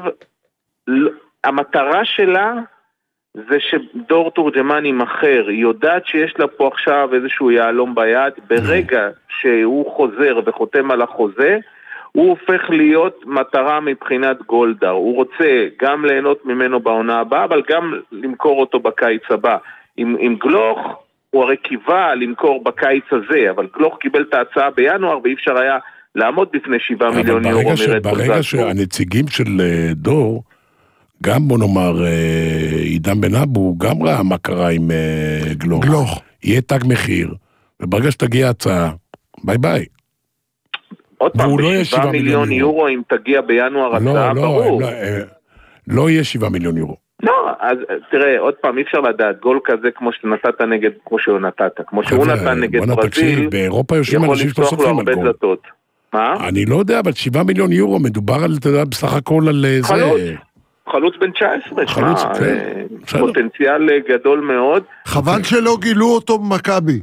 [SPEAKER 11] המטרה שלה זה שדור תורג'מן יימחר, היא יודעת שיש לה פה עכשיו איזשהו יעלום ביד, ברגע שהוא חוזר וחותם על החוזה, הוא הופך להיות מטרה מבחינת גולדהר, הוא רוצה גם ליהנות ממנו בעונה הבאה, אבל גם למכור אותו בקיץ הבא. עם גלוך, הוא הרי קיווה למכור בקיץ הזה, אבל גלוך קיבל את ההצעה בינואר, ואי אפשר היה לעמוד בפני 7 מיליון יורו מרד.
[SPEAKER 2] ברגע שהנציגים של דור, גם בוא נאמר, עידן בן אבו, גם ראה מה קרה עם גלוך. יהיה תג מחיר, וברגע שתגיע הצעה, ביי ביי.
[SPEAKER 11] עוד פעם, ב7 מיליון יורו, אם תגיע בינואר הצעה, ברור.
[SPEAKER 2] לא יהיה 7 מיליון יורו.
[SPEAKER 11] לא, אז תראה, עוד פעם, אי אפשר לדעת, גול כזה כמו שנתת נגד, כמו שהוא נתת, כמו שהוא נתן נגד ברזיל,
[SPEAKER 2] באירופה יושבים אנשים שלא סופרים על גול.
[SPEAKER 11] מה?
[SPEAKER 2] אני לא יודע, אבל 7 מיליון יורו מדובר על, אתה יודע, בסך הכל על זה.
[SPEAKER 11] חלוץ בן 19, פוטנציאל גדול מאוד.
[SPEAKER 4] חבל שלא גילו אותו במכבי.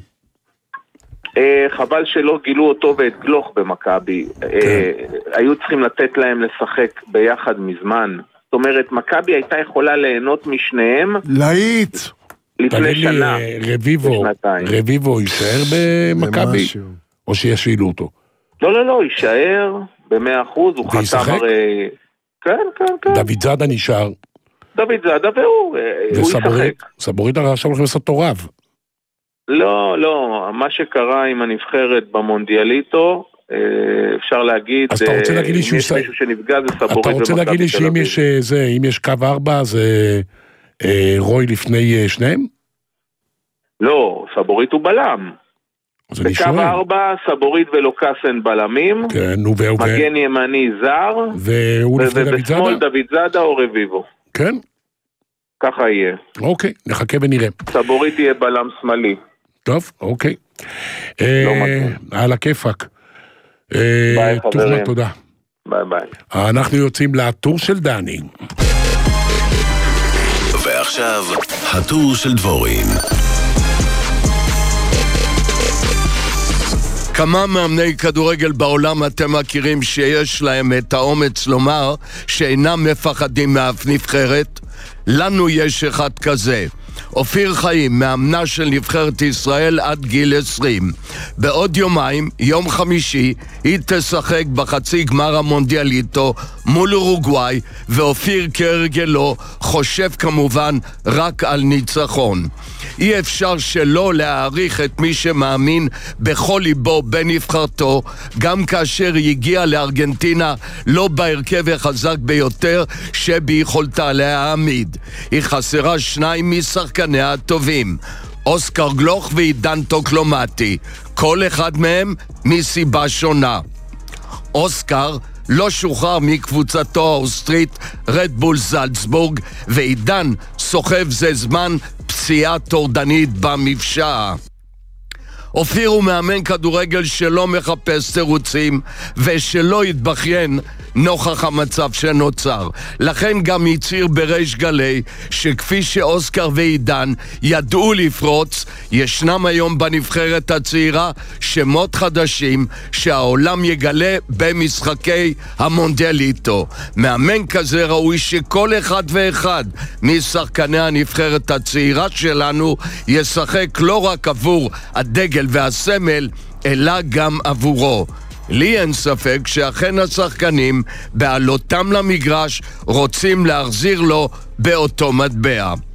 [SPEAKER 11] חבל שלא גילו אותו ואת גלוך במכבי. היו צריכים לתת להם לשחק ביחד מזמן. זאת אומרת, מכבי הייתה יכולה ליהנות משניהם.
[SPEAKER 4] להיט.
[SPEAKER 11] לפני שנה.
[SPEAKER 2] רביבו יישאר במכבי? או שישאילו אותו?
[SPEAKER 11] לא, יישאר ב100%, הוא חתם הרי... כן.
[SPEAKER 2] דוד זאדה נשאר.
[SPEAKER 11] דוד זאדה והוא ישחק.
[SPEAKER 2] סבורית הרי עכשיו הולכים לעשות תורב.
[SPEAKER 11] לא, מה שקרה עם הנבחרת במונדיאליטו, אפשר להגיד,
[SPEAKER 2] אז אתה רוצה להגיד לי
[SPEAKER 11] אם יש מישהו שנפגע זה סבורית.
[SPEAKER 2] אתה רוצה להגיד לי שאם יש קו 4 זה רוי לפני שניהם?
[SPEAKER 11] לא, סבורית הוא בלם. בקו 4, סבורית ולוקאסן בלמים, מגן ימני זר, ובשמאל דוד זאדה או רביבו.
[SPEAKER 2] כן?
[SPEAKER 11] ככה יהיה.
[SPEAKER 2] אוקיי, נחכה ונראה.
[SPEAKER 11] סבורית יהיה בלם שמאלי.
[SPEAKER 2] טוב, אוקיי. על הכיפק.
[SPEAKER 11] ביי חברים.
[SPEAKER 2] תודה.
[SPEAKER 11] ביי.
[SPEAKER 2] אנחנו יוצאים לטור של דני.
[SPEAKER 1] ועכשיו, הטור של דבורין.
[SPEAKER 12] כמה מאמני כדורגל בעולם אתם מכירים שיש להם את האומץ לומר שאינם מפחדים מאף נבחרת? לנו יש אחד כזה. אופיר חיים, מאמנה של נבחרת ישראל עד גיל 20. בעוד יומיים, יום חמישי, היא תשחק בחצי גמר המונדיאליטו מול אורוגוואי, ואופיר כהרגלו חושב כמובן רק על ניצחון. אי אפשר שלא להעריך את מי שמאמין בכל ליבו בנבחרתו, גם כאשר היא הגיעה לארגנטינה לא בהרכב החזק ביותר שביכולתה להעמיד. היא חסרה 2 משחקניה הטובים, אוסקר גלוך ועידן טוקלומטי, כל אחד מהם מסיבה שונה. אוסקר לא שוחרר מקבוצתו האוסטרית רדבול זלצבורג, ועידן סוחב זה זמן פציעה טורדנית במפשעה. אופיר הוא מאמן כדורגל שלא מחפש תירוצים ושלא יתבכיין נוכח המצב שנוצר. לכן גם הצהיר בריש גלי שכפי שאוסקר ועידן ידעו לפרוץ, ישנם היום בנבחרת הצעירה שמות חדשים שהעולם יגלה במשחקי המונדיאליטו. מאמן כזה ראוי שכל אחד ואחד משחקני הנבחרת הצעירה שלנו ישחק לא רק עבור הדגל והסמל, אלא גם עבורו. לי אין ספק שאכן השחקנים בעלותם למגרש רוצים להחזיר לו באותו מטבע.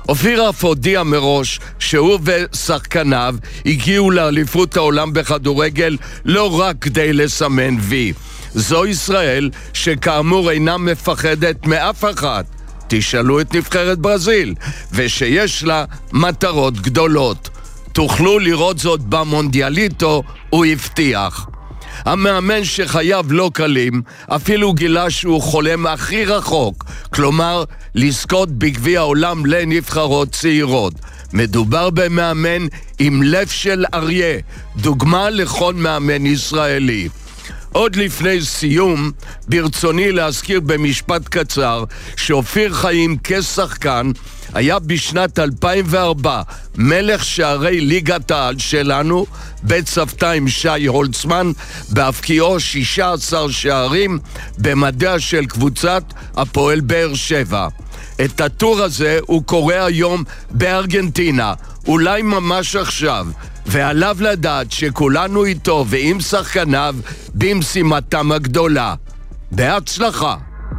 [SPEAKER 12] אופיר אף הודיע מראש שהוא ושחקניו הגיעו לאליפות העולם בכדורגל לא רק כדי לסמן וי. זו ישראל שכאמור אינה מפחדת מאף אחד. תשאלו את נבחרת ברזיל, ושיש לה מטרות גדולות. תוכלו לראות זאת במונדיאליטו, הוא הבטיח. המאמן שחייו לא קלים, אפילו גילה שהוא חולם הכי רחוק, כלומר, לזכות בגביע העולם לנבחרות צעירות. מדובר במאמן עם לב של אריה, דוגמה לכל מאמן ישראלי. עוד לפני סיום, ברצוני להזכיר במשפט קצר שאופיר חיים כשחקן היה בשנת 2004 מלך שערי ליגת העל שלנו, בצוותא עם שי הולצמן, בהפקיעו 16 שערים במדיה של קבוצת הפועל באר שבע. את הטור הזה הוא קורא היום בארגנטינה, אולי ממש עכשיו, ועליו לדעת שכולנו איתו ועם שחקניו במשימתם הגדולה. בהצלחה.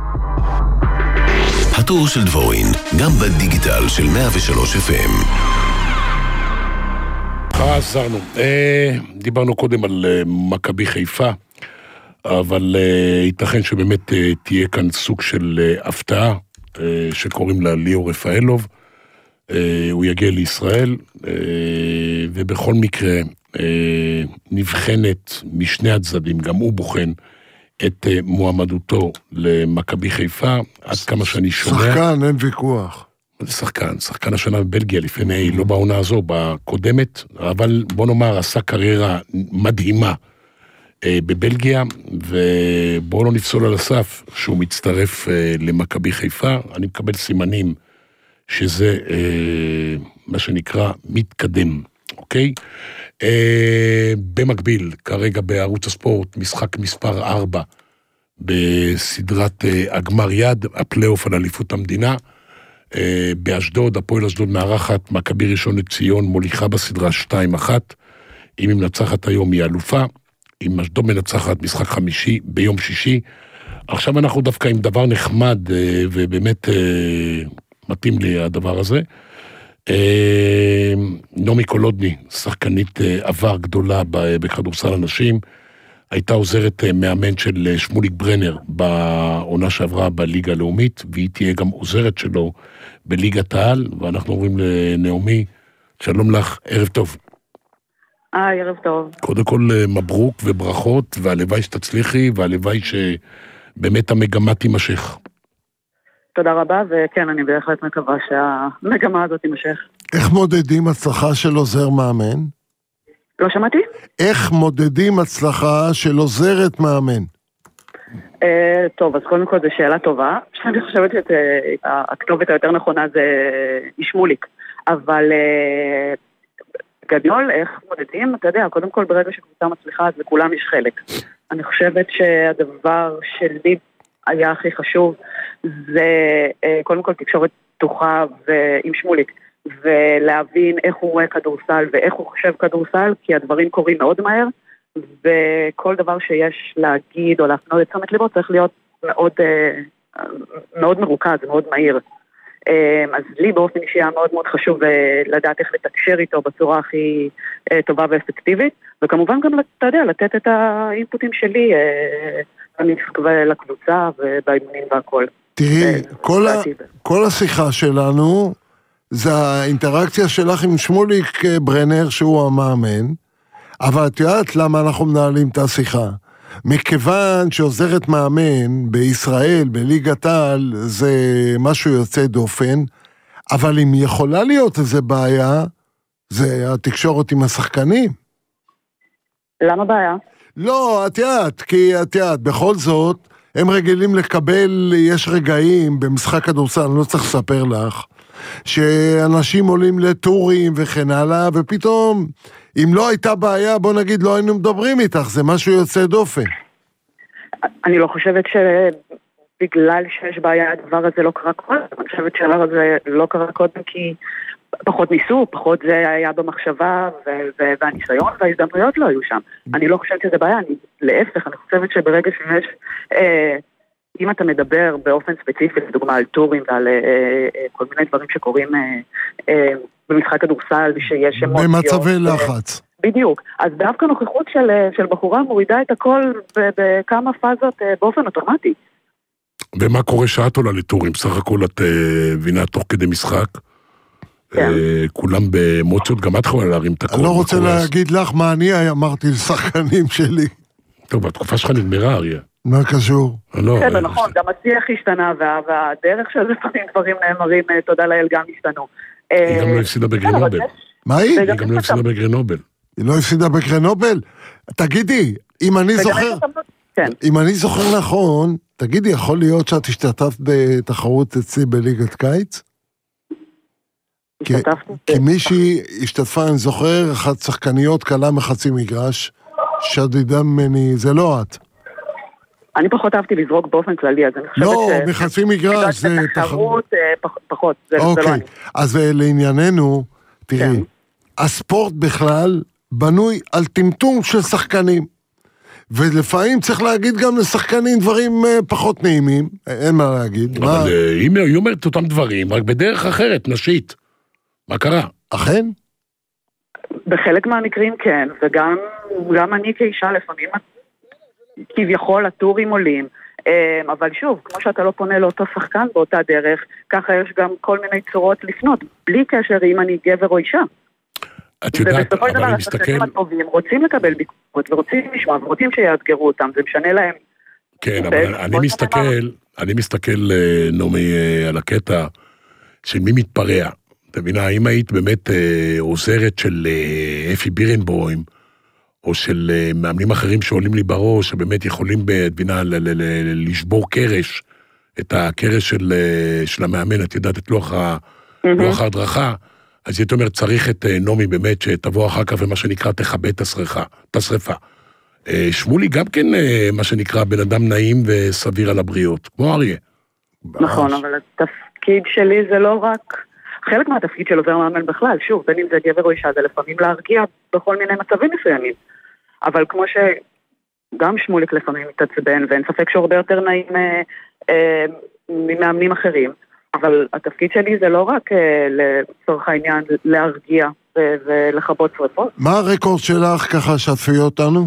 [SPEAKER 1] הטור של דבורין, גם בדיגיטל של 103 FM.
[SPEAKER 2] חזרנו. דיברנו קודם על מכבי חיפה, אבל ייתכן שבאמת תהיה כאן סוג של הפתעה, שקוראים לה ליאור רפאלוב. הוא יגיע לישראל, ובכל מקרה נבחנת משני הצדדים, גם הוא בוחן את מועמדותו למכבי חיפה, עד כמה שאני שומע.
[SPEAKER 4] שחקן, אין ויכוח.
[SPEAKER 2] זה שחקן השנה בבלגיה, לפני, לא בעונה הזו, בקודמת, אבל בוא נאמר, עשה קריירה מדהימה בבלגיה, ובואו לא נפסול על הסף שהוא מצטרף למכבי חיפה. אני מקבל סימנים שזה מה שנקרא מתקדם, אוקיי? במקביל, כרגע בערוץ הספורט, משחק מספר 4 בסדרת הגמר יד, הפלייאוף על אליפות המדינה. באשדוד, הפועל אשדוד מארחת, מכבי ראשון לציון מוליכה בסדרה 2-1. אם היא מנצחת היום היא אלופה, אם אשדוד מנצחת משחק חמישי ביום שישי. עכשיו אנחנו דווקא עם דבר נחמד, ובאמת מתאים לי הדבר הזה. נעמי קולודני, שחקנית עבר גדולה בכדורסל הנשים, הייתה עוזרת מאמן של שמוליק ברנר בעונה שעברה בליגה הלאומית, והיא תהיה גם עוזרת שלו בליגת העל, ואנחנו אומרים לנעמי, שלום לך, ערב טוב.
[SPEAKER 13] ערב טוב.
[SPEAKER 2] קודם כל מברוק וברכות, והלוואי שתצליחי, והלוואי שבאמת המגמה תימשך.
[SPEAKER 13] תודה רבה, וכן, אני בהחלט מקווה שהמגמה הזאת תימשך.
[SPEAKER 4] איך מודדים הצלחה של עוזר מאמן?
[SPEAKER 13] לא שמעתי?
[SPEAKER 4] איך מודדים הצלחה של עוזרת מאמן?
[SPEAKER 13] טוב, אז קודם כל זו שאלה טובה. אני חושבת שהכתובת היותר נכונה זה שמוליק. אבל גדול, איך מודדים? אתה יודע, קודם כל ברגע שקבוצה מצליחה, אז לכולם יש חלק. אני חושבת שהדבר שלי היה הכי חשוב, זה קודם כל תקשורת פתוחה עם שמוליק, ולהבין איך הוא רואה כדורסל ואיך הוא חושב כדורסל, כי הדברים קורים מאוד מהר, וכל דבר שיש להגיד או להפנות את תשומת ליבו צריך להיות מאוד, מאוד מרוכז, מאוד מהיר. אז לי באופן אישי היה מאוד מאוד חשוב לדעת איך לתקשר איתו בצורה הכי טובה ואפקטיבית, וכמובן גם, אתה יודע, לתת את האינפוטים שלי לקבוצה ובאימונים והכל.
[SPEAKER 4] תראי, כל השיחה שלנו זה האינטראקציה שלך עם שמוליק ברנר שהוא המאמן, אבל את יודעת למה אנחנו מנהלים את השיחה? מכיוון שעוזרת מאמן בישראל, בליגת העל, זה משהו יוצא דופן, אבל אם יכולה להיות איזה בעיה, זה התקשורת עם השחקנים.
[SPEAKER 13] למה בעיה?
[SPEAKER 4] לא, את יודעת, כי את יודעת, בכל זאת, הם רגילים לקבל, יש רגעים במשחק כדורסל, אני לא צריך לספר לך, שאנשים עולים לטורים וכן הלאה, ופתאום, אם לא הייתה בעיה, בוא נגיד, לא היינו מדברים איתך, זה משהו יוצא דופן.
[SPEAKER 13] אני לא חושבת שבגלל שיש בעיה, הדבר הזה לא קרה קודם, אני חושבת שהדבר הזה לא קרה קודם, כי פחות ניסו, פחות זה היה במחשבה, והניסיון וההזדמנויות לא היו שם. אני לא חושבת שזה בעיה, להפך, אני חושבת שברגע שיש אם אתה מדבר באופן ספציפי, לדוגמה על טורים ועל כל מיני דברים שקורים במשחק כדורסל, שיש אמוציות.
[SPEAKER 4] במצבי לחץ.
[SPEAKER 13] בדיוק. אז דווקא נוכחות של בחורה מורידה את הכל בכמה פאזות באופן אוטומטי.
[SPEAKER 2] ומה קורה שאת עולה לטורים? סך הכל את בינה תוך כדי משחק? כן. כולם באמוציות, גם את יכולה להרים את הכל.
[SPEAKER 4] אני לא רוצה להגיד לך מה אני אמרתי לשחקנים שלי.
[SPEAKER 2] טוב, התקופה שלך נגמרה, אריה.
[SPEAKER 4] מה קשור?
[SPEAKER 13] כן, נכון, גם השיח השתנה, והדרך של לפעמים דברים נאמרים, תודה לאל, גם השתנו.
[SPEAKER 2] היא גם לא הפסידה בגרנובל.
[SPEAKER 4] מה היא?
[SPEAKER 2] היא גם לא הפסידה בגרנובל.
[SPEAKER 4] היא לא הפסידה בגרנובל? תגידי, אם אני זוכר נכון, תגידי, יכול להיות שאת השתתפת בתחרות אצלי בליגת קיץ? כי מישהי השתתפה, אני זוכר, אחת שחקניות קלה מחצי מגרש, שדדה ממני, זה לא את.
[SPEAKER 13] אני פחות אהבתי לזרוק באופן כללי, אז אני חושבת
[SPEAKER 4] לא, מחצי מגרש זה
[SPEAKER 13] תחרות פחות, זה לא אני.
[SPEAKER 4] אז לענייננו, תראי, הספורט בכלל בנוי על טמטום של שחקנים, ולפעמים צריך להגיד גם לשחקנים דברים פחות נעימים, אין מה להגיד.
[SPEAKER 2] אבל היא אומרת אותם דברים, רק בדרך אחרת, נשית. מה קרה?
[SPEAKER 4] אכן?
[SPEAKER 13] בחלק מהמקרים כן, וגם אני כאישה לפעמים כביכול הטורים עולים, אבל שוב, כמו שאתה לא פונה לאותו שחקן באותה דרך, ככה יש גם כל מיני צורות לפנות, בלי קשר אם אני גבר או אישה.
[SPEAKER 2] את יודעת, אבל אני מסתכל...
[SPEAKER 13] השחקנים הטובים רוצים לקבל ביקורת, ורוצים לשמוע, ורוצים שיאתגרו אותם, זה משנה להם.
[SPEAKER 2] כן, אבל אני מסתכל, נעמי, על הקטע של מי מתפרע. אתה מבינה, האם היית באמת עוזרת של אפי בירנבוים, או של מאמנים אחרים שעולים לי בראש, שבאמת יכולים, תבינה, לשבור קרש, את הקרש של המאמן, את יודעת, את לוח ההדרכה, אז היית אומר, צריך את נעמי באמת, שתבוא אחר כך ומה שנקרא, תכבה את השריפה. שמולי גם כן, מה שנקרא, בן אדם נעים וסביר על הבריות, כמו אריה.
[SPEAKER 13] נכון, אבל התפקיד שלי זה לא רק... חלק מהתפקיד של עוזר מאמן בכלל, שוב, בין אם זה גבר או אישה, זה לפעמים להרגיע בכל מיני מצבים מסוימים. אבל כמו שגם שמוליק לפעמים מתעצבן, ואין ספק שהוא הרבה יותר נעים ממאמנים אחרים, אבל התפקיד שלי זה לא רק לצורך העניין להרגיע ולכבות שריפות.
[SPEAKER 4] מה הרקורד שלך ככה שתפי אותנו?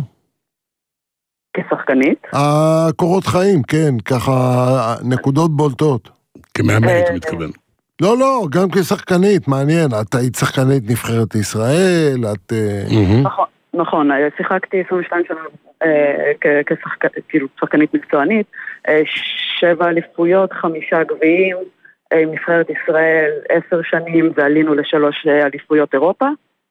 [SPEAKER 13] כשחקנית?
[SPEAKER 4] הקורות חיים, כן, ככה נקודות בולטות.
[SPEAKER 2] כמאמנת מתכוון.
[SPEAKER 4] לא, גם כשחקנית, מעניין. את היית שחקנית נבחרת ישראל, את...
[SPEAKER 13] נכון, שיחקתי 22 שנה כשחקנית מקצוענית, 7 אליפויות, 5 גביעים, נבחרת ישראל 10 שנים, ועלינו ל3 אליפויות אירופה.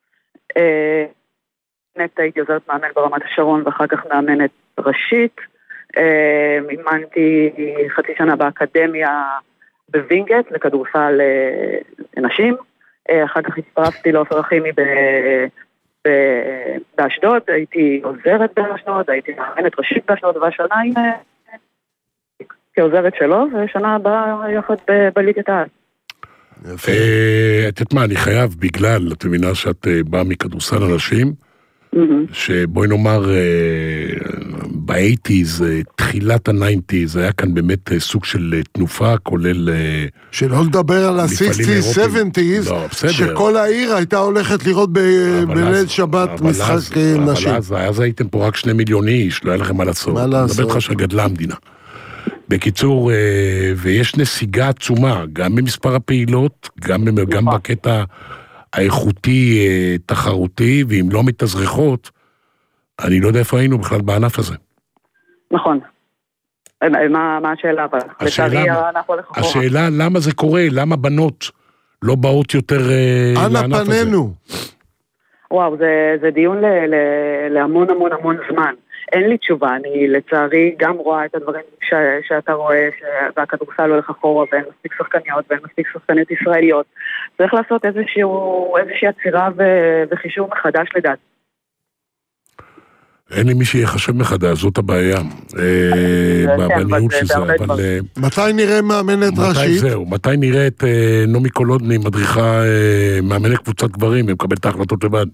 [SPEAKER 13] הייתי עוזרת מאמן ברמת השרון, ואחר כך מאמנת ראשית. אימנתי חצי שנה באקדמיה, בווינגייט, לכדורסל לנשים, אחר כך הצטרפתי לעופר הכימי באשדוד, הייתי עוזרת באשדוד, הייתי מאמנת ראשית באשדוד, והשנה היא כעוזרת שלו, ושנה הבאה יחד בליגת העל.
[SPEAKER 2] את יודעת מה, אני חייב בגלל, את מבינה שאת באה מכדורסל אנשים, שבואי נאמר, ב-80s, תחילת ה-90s, היה כאן באמת סוג של תנופה, כולל...
[SPEAKER 4] שלא לדבר על ה-60s, 70s, שכל העיר הייתה הולכת לראות בליל שבת משחק נשים.
[SPEAKER 2] אבל אז הייתם פה רק 2 מיליון איש, לא היה לכם מה לעשות. מה לעשות? מדבר לך שגדלה המדינה. בקיצור, ויש נסיגה עצומה, גם במספר הפעילות, גם בקטע... האיכותי, תחרותי, ואם לא מתאזרחות, אני לא יודע איפה היינו בכלל בענף הזה.
[SPEAKER 13] נכון. מה השאלה?
[SPEAKER 2] השאלה למה זה קורה, למה בנות לא באות יותר לענף הזה.
[SPEAKER 4] אנה פנינו.
[SPEAKER 13] וואו, זה דיון להמון המון המון זמן. אין לי תשובה, אני לצערי גם רואה את הדברים שאתה רואה, והכדורסל הולך אחורה, ואין מספיק שחקניות, ואין מספיק שחקניות ישראליות. צריך לעשות איזושהי עצירה וחישוב מחדש לדעת.
[SPEAKER 2] אין לי מי שיחשב מחדש, זאת הבעיה. בניהול של זה, אבל...
[SPEAKER 4] מתי נראה מאמנת ראשית?
[SPEAKER 2] זהו, מתי נראה את נעמי קולודני, מדריכה, מאמנת קבוצת גברים, ומקבל את ההחלטות לבד?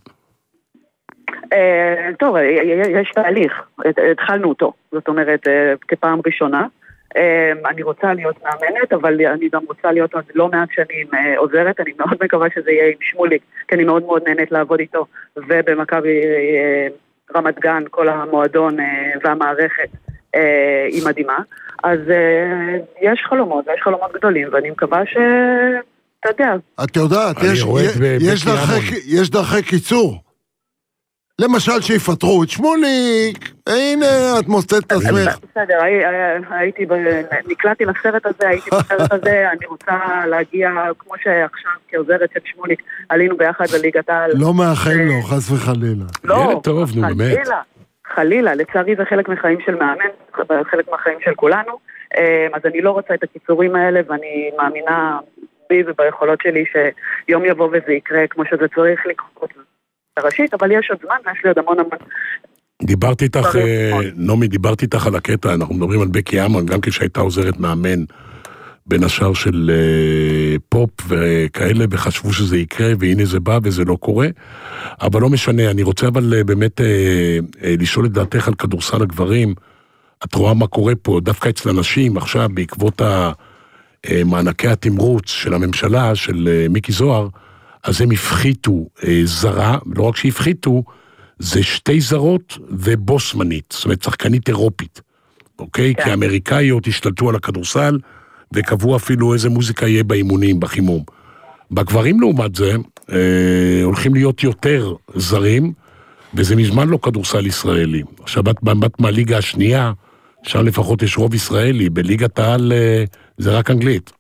[SPEAKER 13] טוב, יש תהליך, התחלנו אותו, זאת אומרת, כפעם ראשונה, אני רוצה להיות מאמנת, אבל אני גם רוצה להיות עוד לא מעט שנים עוזרת, אני מאוד מקווה שזה יהיה עם שמוליק, כי אני מאוד מאוד נהנית לעבוד איתו, ובמכבי רמת גן, כל המועדון והמערכת היא מדהימה. אז יש חלומות, ויש חלומות גדולים, ואני מקווה אתה יודע.
[SPEAKER 4] את יודעת, יש דרכי קיצור. למשל שיפטרו את שמוליק, הנה את מוסטת את עצמך.
[SPEAKER 13] בסדר, נקלעתי לסרט הזה, הייתי בסרט הזה, אני רוצה להגיע, כמו שעכשיו כעוזרת של שמוליק, עלינו ביחד לליגת העל.
[SPEAKER 4] לא מאחל לו, חס וחלילה.
[SPEAKER 13] לא, חלילה, לצערי זה חלק מחיים של מאמן, חלק מהחיים של כולנו, אז אני לא רוצה את הקיצורים האלה, ואני מאמינה בי וביכולות שלי שיום יבוא וזה יקרה כמו שזה צריך לקרות ראשית, אבל יש עוד זמן, ויש לי עוד המון.
[SPEAKER 2] דיברתי איתך, נעמי, דיברתי איתך על הקטע, אנחנו מדברים על בקי אמן, גם כשהייתה עוזרת מאמן בין השאר של פופ וכאלה, וחשבו שזה יקרה, והנה זה בא וזה לא קורה, אבל לא משנה, אני רוצה אבל באמת לשאול את דעתך על כדורסל הגברים, את רואה מה קורה פה, דווקא אצל אנשים, עכשיו בעקבות מענקי התמרוץ של הממשלה, של מיקי זוהר, אז הם הפחיתו זרה, לא רק שהפחיתו, זה שתי זרות ובוסמנית, זאת אומרת, שחקנית אירופית, אוקיי? כי האמריקאיות השתלטו על הכדורסל, וקבעו אפילו איזה מוזיקה יהיה באימונים, בחימום. בגברים לעומת זה, הולכים להיות יותר זרים, וזה מזמן לא כדורסל ישראלי. עכשיו, את מהליגה השנייה, שם לפחות יש רוב ישראלי, בליגת העל זה רק אנגלית.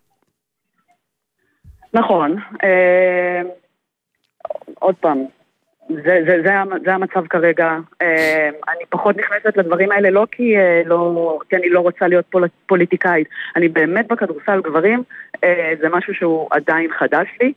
[SPEAKER 13] נכון, עוד פעם, זה המצב כרגע, אני פחות נכנסת לדברים האלה, לא כי אני לא רוצה להיות פוליטיקאית, אני באמת בכדורסל גברים, זה משהו שהוא עדיין חדש לי,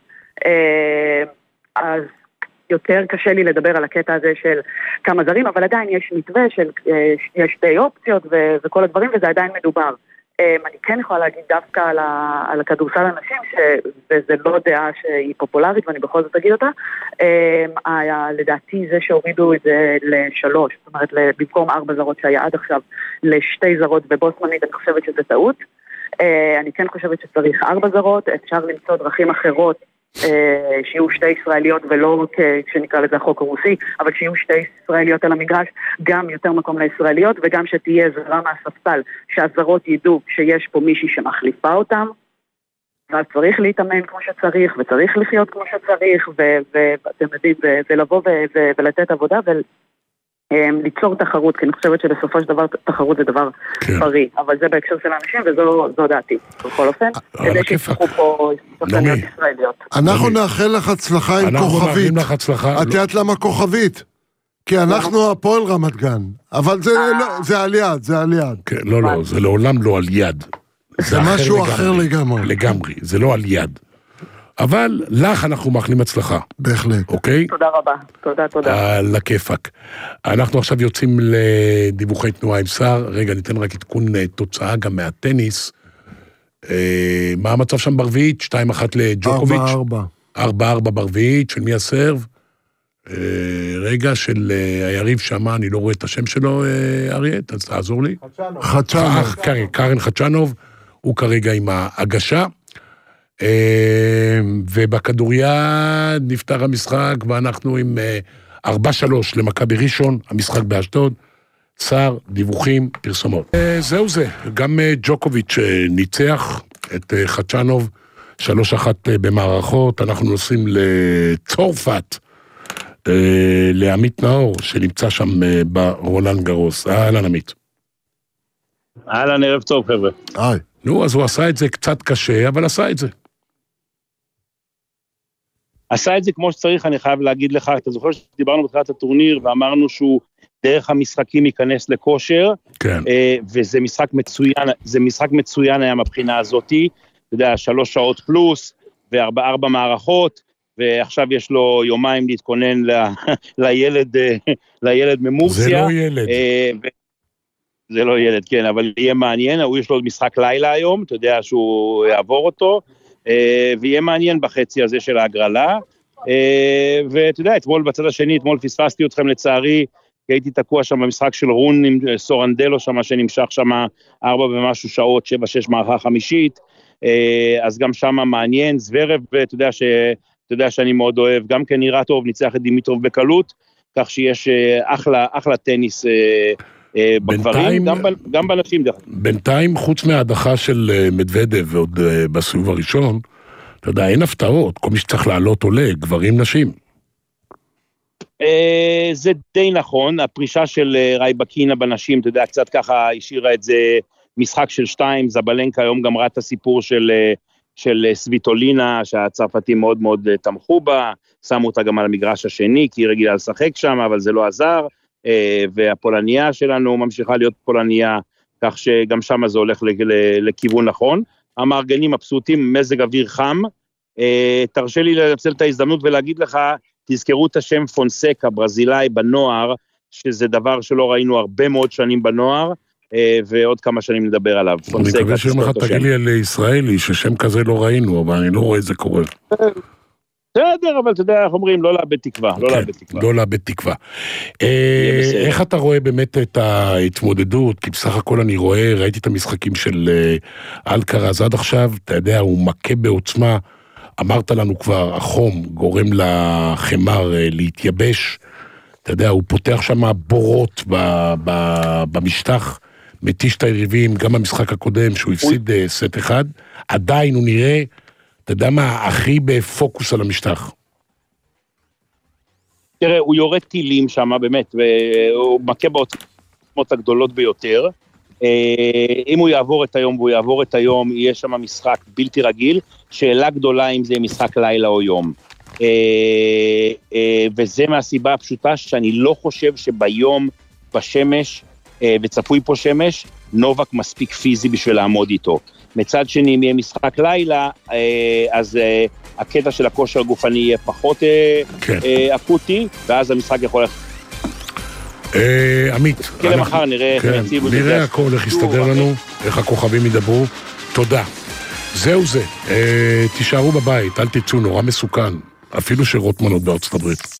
[SPEAKER 13] אז יותר קשה לי לדבר על הקטע הזה של כמה זרים, אבל עדיין יש מתווה של יש שתי אופציות וכל הדברים, וזה עדיין מדובר. אני כן יכולה להגיד דווקא על הכדורסל הנשים, וזה לא דעה שהיא פופולרית, ואני בכל זאת אגיד אותה, לדעתי זה שהורידו את זה ל3, זאת אומרת, במקום 4 זרות שהיה עד עכשיו, לשתי זרות בבוסמנית, אני חושבת שזה טעות. אני כן חושבת שצריך 4 זרות, אפשר למצוא דרכים אחרות, שיהיו שתי ישראליות ולא כשנקרא לזה החוק הרוסי, אבל שיהיו שתי ישראליות על המגרש, גם יותר מקום לישראליות וגם שתהיה זרה מהספסל, שהזרות ידעו שיש פה מישהי שמחליפה אותם, ואז צריך להתאמן כמו שצריך וצריך לחיות כמו שצריך ואתם יודעים, ולבוא ולתת עבודה ליצור תחרות, כי אני חושבת שבסופו של דבר תחרות זה דבר בריא, אבל זה בהקשר של האנשים וזו דעתי, בכל אופן, כדי שיצטרכו פה שחקניות ישראליות.
[SPEAKER 4] אנחנו נאחל לך הצלחה עם כוכבית. את יודעת למה כוכבית? כי אנחנו הפועל רמת גן, אבל זה על יד, זה על יד.
[SPEAKER 2] לא, זה לעולם לא על יד.
[SPEAKER 4] זה משהו אחר לגמרי.
[SPEAKER 2] לגמרי, זה לא על יד. אבל לך אנחנו מאחלים הצלחה.
[SPEAKER 4] בהחלט.
[SPEAKER 2] אוקיי?
[SPEAKER 13] תודה רבה. תודה.
[SPEAKER 2] על הכיפק. אנחנו עכשיו יוצאים לדיווחי תנועה עם שר. רגע, ניתן רק עדכון תוצאה גם מהטניס. מה המצב שם ברביעית? 2-1 לג'וקוביץ'. 4-4 ברביעית. של מי הסרב? רגע, של היריב שמה, אני לא רואה את השם שלו, אריה, תעזור לי.
[SPEAKER 4] חדשנוב.
[SPEAKER 2] קרן חדשנוב. הוא כרגע עם ההגשה. ובכדוריד נפתר המשחק ואנחנו עם 4-3 למכבי ראשון, המשחק באשדוד. שר, דיווחים, פרסומות. זהו זה, גם ג'וקוביץ' ניצח את חדשנוב 3-1 במערכות. אנחנו נוסעים לצרפת, לעמית נאור שנמצא שם ברולנד גרוס. אהלן עמית.
[SPEAKER 14] אהלן, ערב טוב חבר'ה.
[SPEAKER 4] היי.
[SPEAKER 2] נו, אז הוא עשה את זה קצת קשה, אבל עשה את זה.
[SPEAKER 14] עשה את זה כמו שצריך, אני חייב להגיד לך, אתה זוכר שדיברנו בתחילת הטורניר, ואמרנו שהוא דרך המשחקים ייכנס לכושר,
[SPEAKER 2] כן.
[SPEAKER 14] וזה משחק מצוין, זה משחק מצוין היה מבחינה הזאת, אתה יודע, 3 שעות פלוס, ו4 מערכות, ועכשיו יש לו יומיים להתכונן לילד ממורסיה.
[SPEAKER 2] זה לא ילד.
[SPEAKER 14] זה לא ילד, כן, אבל יהיה מעניין, הוא יש לו משחק לילה היום, אתה יודע שהוא יעבור אותו, ויהיה מעניין בחצי הזה של ההגרלה, ואתה יודע, אתמול בצד השני, אתמול פספסתי אתכם לצערי, כי הייתי תקוע שם במשחק של רון עם סורנדלו שם, שנמשך שם 4 ומשהו שעות, 7-6 מערכה חמישית, אז גם שם מעניין, זוורב, אתה יודע שאני מאוד אוהב, גם כן נראה טוב, ניצח את דימיטרוב בקלות, כך שיש אחלה טניס בגברים, גם בנשים.
[SPEAKER 2] בינתיים, חוץ מההדחה של מדוודב, ועוד בסיבוב הראשון, אתה יודע, אין הפתעות, כל מי שצריך לעלות עולה, גברים, נשים.
[SPEAKER 14] זה די נכון, הפרישה של רייבקינה בנשים, אתה יודע, קצת ככה השאירה את זה, משחק של 2, זבלנקה היום גם ראה את הסיפור של סוויטולינה, שהצרפתים מאוד מאוד תמכו בה, שמו אותה גם על המגרש השני, כי היא רגילה לשחק שם, אבל זה לא עזר, והפולניה שלנו ממשיכה להיות פולניה, כך שגם שם זה הולך לכיוון נכון. המארגנים מבסוטים, מזג אוויר חם, תרשה לי לנצל את ההזדמנות ולהגיד לך, תזכרו את השם פונסקה, ברזילאי בנוער, שזה דבר שלא ראינו הרבה מאוד שנים בנוער, ועוד כמה שנים נדבר עליו.
[SPEAKER 2] אני מקווה שיום אחד תגיד לי על ישראלי, ששם כזה לא ראינו, אבל אני לא רואה את זה קורה.
[SPEAKER 14] בסדר, אבל אתה יודע, איך אומרים, לא לאבד תקווה,
[SPEAKER 2] לא לאבד תקווה. איך אתה רואה באמת את ההתמודדות? כי בסך הכל אני רואה, ראיתי את המשחקים של אלקרז עד עכשיו, אתה יודע, הוא מכה בעוצמה, אמרת לנו כבר, החום גורם לחמר להתייבש, אתה יודע, הוא פותח שם בורות במשטח, מתיש את היריבים, גם במשחק הקודם, שהוא הפסיד סט אחד, עדיין הוא נראה, אתה יודע מה, הכי בפוקוס על המשטח.
[SPEAKER 14] תראה, הוא יורד טילים שם, באמת, והוא מכה בעוצמות הגדולות ביותר, אם הוא יעבור את היום, והוא יעבור את היום, יהיה שם משחק בלתי רגיל, שאלה גדולה אם זה משחק לילה או יום. וזה מהסיבה הפשוטה שאני לא חושב שביום בשמש, וצפוי פה שמש, נובק מספיק פיזי בשביל לעמוד איתו. מצד שני, אם יהיה משחק לילה, אז הקטע של הכושר הגופני יהיה פחות אקוטי, ואז המשחק יכול
[SPEAKER 2] עמית.
[SPEAKER 14] כן, למחר נראה איך יציבו.
[SPEAKER 2] נראה הכל, איך יסתדר לנו, איך הכוכבים ידברו. תודה. זהו זה. תישארו בבית, אל תצאו, נורא מסוכן. אפילו שרוטמן עוד בארצות הברית.